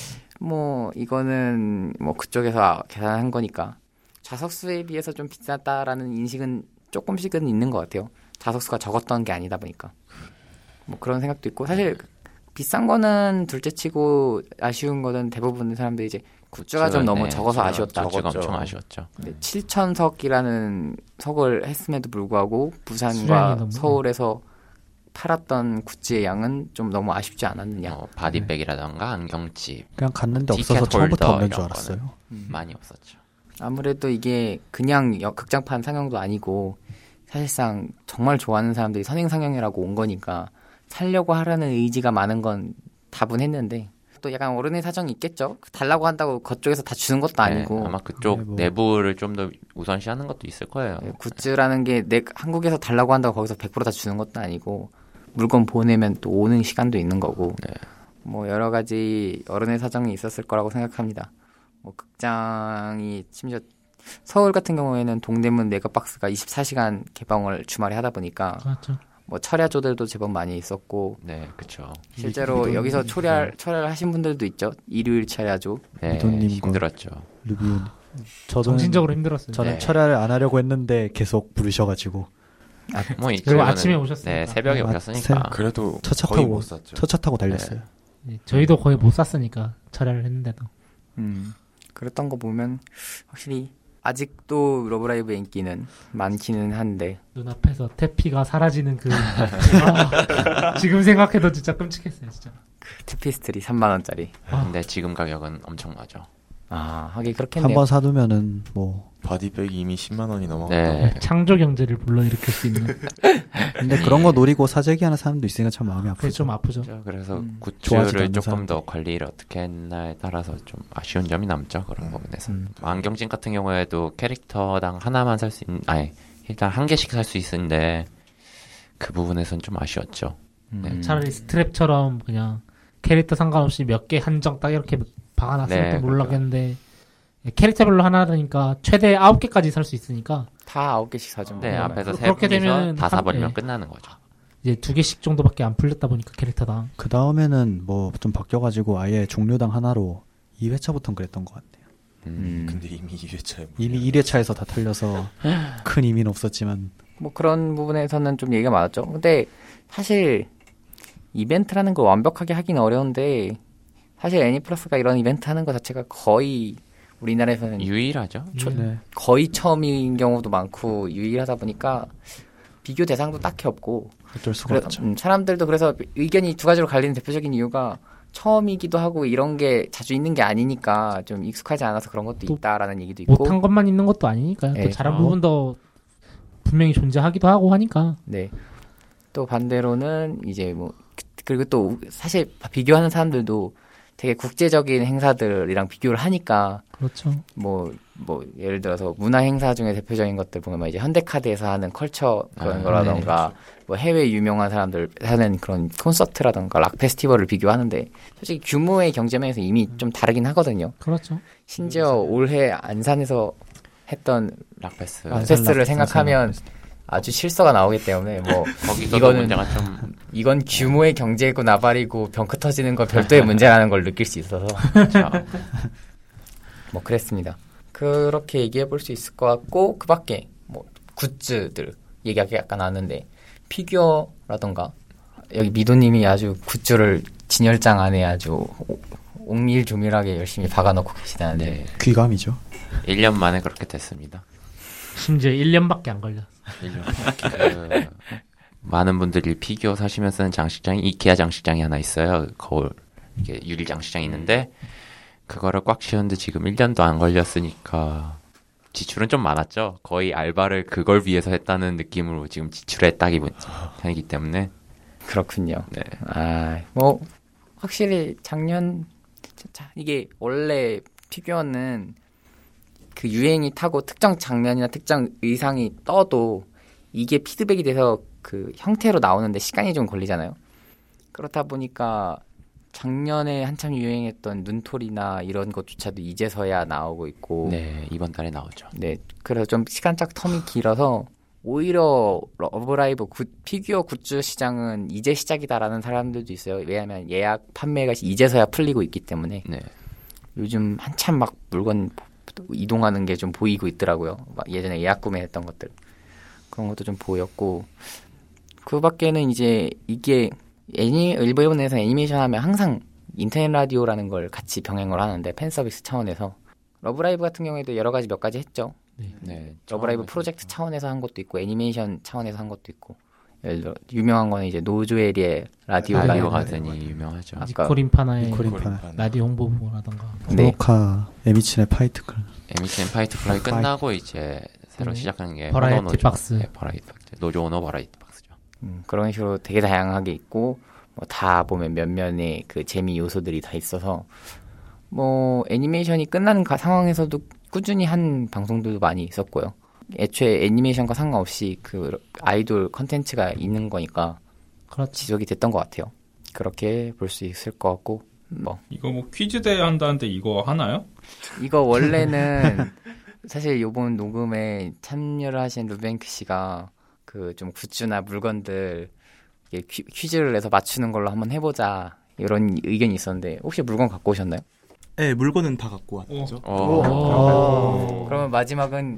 뭐 이거는 뭐 그쪽에서 계산한 거니까 좌석수에 비해서 좀 비쌌다라는 인식은 조금씩은 있는 것 같아요. 좌석수가 적었던 게 아니다 보니까 뭐 그런 생각도 있고 사실 비싼 거는 둘째치고 아쉬운 거는 대부분 사람들이 이제 굿즈가 좀 너무 네, 적어서 아쉬웠다. 굿즈가 엄청 아쉬웠죠. 네, 칠천 석이라는 석을 했음에도 불구하고 수량이 부산과 너무- 서울에서 팔았던 굿즈의 양은 좀 너무 아쉽지 않았느냐. 어, 바디백이라던가 안경집 그냥 갔는데 티켓 없어서 처음부터 홀더 없는 줄 이런 알았어요. 많이 없었죠. 아무래도 이게 그냥 여- 극장판 상영도 아니고 사실상 정말 좋아하는 사람들이 선행상영이라고 온 거니까 살려고 하라는 의지가 많은 건 다분했는데 또 약간 어른의 사정이 있겠죠. 달라고 한다고 그쪽에서 다 주는 것도 아니고 네, 아마 그쪽 네, 뭐. 내부를 좀 더 우선시하는 것도 있을 거예요. 네, 굿즈라는 게 내 한국에서 달라고 한다고 거기서 백 퍼센트 다 주는 것도 아니고 물건 보내면 또 오는 시간도 있는 거고 네. 뭐 여러 가지 어른의 사정이 있었을 거라고 생각합니다. 뭐 극장이 심지어 서울 같은 경우에는 동대문 메가박스가 이십사 시간 개방을 주말에 하다 보니까 그렇죠. 뭐 철야조들도 제법 많이 있었고 네, 그렇죠. 실제로 이돈- 여기서 철야 철야를 하신 분들도 있죠. 일요일 철야조. 네, 이돈님과 힘들었죠. 루비온. 저도 정신적으로 힘들었어요. 저는 네. 철야를 안 하려고 했는데 계속 부르셔가지고 뭐 그리고 이쪽은- 아침에 오셨으니까. 네, 새벽에 아, 오셨으니까. 그래도 첫 차 거의 타고 못 샀죠. 첫 차 타고 달렸어요. 네, 저희도 거의 못 샀으니까 철야를 했는데도. 음. 그랬던 거 보면 확실히 아직도 러브라이브의 인기는 많기는 한데 눈앞에서 태피가 사라지는 그 아, 지금 생각해도 진짜 끔찍했어요 진짜. 그 티피스트리 삼만 원짜리. 아. 근데 지금 가격은 엄청나죠. 아 하긴 그렇겠네요. 한번 사두면은 뭐 바디백이 이미 십만 원이 넘어갔다. 네. 창조 경제를 불러일으킬 수 있는. 근데 그런 거 노리고 사재기 하는 사람도 있으니까 참 마음이 그게 아프죠. 좀 아프죠. 그렇죠. 그래서 음. 좋아하지도 굿즈를 않는 조금 사람들. 더 관리를 어떻게 했나에 따라서 좀 아쉬운 점이 남죠. 그런 부분에서. 음. 안경진 같은 경우에도 캐릭터당 하나만 살 수 있는, 아니, 일단 한 개씩 살 수 있는데 그 부분에서는 좀 아쉬웠죠. 네. 차라리 스트랩처럼 그냥 캐릭터 상관없이 몇 개 한정 딱 이렇게 박아놨으면 네, 또 몰랐겠는데 캐릭터별로 하나니까 최대 아홉 개까지 살 수 있으니까 다 아홉 개씩 사주면 네, 앞에서 세 그렇게 분이서 되면 다 한- 사버리면 네. 끝나는 거죠. 이제 두 개씩 정도밖에 안 풀렸다 보니까 캐릭터당. 그 다음에는 뭐 좀 바뀌어가지고 아예 종류당 하나로 이 회차부터는 그랬던 것 같네요. 음. 근데 이미 이 회차에 이미 일 회차에서 다 털려서 큰 의미는 없었지만 뭐 그런 부분에서는 좀 얘기가 많았죠. 근데 사실 이벤트라는 걸 완벽하게 하긴 어려운데 사실 애니플러스가 이런 이벤트 하는 것 자체가 거의 우리나라에서는 유일하죠. 초- 네. 거의 처음인 경우도 많고 유일하다 보니까 비교 대상도 딱히 없고 어쩔 수가 그래, 없죠. 음, 사람들도 그래서 의견이 두 가지로 갈리는 대표적인 이유가 처음이기도 하고 이런 게 자주 있는 게 아니니까 좀 익숙하지 않아서 그런 것도 또 있다라는 얘기도 있고 못한 것만 있는 것도 아니니까요. 네, 또 잘한 그렇죠. 부분도 분명히 존재하기도 하고 하니까. 네. 또 반대로는 이제 뭐 그리고 또 사실 비교하는 사람들도 되게 국제적인 행사들이랑 비교를 하니까 그렇죠. 뭐 뭐 예를 들어서 문화 행사 중에 대표적인 것들 보면 이제 현대카드에서 하는 컬처 그런 아, 거라던가 뭐 해외 유명한 사람들 하는 그런 콘서트라던가 락 페스티벌을 비교하는데 솔직히 규모의 경제면에서 이미 좀 다르긴 하거든요. 그렇죠. 심지어 올해 안산에서 했던 락페스. 아, 페스트를 락- 생각하면 아주 실서가 나오기 때문에 뭐 거기서도 이거는- 문제가 좀 이건 규모의 경제고 나발이고 병크 터지는 건 별도의 문제라는 걸 느낄 수 있어서 자, 뭐 그랬습니다. 그렇게 얘기해 볼 수 있을 것 같고 그 밖에 뭐 굿즈들 얘기하기 약간 나는데 피규어라던가 여기 미도님이 아주 굿즈를 진열장 안에 아주 오- 옹밀조밀하게 열심히 박아놓고 계시다는데 네. 귀감이죠. 일 년 만에 그렇게 됐습니다. 심지어 일 년밖에 안 걸렸어. 일 년. 그, 많은 분들이 피규어 사시면 쓰는 장식장이 이케아 장식장이 하나 있어요. 거울 이게 유리 장식장이 있는데 그거를 꽉 씌웠는데 지금 일 년도 안 걸렸으니까 지출은 좀 많았죠. 거의 알바를 그걸 위해서 했다는 느낌으로 지금 지출했다기 편이기 때문에 그렇군요. 네. 아, 뭐 확실히 작년 자, 이게 원래 피규어는 그 유행이 타고 특정 장면이나 특정 의상이 떠도 이게 피드백이 돼서 그 형태로 나오는데 시간이 좀 걸리잖아요. 그렇다 보니까 작년에 한참 유행했던 눈토리나 이런 것조차도 이제서야 나오고 있고 네, 이번 달에 나오죠. 네, 그래서 좀 시간적 텀이 길어서 오히려 러브라이브 굿, 피규어 굿즈 시장은 이제 시작이다라는 사람들도 있어요. 왜냐하면 예약 판매가 이제서야 풀리고 있기 때문에 네. 요즘 한참 막 물건 이동하는 게 좀 보이고 있더라고요. 막 예전에 예약 구매했던 것들 그런 것도 좀 보였고 그 밖에는 이제 이게 애니 일본에서 애니메이션 하면 항상 인터넷 라디오라는 걸 같이 병행을 하는데 팬 서비스 차원에서 러브라이브 같은 경우에도 여러 가지 몇 가지 했죠. 네. 러브라이브 프로젝트 차원에서 한 것도 있고 애니메이션 차원에서 한 것도 있고 예를 들어 유명한 거는 이제 노조에리의 라디오가 라디오 있는데 가든이 유명하죠. 아까 니코린파나의 니코린파나. 라디오 홍보부라던가. 네. 모로카 에미친의 파이트클. 에미튼 파이트 플라이 파이트. 끝나고 이제 새로 네. 시작하는 게 버라이어티 호노 노조. 박스. 네, 버라이어티 박스. 노조 오너 버라이어티 박스죠. 음, 그런 식으로 되게 다양하게 있고 뭐 다 보면 몇몇의 그 재미 요소들이 다 있어서 뭐 애니메이션이 끝나는 가- 상황에서도 꾸준히 한 방송들도 많이 있었고요. 애초에 애니메이션과 상관없이 그 아이돌 컨텐츠가 있는 거니까 그렇지. 지속이 됐던 것 같아요. 그렇게 볼 수 있을 것 같고 뭐 이거 뭐 퀴즈 대회 한다는데 이거 하나요? 이거 원래는 사실 요번 녹음에 참여를 하신 루벤크 씨가 그 좀 굿즈나 물건들 이게 퀴, 퀴즈를 내서 맞추는 걸로 한번 해보자 이런 의견이 있었는데 혹시 물건 갖고 오셨나요? 네, 물건은 다 갖고 왔죠. 어. 오. 그러면 마지막은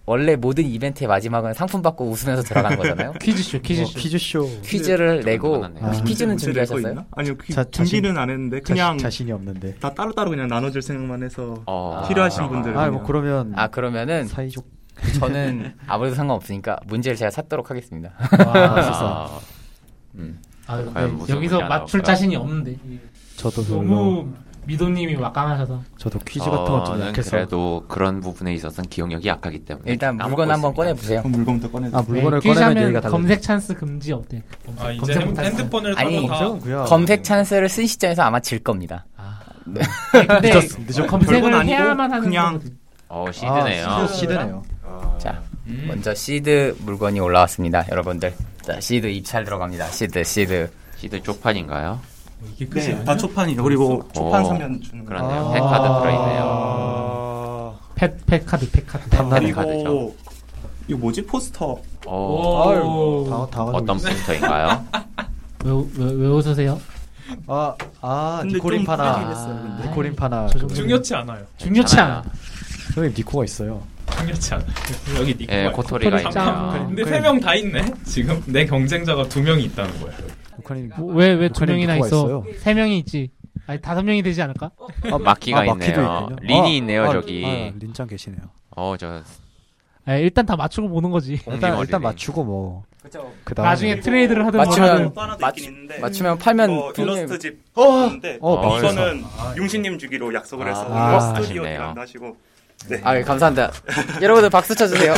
원래 모든 이벤트의 마지막은 상품 받고 웃으면서 들어가는 거잖아요. 퀴즈쇼, 퀴즈쇼. 뭐 퀴즈쇼. 퀴즈를 내고 아, 퀴즈는 문제 준비하셨어요? 낼거 있나? 아니요, 퀴, 자, 준비는 자신- 안 했는데 그냥 자신, 자신이 없는데. 다 따로따로 그냥 나눠줄 생각만 해서 어, 필요하신 아, 분들 아, 뭐 그러면 아 그러면은 사이좋. 저는 아무래도 상관없으니까 문제를 제가 찾도록 하겠습니다. 와, 아, 음. 아, 과연 네, 무슨 여기서 문제가 맞출 나올까요? 자신이 없는데 저도 별로. 너무 미도님이 막강하셔서 저도 퀴즈 같은 건 좀 저는 약해서. 그래도 그런 부분에 있어서는 기억력이 약하기 때문에 일단 까먹고 물건 한번 있습니다. 꺼내보세요. 그럼 물건부터 꺼내. 아 물건을 네, 꺼내면 퀴즈하면 얘기가 달라. 검색 찬스 금지 어때? 아, 이제 검색 핸- 못할 때. 핸드폰을 아니, 꺼내서 그야. 검색 찬스를 쓴 시점에서 아마 질 겁니다. 아니, 근데 늦었어, 늦었어. 검색을 별건 아니고 해야만 하는 그냥 거거든. 어, 시드네요. 아, 시드, 시드네요. 자, 먼저 시드 물건이 올라왔습니다, 여러분들. 자, 시드 입찰 들어갑니다. 시드, 시드. 시드 쪽판인가요? 이게 끝이 네, 아니야? 다 초판이죠. 그리고 초판 오. 사면 주는 거. 그러네요. 아. 팩카드 들어있네요. 아. 펫, 펫 카드, 펫 카드. 탐나는 그리고 카드죠. 이거 뭐지? 포스터. 어, 아유, 다, 다 가지고 어떤 있어요. 포스터인가요? 왜, 왜, 왜 웃으세요? 아, 아, 근데 니코린 좀 파나. 크긴 했어요, 근데. 니코린 파나. 저 정도- 중요치 않아요. 중요치 않아. 선생님 니코가 있어요. 중요치 않아. 여기 니코가 예, 있고. 코토리가 코토리 짱. 있네요. 근데 그래. 세 명 다 있네. 지금 내 경쟁자가 두 명이 있다는 거야. 북한인 뭐, 왜, 왜 두 북한에 명이나 니코가 있어? 있어요. 세 명이 있지. 아니, 다섯 명이 되지 않을까? 마키가 아, 마키도 있네요. 있군요. 린이 아, 있네요, 아, 저기. 아, 린짱 계시네요. 어, 저 아, 일단 다 맞추고 보는 거지. 일단 공기머리네. 일단 맞추고 뭐. 그쵸. 그 다음에 나중에 트레이드를 하든 맞추면- 뭐하든. 또 하나 더 맞- 있긴 있는데. 맞추면 팔면 이거 분명히- 일러스트집 어! 있는데 어, 어, 이거는 융신님 주기로 약속을 해서 아, 이거 스튜디오 아쉽네요. 대란도 하시고. 네. 아, 감사합니다. 여러분들 박수 쳐주세요.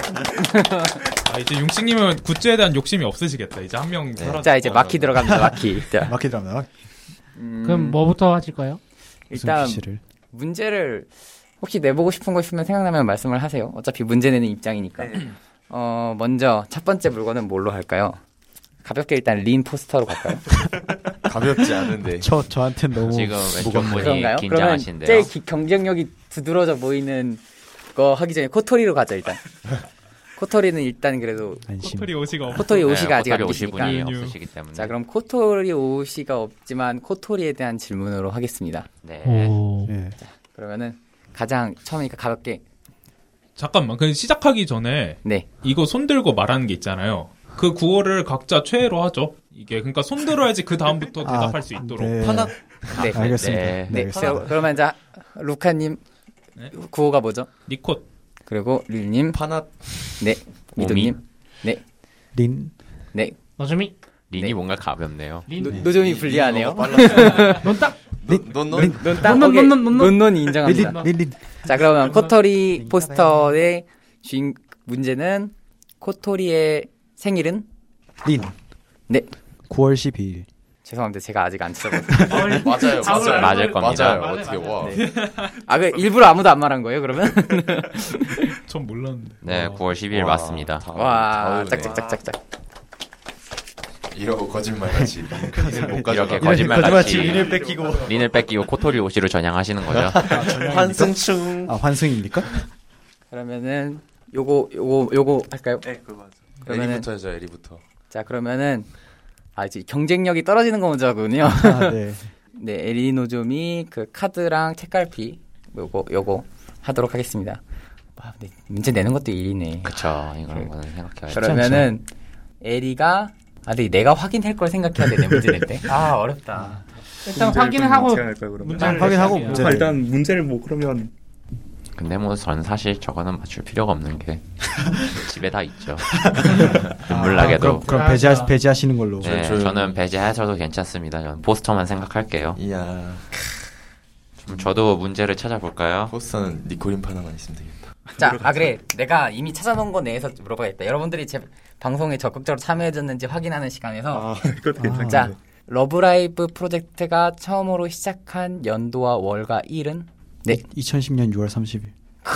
아, 이제 용식님은 굿즈에 대한 욕심이 없으시겠다. 이제 한 명 사라졌고. 자, 이제 마키 들어갑니다, 마키. 자, 마키 드라마. 음, 그럼 뭐부터 하실 거예요? 일단 를 문제를 혹시 내보고 싶은 거 있으면 생각나면 말씀을 하세요. 어차피 문제 내는 입장이니까. 어, 먼저 첫 번째 물건은 뭘로 할까요? 가볍게 일단 린 포스터로 갈까요? 가볍지 않은데. 저 저한테는 너무 지금 왼쪽 무겁네요. 분이 그런가요? 그러면 긴장하신데요. 제일 기- 경쟁력이 두드러져 보이는 거 하기 전에 코토리로 가죠, 일단. 코토리는 일단 그래도 안심. 코토리 옷이가 없. 코토리 오시가 아직 코토리 안 오실 계시니까. 분이 아니요. 없으시기 때문에. 자, 그럼 코토리 오시가 없지만 코토리에 대한 질문으로 하겠습니다. 네. 오. 예. 그러면은 가장 처음이니까 가볍게. 잠깐만. 그 시작하기 전에 네. 이거 손 들고 말하는 게 있잖아요. 그 구호를 각자 최애로 하죠. 이게 그러니까 손 들어야지 그 다음부터 아, 대답할 수 있도록. 네. 하나 네. 알겠습니다. 네. 네, 네. 알겠습니다. 그럼- 그러면 자, 루카님 네. 구호가 뭐죠? 니콧. 그리고 릴님, 파나 네. 미도님, 네. 린. 네. 너좀이 린이 네. 뭔가 가볍네요. 린. 노, 노점이 불리하네요. 넌 딱. 넌넌 논딱 논, 오케이. 논, 논, 논. 논논 인정합니다. 린, 린, 린. 자, 그러면 코토리 포스터의 주인 문제는 코토리의 생일은? 린. 네. 구월 십이일. 죄송합니다. 제가 아직 안 찾아봤어요. 맞아요, 맞아요. 맞을 겁니다. 맞아요. 어떻게 와? 아, 그 일부러 아무도 안 말한 거예요, 그러면? 전 몰랐는데. 네, 구월 십일 와, 맞습니다. 다- 와, 다우네. 짝짝짝짝짝. 이러고 거짓말같이 못 가져가. 이렇게 거짓말 거짓말치 같이 린을 뺏기고. 린을 뺏기고 코토리 오시로 전향하시는 거죠. 환승충. 아, 환승입니까? 그러면은 요거 요거 요거 할까요? 네, 그거 맞아. 그러면은 에리부터 하자. 에리부터. 자, 그러면은 아, 이제 경쟁력이 떨어지는 거 먼저 하군요. 아, 네. 네, 에리노좀이 그 카드랑 책갈피 요거 요거 하도록 하겠습니다. 와, 근데 문제 내는 것도 일이네. 그쵸. 이거는 거는 생각해야죠. 그러면은 에리가 아, 근데 내가 확인할 걸 생각해야 되네, 문제 낼 때. 아, 어렵다. 일단 확인을 하고 제가 할까요, 그러면? 문제를 확인하고 내시게요. 문제를. 아, 일단 문제를 뭐 그러면 근데 뭐 저는 사실 저거는 맞출 필요가 없는 게 집에 다 있죠. 아, 눈물 나게도. 그럼, 그럼 배제하, 배제하시는 걸로. 네, 저- 저는 배제하셔도 괜찮습니다. 저는 포스터만 생각할게요. 이야. 그럼 저도 문제를 찾아볼까요? 포스터는 니코린 파나만 있으면 되겠다. 자, 아 그래. 내가 이미 찾아놓은 거 내에서 물어봐야겠다. 여러분들이 제 방송에 적극적으로 참여해줬는지 확인하는 시간에서 아, 이것도 괜찮겠네. 자, 러브라이브 프로젝트가 처음으로 시작한 연도와 월과 일은? 네. 이천십년 유월 삼십일.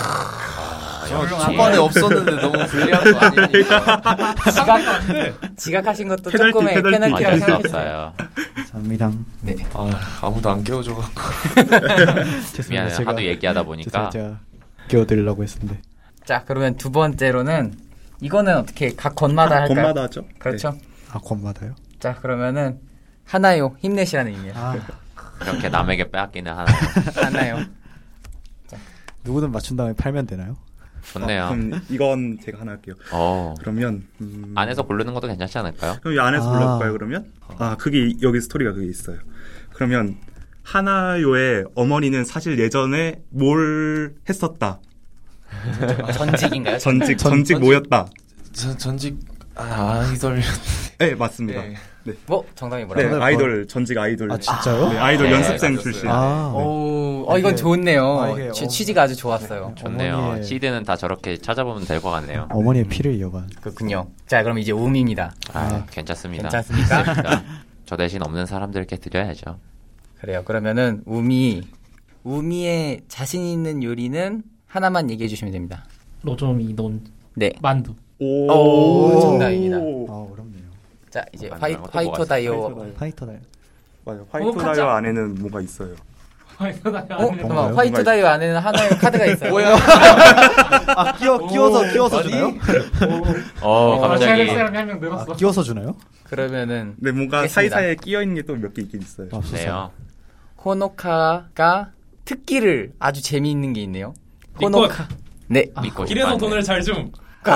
초반에 없었는데 너무 불리한 거 아닙니까? 지각, 지각하신 것도 페널티, 조금의 페널티. 페널티라고 어쩔 수 생각했어요. 없어요. 감사합니다. 네. 아, 아무도 안 깨워줘갖고. 죄송해요. 미안해요. 제가, 하도 얘기하다 보니까. 죄송해요. 제가 끼워드리려고 했는데. 자, 그러면 두 번째로는 이거는 어떻게 각 권마다 아, 할까요? 권마다 하죠? 그렇죠. 아, 권마다요? 자, 그러면은 하나요. 힘내시라는 의미예요. 아, 그렇게 남에게 빼앗기는 하나. 하나요. 누구든 맞춘 다음에 팔면 되나요? 좋네요. 그럼 이건 제가 하나 할게요. 어. 그러면 음... 안에서 고르는 것도 괜찮지 않을까요? 그럼 이 안에서 아. 골라볼까요? 그러면 아 그게 여기 스토리가 그게 있어요. 그러면 하나요의 어머니는 사실 예전에 뭘 했었다. 전직인가요? 전직 전- 전직 뭐였다. 전, 전직 아, 아이돌 네 맞습니다. 네. 네, 뭐 정답이 네 뭐라고요? 아이돌 전직 아이돌. 아 진짜요? 네, 아이돌 네, 연습생 맞았어요. 출신. 아, 네. 오, 어 이건 이게- 좋네요. 아, 이게 취, 어- 취지가 아주 좋았어요. 좋네요. 어머니의- 시드는 다 저렇게 찾아보면 될 것 같네요. 어머니의 피를 이어간. 그렇군요. 자, 그럼 이제 음입니다. 아, 괜찮습니다. 괜찮습니까? 좋습니다. 저 대신 없는 사람들께 드려야죠. 그래요. 그러면은 우미, 우미의 자신 있는 요리는 하나만 얘기해 주시면 됩니다. 노조미 논 네. 만두. 오, 오, 정답입니다. 아 어렵네요. 자, 이제 어, 화이, 만두랑 것도 화이터 먹었어요. 다이오. 파이터 다요. 맞아요. 어, 화이트 가짜. 다이어 안에는 뭐가 있어요. 어? 뭔가요? 잠깐만, 화이터 다이오 안에는 하나의 카드가 있어요. 뭐야? 아 끼워 끼워서 끼워서 주나요? 어, 아, 갑자기. 사람이 한 명 아, 늘었어. 끼워서 주나요? 그러면은 네, 뭔가 알겠습니다. 사이사이에 끼어 있는 게 또 몇 개 있긴 있어요. 아, 없었어요. 네요. 호노카가 특기를 아주 재미있는 게 있네요. 리콘. 호노카. 네. 믿고 길에서 싶어하네. 돈을 잘 줌.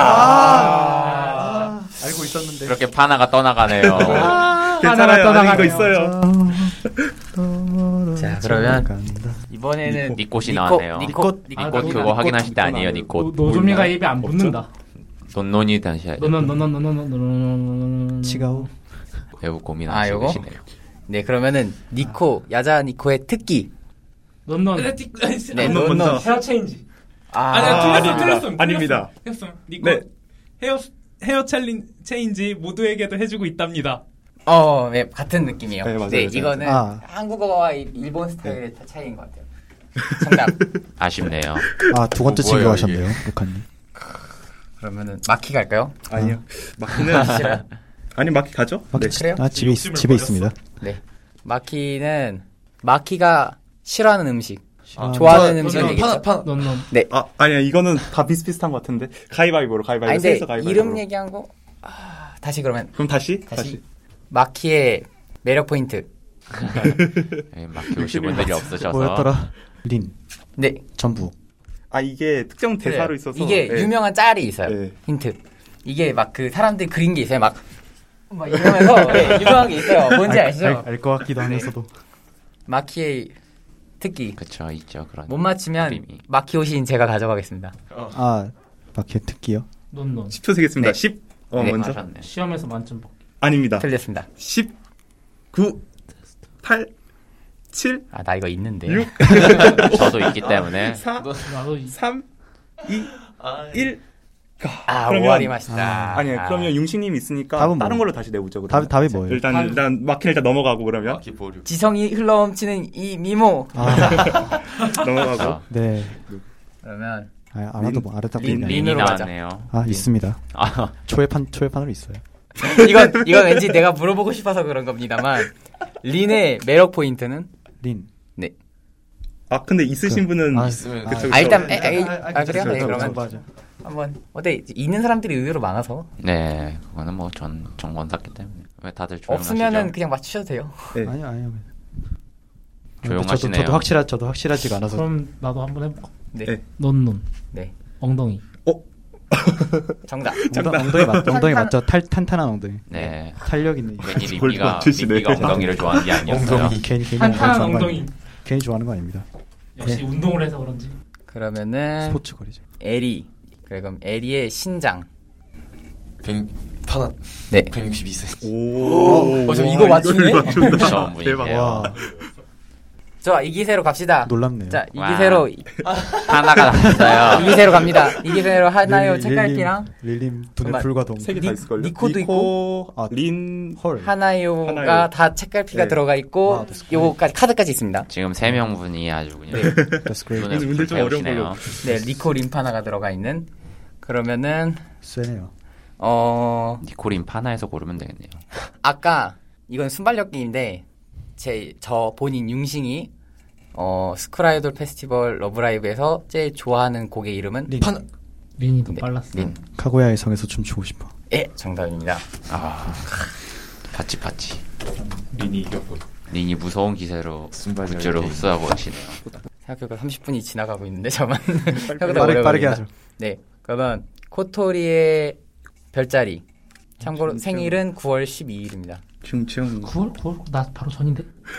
아, 알고 있었는데. 그렇게 파나가 떠나가네요. 괜찮아요. 하나가 아는 거 떠나가네요. 있어요. 자, 그러면 간다. 이번에는 니꽃이 니꽃, 나왔네요. 니꽃, 아, 니꽃 나- 그거 니꽃 확인하실 때 니꽃 아니에요, 아니에요. 니꽃. 노조미가 입에 안 붙는다. 논논이 다시 해야 돼. 노노노노노노노노노노. 치가오. 매우 아, 고민하시고 요거? 계시네요. 네, 그러면은 니코, 야자 니코의 특기. 논논. 네, 논논 논논. 먼저. 헤어 체인지. 아, 아니야, 틀렸어, 아닙니다. 틀렸어. 아닙니다. 틀렸어. 니꺼 네. 헤어 헤어 챌린 체인지 모두에게도 해주고 있답니다. 어, 네, 같은 느낌이에요. 네, 네, 맞아요, 맞아요. 이거는 아. 한국어와 이- 일본 스타일의 차이인 것 같아요. 정답. 아쉽네요. 아 두 번째 어, 뭐예요, 챙겨가셨네요, 루카님. 그러면은 마키 갈까요? 아니요. 마키는 싫어요. 아니 마키 가죠? 네. 그래요? 아 집에 있, 욕심을 집에 버렸어. 있습니다. 네. 마키는 마키가 싫어하는 음식, 아, 좋아하는 저- 음식은 저- 얘기했죠. 파- 파- 논논. 아 아니야 이거는 다 비슷비슷한 것 같은데 가위바위보로 가위바위보. 아니 근데 셋이서 가위바위보로. 이름 얘기한 거 아, 다시 그러면 그럼 다시 다시 마키의 매력 포인트. 예, 맡기실 분들이 없으셔서. 뭐였더라? 린 네. 전부. 아 이게 특정 대사로 그래요. 있어서 이게 네. 유명한 짤이 있어요. 네. 힌트. 이게 막 그 사람들이 그린 게 있어요. 막, 막 이러면서 네, 유명한 게 있어요. 뭔지 아시죠? 알 것 같기도 하면서도. 마키의 특기. 그쵸, 있죠. 그런. 못 맞추면 그림이. 마키 옷인 제가 가져가겠습니다. 아 마켓 특기요? 논논. 십 초 세겠습니다. 네. 십. 어 네. 먼저. 하셨네. 시험에서 만점 받기. 아닙니다. 틀렸습니다. 십, 구, 팔, 칠, 아, 나 이거 있는데. 육, 저도 있기 때문에. 사, 나도 이- 삼, 이, 일. 아, 그러면- 오알이 맛있다. 아니요. 그러면 융식님 있으니까 답은 다른 뭐? 걸로 다시 내보죠. 답 그러면. 답이 뭐예요? 일단 답- 일단 마키는 일단 넘어가고 그러면 마키 보류. 지성이 흘러넘치는 이 미모. 아 넘어가고. 그쵸. 네. 그러면 아, 알아도 뭐 알았다 린- 보니 린- 린이 린으로 가자. 나왔네요. 아 있습니다. 아, 초회판 초회판으로 있어요. 이건 이건 왠지 내가 물어보고 싶어서 그런 겁니다만 린의 매력 포인트는 린. 아 근데 있으신 분은 아, 있으면 그쵸, 아, 일단 아, 에, 에, 아, 아, 아, 그래요? 네, 그쵸, 그러면 맞아. 한번 어때 있는 사람들이 의외로 많아서 네. 그거는 뭐 전 정권 샀기 때문에. 왜 다들 조용하시죠? 없으면은 그냥 맞추셔도 돼요. 네. 아니요 아니요. 조용하시네요. 저도, 저도 확실하 저도 확실하지가 않아서. 그럼 나도 한번 해볼까? 네, 네. 논논. 네, 엉덩이. 정답. 엉덩, 엉덩이 맞 엉덩이 맞죠? 탈 탄탄한 엉덩이. 네. 탄력 있는. 괜히 뭘 림비가, 맞추시네. 림비가 엉덩이를 좋아하는 게 아니었어요. 엉덩이. 괜히 괜히 탄탄한 좋아하는 거 엉덩이. 아닙니다. 괜히 좋아하는 거 아닙니다. 역시 네. 운동을 해서 그런지. 그러면은 스포츠 거리죠. 에리. 그래 그럼 에리의 신장. 백 파나. 네. 백육십이 센티미터. 오. 어, 저 이거 맞추네? 이걸 맞춘다. 처음 대박. 분이에요. 와 자, 이기세로 갑시다. 놀랍네요. 자, 와. 이기세로 하나가 남았어요. 이기세로 갑니다. 이기세로 하나요 릴- 책갈피랑 릴림 릴림 눈의 정말 불과동. 세 개 다 니- 있을걸요? 니코도 니코, 아, 린, 헐. 하나요가 하나요. 다 책갈피가 네. 들어가 있고 아, that's 요거까지 카드까지 있습니다. 지금 세 명분이 아주 그냥 That's great. 눈에 문제 좀 어려운 배우시네요. 걸로. 네, 리코 림파나가 들어가 있는 그러면은 쎄네요. 어 니코린 파나에서 고르면 되겠네요. 아까 이건 순발력 게임인데 제 저 본인 융싱이 어 스쿨아이돌 페스티벌 러브라이브에서 제일 좋아하는 곡의 이름은 린. 파나. 린이 더 네, 빨랐어. 린. 카구야의 성에서 춤추고 싶어. 예, 정답입니다. 아, 파치 파치. 린이 이겼고. 린이 무서운 기세로 순발력의 굿즈를 게임. 흡수하고 계시네요. 생각해보니까 삼십 분이 지나가고 있는데 저만 빠르게, 빠르게, 빠르게 하죠. 네, 그러면 코토리의 별자리. 참고로 생일은 구월 십이일입니다. 층층. 구월 구월 나 바로 전인데.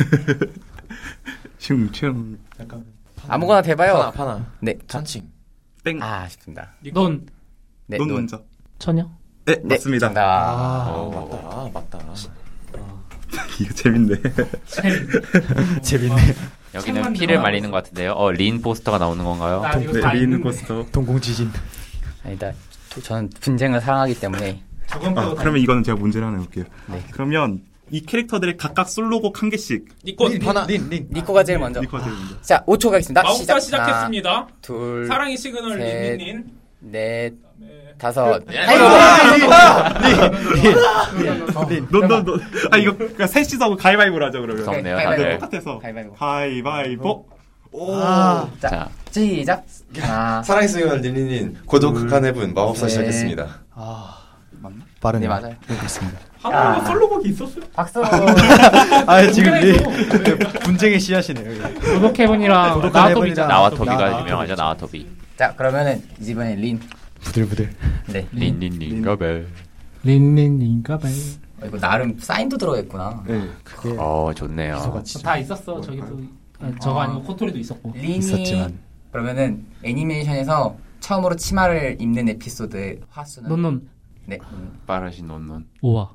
층층. 약간 아무거나 대봐요. 파나 파나. 네, 천칭. 땡. 아, 아쉽습니다. 넌 네, 넌 논. 먼저. 천여? 네, 네, 맞습니다. 정답. 아, 어, 맞다. 맞다. 이거 재밌네. 재밌네. 책만 여기는 피를 들어가고 말리는 것 같은데요. 어, 린 포스터가 나오는 건가요? 나 이거 네, 다 린 있는데. 포스터. 동공지진. 아니다. 도- 저는 분쟁을 사랑하기 때문에 저건 아, 빼고 다 그러면 이거는 제가 문제를 하나 해볼게요. 네. 그러면 이 캐릭터들의 각각 솔로곡 한 개씩. 니꺼 파나. 린, 린. 니코가 제일 먼저. 니코가 제일 먼저. 자, 오 초 가겠습니다. 마법사 시작. 시작했습니다. 하나, 둘, 사랑의 시그널 셋. 리민님. 넷, 그다음에 다섯. 넌, 넌, 넌. 아, 이거, 그니까 셋이서 하고 가위바위보를 하죠, 그러면. 무섭네요, 가위바위보. 다들. 똑같아서. 가위바위보. 가위바위보. 아, 자, 자, 시작. 하나, 사랑의 시그널 린린인 고독 극한 해분 마법사 네. 시작했습니다. 아, 맞나? 빠르네. 네, 맞아요. 네, 그렇습니다. 한국에 솔로곡이 있었어요? 박수. 아, 지금 리, 분쟁의 씨앗이네요. 고독해분이랑 고독한 나와토비잖아. 해븐이랑 나와토비가 나와토비. 유명하죠, 나와토비. 자, 그러면은 이번에 린. 부들부들. 네. 린, 린, 린가벨. 린린인가봐요. 어, 이거 나름 사인도 들어있구나. 네, 그게 어, 좋네요. 미소같이 다 있었어. 저기도 아, 저거 아니고 코토리도 있었고. 린이 있었지만. 그러면은 애니메이션에서 처음으로 치마를 입는 에피소드의 화수는 넌넌 네. 음. 빠르신 논논. 우와.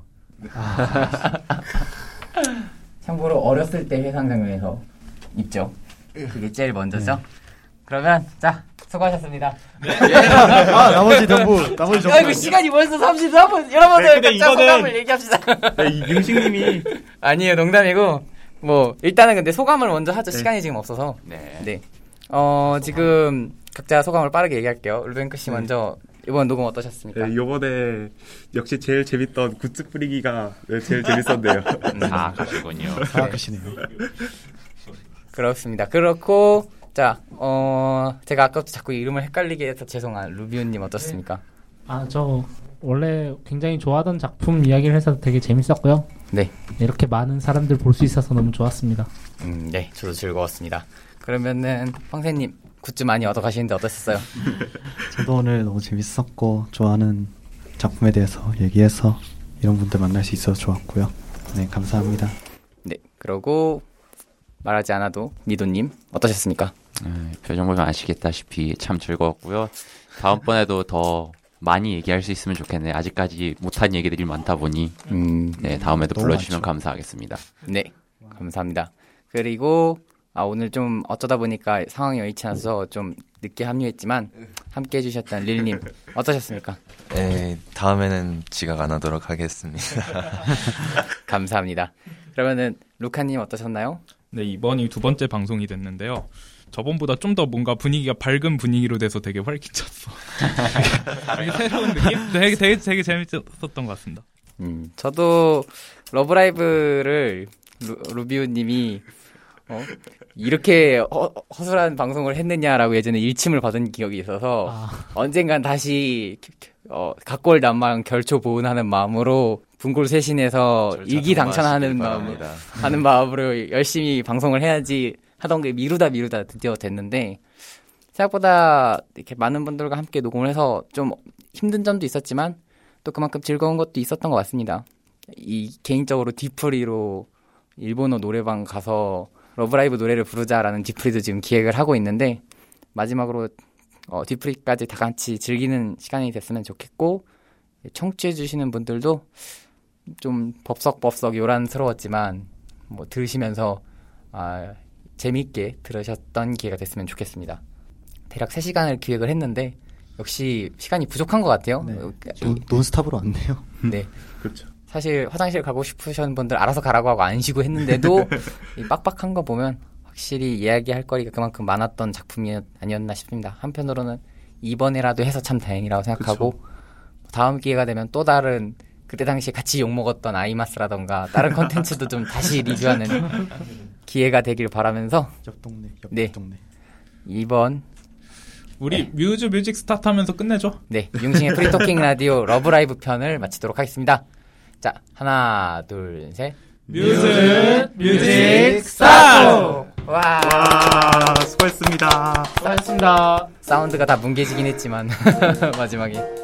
참고로 어렸을 때 회상 장면에서 입죠. 그게 제일 먼저죠. 그러면 자 수고하셨습니다. 아, 나머지 전부, 나머지 전부. 아이고 시간이 벌써 삼십삼 분. 여러분들 네, 근데 각자 이거는- 소감을 얘기합시다. 네, 이 뮤식님이. 아니에요, 농담이고 뭐 일단은 근데 소감을 먼저 하죠. 네. 시간이 지금 없어서. 네. 네. 어 지금 각자 소감을 빠르게 얘기할게요. 울뱅크 씨 먼저 이번 녹음 어떠셨습니까? 네, 요번에 역시 제일 재밌던 굿즈 뿌리기가 네, 제일 재밌었네요. 아, 가시군요. 사악하시네요. 그렇습니다. 그렇고 자, 어 제가 아까부터 자꾸 이름을 헷갈리게 해서 죄송한 루비온님 어떻습니까? 아, 저 원래 굉장히 좋아하던 작품 이야기를 해서 되게 재밌었고요. 네. 이렇게 많은 사람들 볼 수 있어서 너무 좋았습니다. 음, 네, 저도 즐거웠습니다. 그러면은 황새님 굿즈 많이 얻어 가시는데 어떠셨어요? 저도 오늘 너무 재밌었고 좋아하는 작품에 대해서 얘기해서 이런 분들 만날 수 있어서 좋았고요. 네, 감사합니다. 네, 그러고 말하지 않아도 미도님 어떠셨습니까? 네, 표정 보면 아시겠다시피 참 즐거웠고요. 다음번에도 더 많이 얘기할 수 있으면 좋겠네요. 아직까지 못한 얘기들이 많다 보니 음, 네, 다음에도 너무 불러주시면 많죠. 감사하겠습니다. 네, 감사합니다. 그리고 아, 오늘 좀 어쩌다 보니까 상황이 여의치 않아서 좀 늦게 합류했지만 함께 해주셨던 릴님 어떠셨습니까? 네, 다음에는 지각 안 하도록 하겠습니다. 감사합니다. 그러면은 루카님 어떠셨나요? 네, 이번이 두 번째 방송이 됐는데요. 저번보다 좀 더 뭔가 분위기가 밝은 분위기로 돼서 되게 활기찼어. 되게 새로운 느낌? 되게, 되게, 되게 재밌었던 것 같습니다. 음, 저도 러브라이브를 루, 루비오님이 어? 이렇게 허, 허술한 방송을 했느냐라고 예전에 일침을 받은 기억이 있어서 아. 언젠간 다시 어, 각골난망 결초 보은하는 마음으로 분골 쇄신해서 일기당천하는 마음으로 하는 마음으로 열심히 방송을 해야지 하던 게 미루다 미루다 드디어 됐는데 생각보다 이렇게 많은 분들과 함께 녹음을 해서 좀 힘든 점도 있었지만 또 그만큼 즐거운 것도 있었던 것 같습니다. 이 개인적으로 디프리로 일본어 노래방 가서 러브라이브 노래를 부르자라는 디프리도 지금 기획을 하고 있는데 마지막으로 어, 디프리까지 다 같이 즐기는 시간이 됐으면 좋겠고 청취해 주시는 분들도 좀 법석법석 요란스러웠지만 뭐 들으시면서 아, 재미있게 들으셨던 기회가 됐으면 좋겠습니다. 대략 세 시간을 기획을 했는데 역시 시간이 부족한 것 같아요. 네. 어, 논, 논스탑으로 왔네요. 네. 그렇죠. 사실 화장실 가고 싶으신 분들 알아서 가라고 하고 안 쉬고 했는데도 이 빡빡한 거 보면 확실히 이야기할 거리가 그만큼 많았던 작품이 아니었나 싶습니다. 한편으로는 이번에라도 해서 참 다행이라고 생각하고 그쵸. 다음 기회가 되면 또 다른 그때 당시에 같이 욕먹었던 아이마스라던가 다른 컨텐츠도 좀 다시 리뷰하는 기회가 되길 바라면서 옆 동네, 옆 네. 동네. 이번 우리 네. 뮤즈 뮤직 스타트 하면서 끝내죠. 네, 융싱의 프리토킹 라디오 러브라이브 편을 마치도록 하겠습니다. 자, 하나, 둘, 셋. 뮤즈 뮤직 스타트! 와, 와, 수고했습니다. 수고하셨습니다. 사운드가 다 뭉개지긴 했지만 마지막에